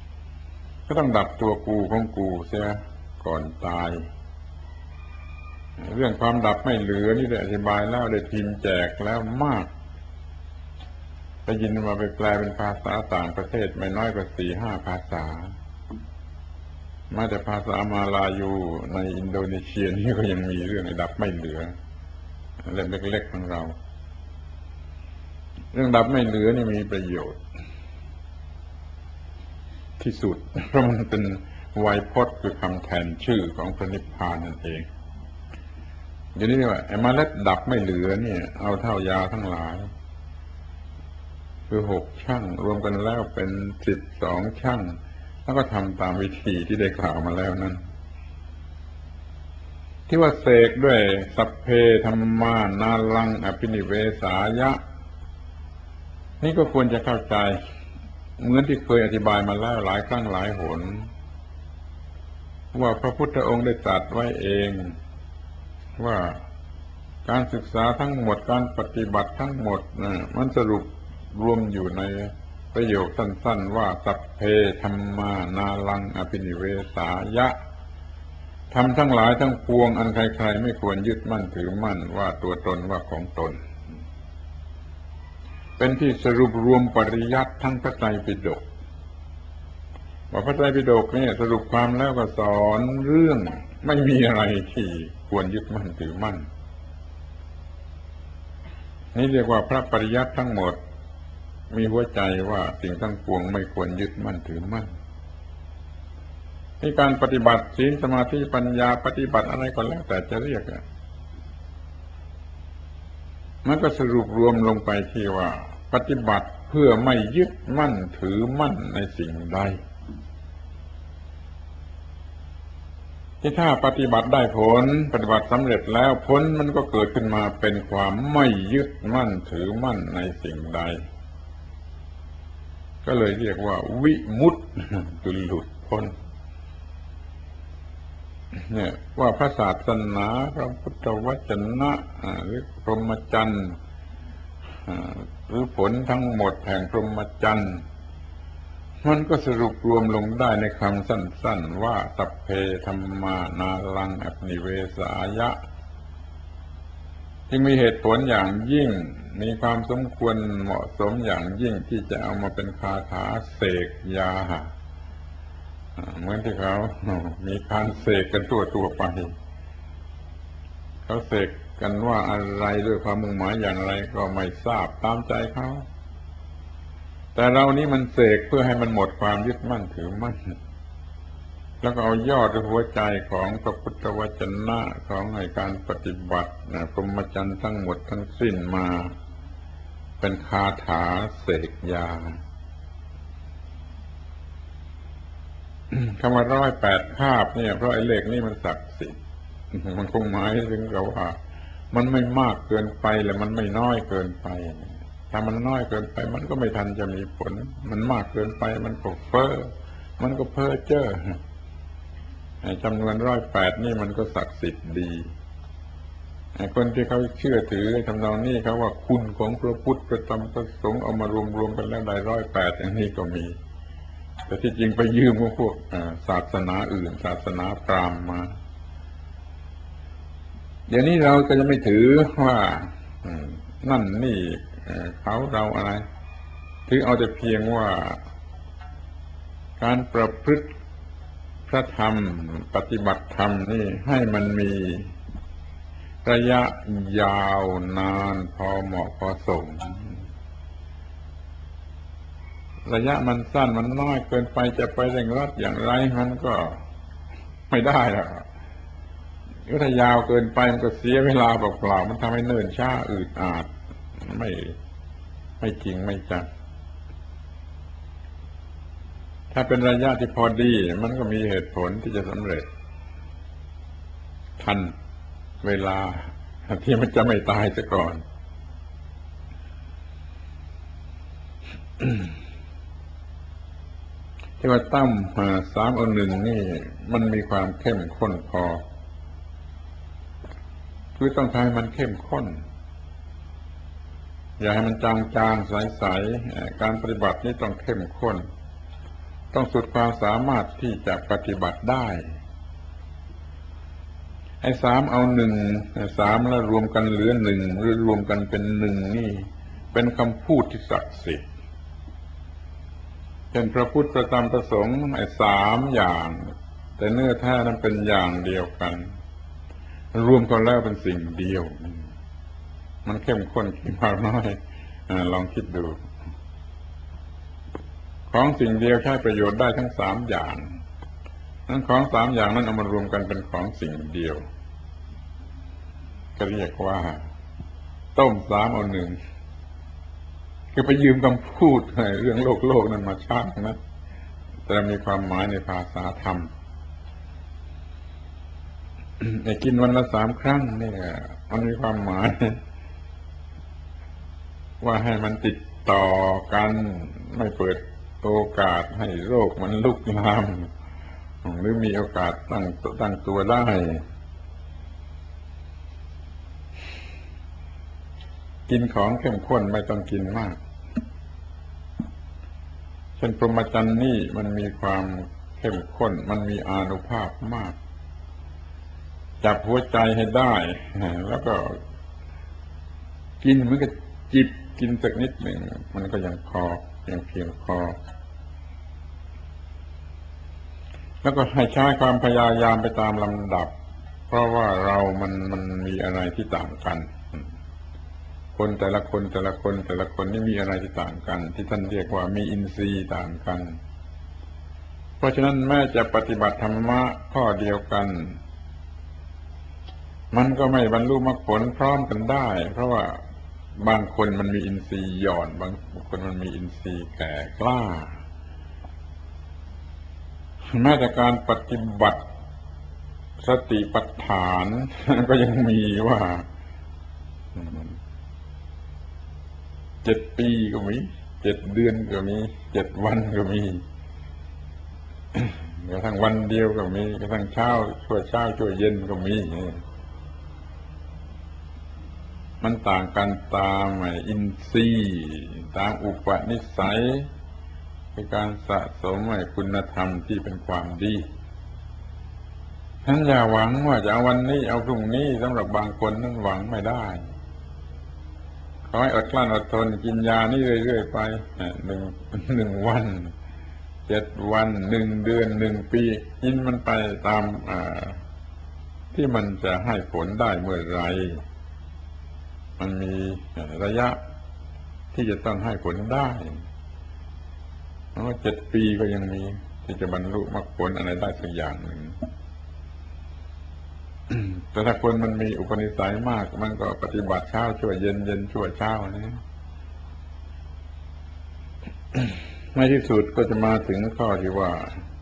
ก็ต้องดับตัวกูของกูเสียก่อนตายเรื่องความดับไม่เหลือนี่ได้อธิบายแล้วได้พิมพ์แจกแล้วมากได้ยินมาไปแปลเป็นภาษาต่างประเทศไม่น้อยกว่าสี่ห้าภาษาแม้แต่ภาษามาลายูในอินโดนีเซียนี่ก็ยังมีเรื่องดับไม่เหลือเล่มเล็กๆของเราเรื่องดับไม่เหลือนี่มีประโยชน์ที่สุดเพราะมันเป็นไวยพจน์คือคำแทนชื่อของพระนิพพานนั่นเองอย่างนี้ว่าไอ้เมล็ดดับไม่เหลือเนี่ยเอาเท่ายาทั้งหลายคือหกชั่งรวมกันแล้วเป็นสิบสองชั่งแล้วก็ทำตามวิธีที่ได้กล่าวมาแล้วนั้นที่ว่าเสกด้วยสัพเพธัมมานาลังอภินิเวสายะนี่ก็ควรจะเข้าใจเหมือนที่เคยอธิบายมาแล้วหลายครั้งหลายหนว่าพระพุทธองค์ได้ตรัสไว้เองว่าการศึกษาทั้งหมดการปฏิบัติทั้งหมดนะมันสรุปรวมอยู่ในประโยคสั้นๆว่าสัพเพธัมมานาลังอภินิเวสายะทำทั้งหลายทั้งปวงอันใครๆไม่ควรยึดมั่นถือมั่นว่าตัวตนว่าของตนเป็นที่สรุปรวมปริยัติทั้งพระไตรปิฎกว่าพระไตรปิฎกเนี่ยสรุปความแล้วก็สอนเรื่องไม่มีอะไรที่ควรยึดมั่นถือมั่นนี่เรียกว่าพระปริยัติทั้งหมดมีหัวใจว่าสิ่งทั้งปวงไม่ควรยึดมั่นถือมั่นในการปฏิบัติศีลสมาธิปัญญาปฏิบัติอะไรก็แล้วแต่จะเรียกมันก็สรุปรวมลงไปที่ว่าปฏิบัติเพื่อไม่ยึดมั่นถือมั่นในสิ่งใดที่ถ้าปฏิบัติได้ผลปฏิบัติสำเร็จแล้วผลมันก็เกิดขึ้นมาเป็นความไม่ยึดมั่นถือมั่นในสิ่งใดก็เลยเรียกว่าวิมุตติคือหลุดพ้นเนี่ยว่าพระศาสนาพระพุทธวจนะหรือพรหมจรรย์หรือผลทั้งหมดแห่งพรหมจรรย์มันก็สรุปรวมลงได้ในคำสั้นๆว่าสัพเพธัมมานาลังอภินิเวสายะจึงมีเหตุผลอย่างยิ่งมีความสมควรเหมาะสมอย่างยิ่งที่จะเอามาเป็นคาถาเสกยาเหมือนที่เขามีการเสกกันทั่วทั่วไปเขาเสกกันว่าอะไรด้วยความมุ่งหมายอย่างไรก็ไม่ทราบตามใจเขาแต่เรานี้มันเสกเพื่อให้มันหมดความยึดมั่นถือมั่นแล้วก็เอายอดหัวใจของพระพุทธวจนะของให้การปฏิบัติพรหมจรรย์ทั้งหมดทั้งสิ้นมาเป็นคาถาเสกยาคำว่าร้อยแปดคาบเนี่ยเพราะไอ้เลขนี้มันศักดิ์สิทธิ์มันคงหมายถึงกับว่ามันไม่มากเกินไปและมันไม่น้อยเกินไปถ้ามันน้อยเกินไปมันก็ไม่ทันจะมีผลมันมากเกินไปมันก็เฟ้อมันก็เพ้อเจ้อจำนวนร้อยแปดนี่มันก็ศักดิ์สิทธิ์ดีคนที่เขาเชื่อถือทำนองนี้เขาว่าคุณของพระพุทธพระธรรมพระสงฆ์เอามารวมๆกันแล้วได้ร้อยแปดอย่างนี้ก็มีแต่ที่จริงไปยืมของพวกศาสนาอื่นศาสนาพราหมณ์มาเดี๋ยวนี้เราก็จะไม่ถือว่านั่นนี่เขาเราอะไรถือเอาแต่เพียงว่าการประพฤติพระธรรมปฏิบัติธรรมนี่ให้มันมีระยะยาวนานพอเหมาะพอสมระยะมันสั้นมันน้อยเกินไปจะไปเร่งรัดอย่างไรมันก็ไม่ได้หรอกถ้ายาวเกินไปมันก็เสียเวลาเปล่าๆมันทำให้เนิ่นช้าอืดอาดไม่ไม่จริงไม่จังถ้าเป็นระยะที่พอดีมันก็มีเหตุผลที่จะสำเร็จทันเวลาที่มันจะไม่ตายซะก่อนที่ว่าตั้มสามเอาหนึ่งนี่มันมีความเข้มข้นพอคือต้องทำให้มันเข้มข้นอย่าให้มันจางๆใสๆการปฏิบัตินี้ต้องเข้มข้นต้องสุดความสามารถที่จะปฏิบัติได้ไอ้สามเอาหนึ่งสามแล้วรวมกันเหลือหนึ่งหรือรวมกันเป็นหนึ่งนี่เป็นคำพูดที่ศักดิ์สิทธิ์เช่นพระพุทธพระธรรมพระสงฆ์ไอ้สามอย่างแต่เนื้อแท้นั้นเป็นอย่างเดียวกันรวมกันแล้วเป็นสิ่งเดียวมันเข้มข้นกี่มากน้อยลองคิดดูของสิ่งเดียวใช้ประโยชน์ได้ทั้งสามอย่างนั้นของสามอย่างนั้นเอามารวมกันเป็นของสิ่งเดียวก็เรียกว่าต้มสามเอาหนึ่งคือไปยืมคำพูดเรื่องโลกโลกนั้นมาชักนะแต่มีความหมายในภาษาธรรมไอ้กินวันละสามครั้งเนี่ยมันมีความหมายว่าให้มันติดต่อกันไม่เปิดโอกาสให้โรคมันลุกลามหรือมีโอกาสตั้งตั้งตัวได้กินของเข้มข้นไม่ต้องกินมากเช่นพรหมจรรย์นี่มันมีความเข้มข้นมันมีอานุภาพมากจับหัวใจให้ได้แล้วก็กินเหมือนกับจิบกินสักนิดหนึ่งมันก็ยังพอยังเพียงพอแล้วก็ให้ใช้ความพยายามไปตามลำดับเพราะว่าเรามันมันมีอะไรที่ต่างกันคนแต่ละคนแต่ละคนแต่ละคนนี่มีอะไรที่ต่างกันที่ท่านเรียกว่ามีอินทรีย์ต่างกันเพราะฉะนั้นแม้จะปฏิบัติธรรมะข้อเดียวกันมันก็ไม่บรรลุมรรคผลพร้อมกันได้เพราะว่าบางคนมันมีอินทรีย์หย่อนบางคนมันมีอินทรีย์แก่กล้าแม้แต่การปฏิบัติสติปัฏฐานก็ยังมีว่าเจ็ดปีก็มีเจ็ดเดือนก็มีเจ็ดวันก็มีกระทั่งวันเดียวก็มีกระทั่งเช้าชั่วเช้าชั่วเย็นก็มีมันต่างกันตามอินทรีย์ตามอุปนิสัยในการสะสมคุณธรรมที่เป็นความดีฉันอย่าหวังว่าจะเอาวันนี้เอาพรุ่งนี้สำหรับบางคนนั้นหวังไม่ได้ขอให้อดกลั้นอดทนกินยานี่เรื่อยๆไปหนึ่งหนึ่งวันเจ็ดวันหนึ่งเดือนหนึ่งปีกินมันไปตามที่มันจะให้ผลได้เมื่อไรมันมีระยะที่จะต้องให้ผลได้เพราะว่าเจ็ดปีก็ยังมีที่จะบรรลุมรรคผลอะไรได้สักอย่างหนึ่งแต่ถ้าคนมันมีอุปนิสัยมากมันก็ปฏิบัติเช้าชั่วเย็นเย็นชั่วเช้านี้ในที่สุดก็จะมาถึงข้อที่ว่า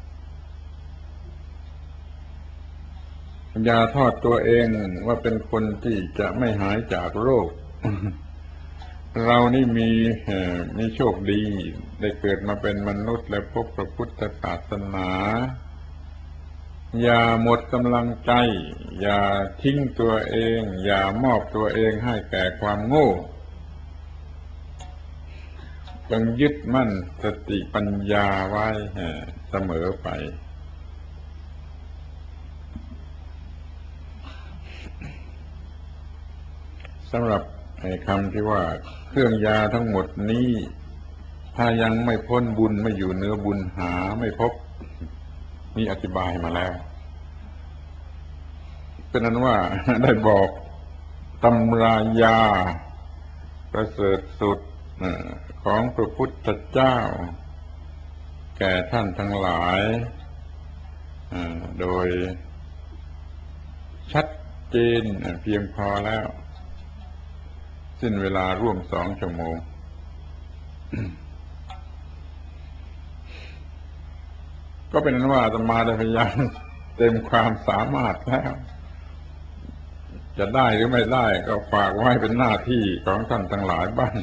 อย่าทอดตัวเองว่าเป็นคนที่จะไม่หายจากโรคเรานี่มีมีโชคดีได้เกิดมาเป็นมนุษย์และพบพระพุทธศาสนาอย่าหมดกำลังใจอย่าทิ้งตัวเองอย่ามอบตัวเองให้แก่ความโง่จงยึดมั่นสติปัญญาไว้เสมอไปสำหรับคำที่ว่าเครื่องยาทั้งหมดนี้ถ้ายังไม่พ้นบุญไม่อยู่เนื้อบุญหาไม่พบนี่อธิบายมาแล้วเป็นนั้นว่าได้บอกตำรายาประเสริฐสุดของพระพุทธเจ้าแก่ท่านทั้งหลายโดยชัดเจนเพียงพอแล้วสิ้นเวลาร่วมสองชั่วโมงก็เป็นนั้นว่าอาตมาได้พยายามเต็มความสามารถแล้วจะได้หรือไม่ได้ก็ฝากไว้เป็นหน้าที่ของท่านทั้งหลายบ้าง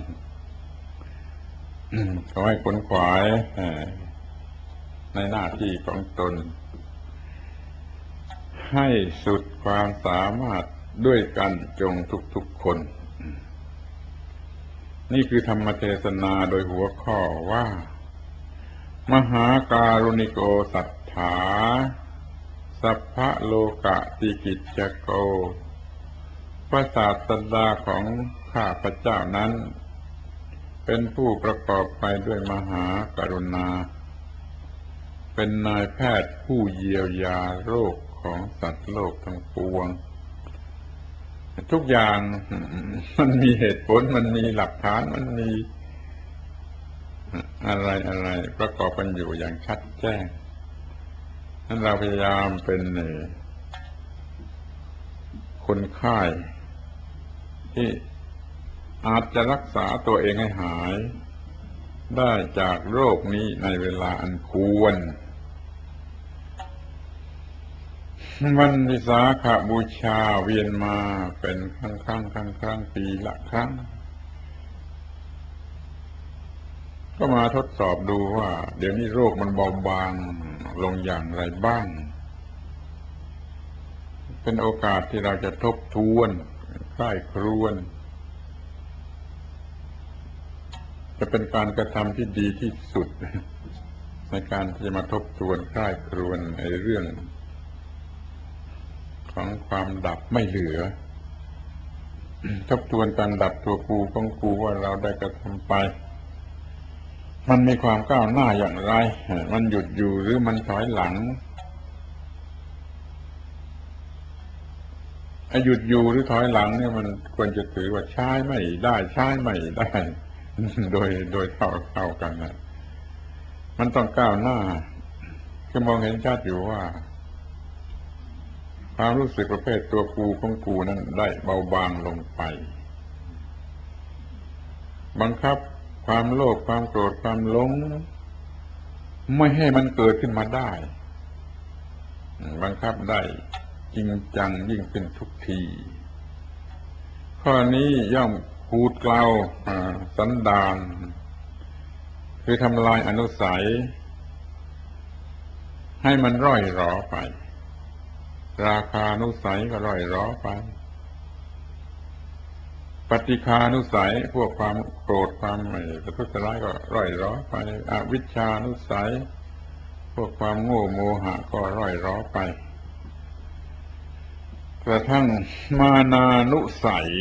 ขอให้ขวนขวายในหน้าที่ของตนให้สุดความสามารถด้วยกันจงทุกๆคนนี่คือธรรมเทศนาโดยหัวข้อว่ามหาการุณิโกสัทธาสสัพพะโลกะติกิจจโกพระศาสดาของข้าพเจ้านั้นเป็นผู้ประกอบไปด้วยมหากรุณาเป็นนายแพทย์ผู้เยียวยาโรคของสัตว์โลกทั้งปวงทุกอย่างมันมีเหตุผลมันมีหลักฐานมันมีอะไรอะไรประกอบกันอยู่อย่างชัดแจ้งนั้นเราพยายามเป็นคนไข้ที่อาจจะรักษาตัวเองให้หายได้จากโรคนี้ในเวลาอันควรวันวิสาขบูชาเวียนมาเป็นครั้งครั้งครั้งครั้งปีละครั้งก็มาทดสอบดูว่าเดี๋ยวนี้โรคมันเบาบางลงอย่างไรบ้างเป็นโอกาสที่เราจะทบทวนใคร่ครวญจะเป็นการกระทำที่ดีที่สุดในการที่จะมาทบทวนใคร่ครวญในเรื่องของความดับไม่เหลือทบทวนการดับตัวกูของกูว่าเราได้กระทำไปมันมีความก้าวหน้าอย่างไรมันหยุดอยู่หรือมันถอยหลังไอ้หยุดอยู่หรือถอยหลังเนี่ยมันควรจะถือว่าใช้ไม่ได้ใช้ไม่ได้โดยโดยเท่าเท่ากันนะมันต้องก้าวหน้าจะมองเห็นชัดอยู่ว่าความรู้สึกประเภทตัวกูของกูนั้นได้เบาบางลงไปบังคับความโลภความโกรธความหลงไม่ให้มันเกิดขึ้นมาได้บังคับได้จริงจังยิ่งขึ้นทุกทีข้อนี้ย่อมขูดเกลาสันดานคือทำลายอนุสัยให้มันร่อยหรอไปราคานุสัยก็ร่อยหรอไปปฏิฆานุสัยพวกความโกรธความไม่ประทุษร้ายก็ร่อยหรอไปอวิชชานุสัยพวกความโง่โมหะก็ร่อยหรอไปกระทั่งมานานุสัย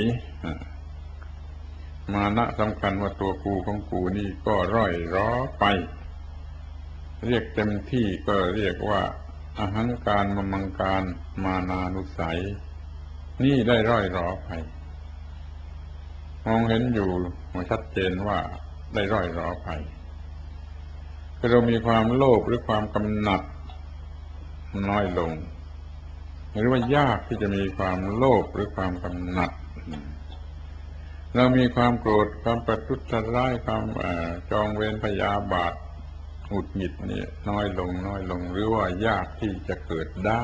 มานะสำคัญว่าตัวกูของกูนี่ก็ร่อยหรอไปเรียกเต็มที่ก็เรียกว่าอหังการมมังการมานานุสัยนี่ได้ร่อยหรอไปมองเห็นอยู่ชัดเจนว่าได้ร่อยหรอไปคือเรามีความโลภหรือความกำหนัดน้อยลงหรือว่ายากที่จะมีความโลภหรือความกำหนัดเรามีความโกรธความประทุษร้ายความจองเวรพยาบาทหงุดหงิดนี่น้อยลงน้อยลงหรือว่ายากที่จะเกิดได้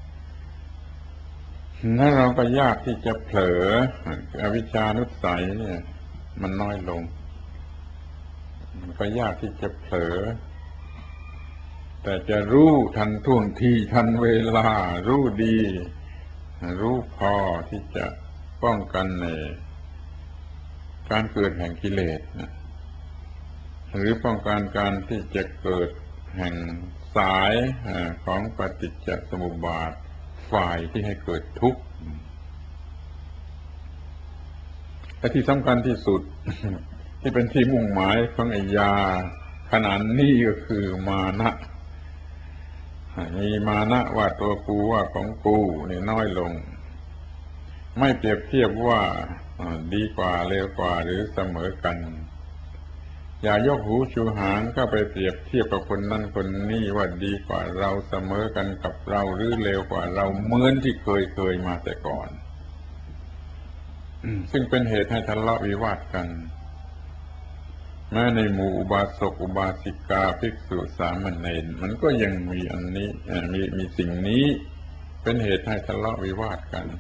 แล้วเราก็ยากที่จะเผลออวิชชานุสัยเนี่ยมันน้อยลงมันก็ยากที่จะเผลอแต่จะรู้ทันท่วงทีทันเวลารู้ดีรู้พอที่จะป้องกันในการเกิดแห่งกิเลสหรือป้องกันการที่จะเกิดแห่งสายของปฏิจจสมุปบาทฝ่ายที่ให้เกิดทุกข์แต่ที่สำคัญที่สุดที่เป็นที่มุ่งหมายของไอ้ยาขนาดนี้ก็คือมานะมีมานะว่าตัวกูว่าของกูนี่น้อยลงไม่เปรียบเทียบว่าดีกว่าเลวกว่าหรือเสมอกันอย่ายกหูชูหางก็ไปเปรียบเทียบกับคนนั้นคนนี้ว่าดีกว่าเราเสมอกันกับเราหรือเลวกว่าเราเหมือนที่เคยเคยมาแต่ก่อนซึ่งเป็นเหตุให้ทะเลาะวิวาทกันแม้ในหมู่อุบาสกอุบาสิกาภิกษุสามเณรมันก็ยังมีอันนี้มีมีสิ่งนี้เป็นเหตุให้ทะเลาะวิวาทกัน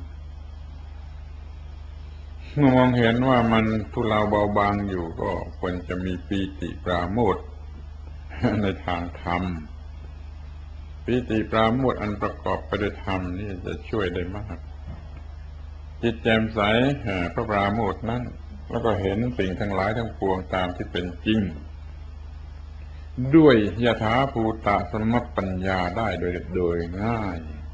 เมื่อมองเห็นว่ามันทุเลาเบาบางอยู่ก็ควรจะมีปีติปราโมทย์ในทางธรรมปีติปราโมทย์อันประกอบไปด้วยธรรมนี่จะช่วยได้มากจิตแจ่มใสพระปราโมทย์นั้นแล้วก็เห็นสิ่งทั้งหลายทั้งปวงตามที่เป็นจริงด้วยยถาภูตสมปัญญาได้โดยโดยง่าย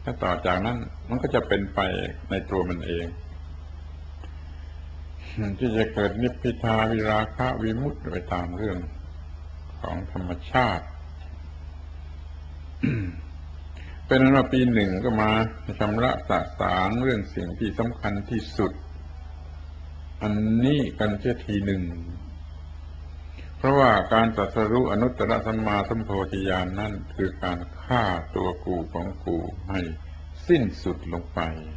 ถ้าต่อจากนั้นมันก็จะเป็นไปในตัวมันเองที่จะเกิดนิพพิทาวิราคะวิมุตติไปตามเรื่องของธรรมชาติเป็นนั้นว่าปีหนึ่งก็มาชำระสะสางเรื่องสิ่งที่สำคัญที่สุดอันนี้กันเสียทีหนึ่งเพราะว่าการตรัสรู้อนุตตรสัมมาสัมโพธิญาณนั่นคือการฆ่าตัวกูของกูให้สิ้นสุดลงไป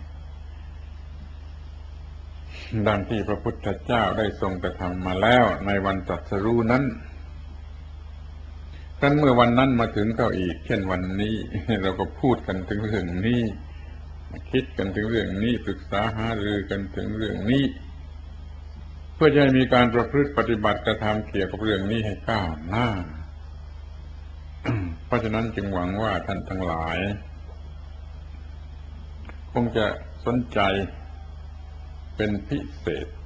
ดังที่พระพุทธเจ้าได้ทรงกระทำมาแล้วในวันตรัสรู้นั้นครั้นเมื่อวันนั้นมาถึงก็อีกเช่นวันนี้เราก็พูดกันถึงเรื่องนี้คิดกันถึงเรื่องนี้ปรึกษาหารือกันถึงเรื่องนี้เพื่อจะให้มีการประพฤติปฏิบัติกระทำเกี่ยวกับเรื่องนี้ให้ก้าวหน้า เพราะฉะนั้นจึงหวังว่าท่านทั้งหลายคงจะสนใจเป็นพิเศษ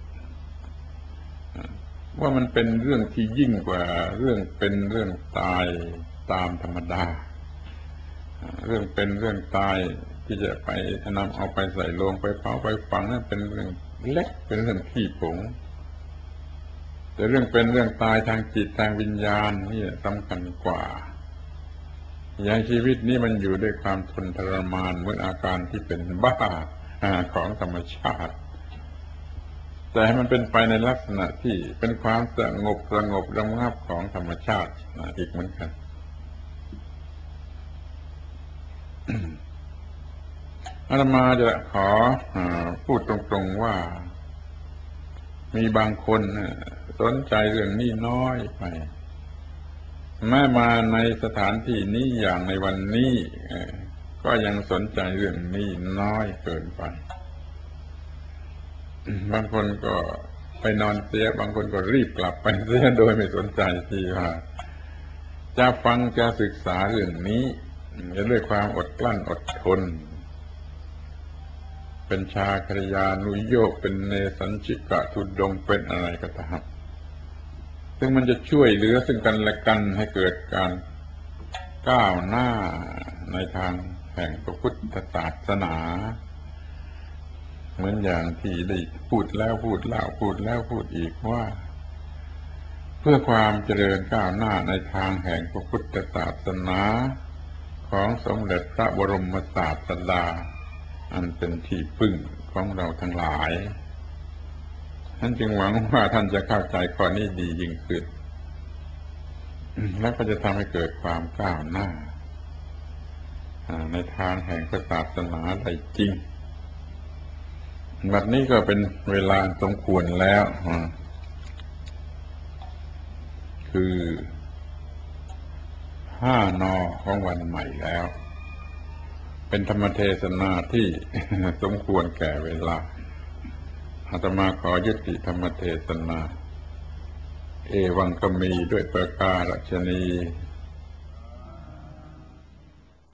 ว่ามันเป็นเรื่องที่ยิ่งกว่าเรื่องเป็นเรื่องตายตามธรรมดาเรื่องเป็นเรื่องตายที่จะไปนำเอาไปใส่โลงไปเผาไปฝังนั่นเป็นเรื่องเล็กเป็นเรื่องขี้ผงแต่เรื่องเป็นเรื่องตายทางจิตทางวิญญาณนี่สำคัญกว่าอย่างชีวิตนี้มันอยู่ด้วยความทนทรมานเหมือนอาการที่เป็นบ้าของธรรมชาติแต่ให้มันเป็นไปในลักษณะที่เป็นความสงบสงบระงับของธรรมชาติอีกเหมือนกันอาตมาจะขอพูดตรงๆว่ามีบางคนสนใจเรื่องนี้น้อยไปแม้มาในสถานที่นี้อย่างในวันนี้ก็ยังสนใจเรื่องนี้น้อยเกินไปบางคนก็ไปนอนเสียบางคนก็รีบกลับไปเสียโดยไม่สนใจที่ว่าจะฟังจะศึกษาเรื่องนี้จะด้วยความอดกลั้นอดทนเป็นชาคริยานุโยคเป็นเนสัญชิกะทุดงเป็นอะไรก็ตามซึ่งมันจะช่วยเหลือซึ่งกันและกันให้เกิดการก้าวหน้าในทางแห่งพระพุทธศาสนาเหมือนอย่างที่ได้พูดแล้วพูดเล่าพูดแล้วพูดอีกว่าเพื่อความเจริญก้าวหน้าในทางแห่งพระพุทธศาสนาของสมเด็จพระบรมศาสดาอันเป็นที่พึ่งของเราทั้งหลายท่านจึงหวังว่าท่านจะเข้าใจข้อนี้ดียิ่งขึ้นและก็จะทำให้เกิดความก้าวหน้าในทางแห่งศาสนาได้จริงบัดนี้ก็เป็นเวลาสมควรแล้วคือห้านอของวันใหม่แล้วเป็นธรรมเทศนาที่สมควรแก่เวลาอาตมาขอยุติธรรมเทศนาเอวังก็มีด้วยประการฉะนี้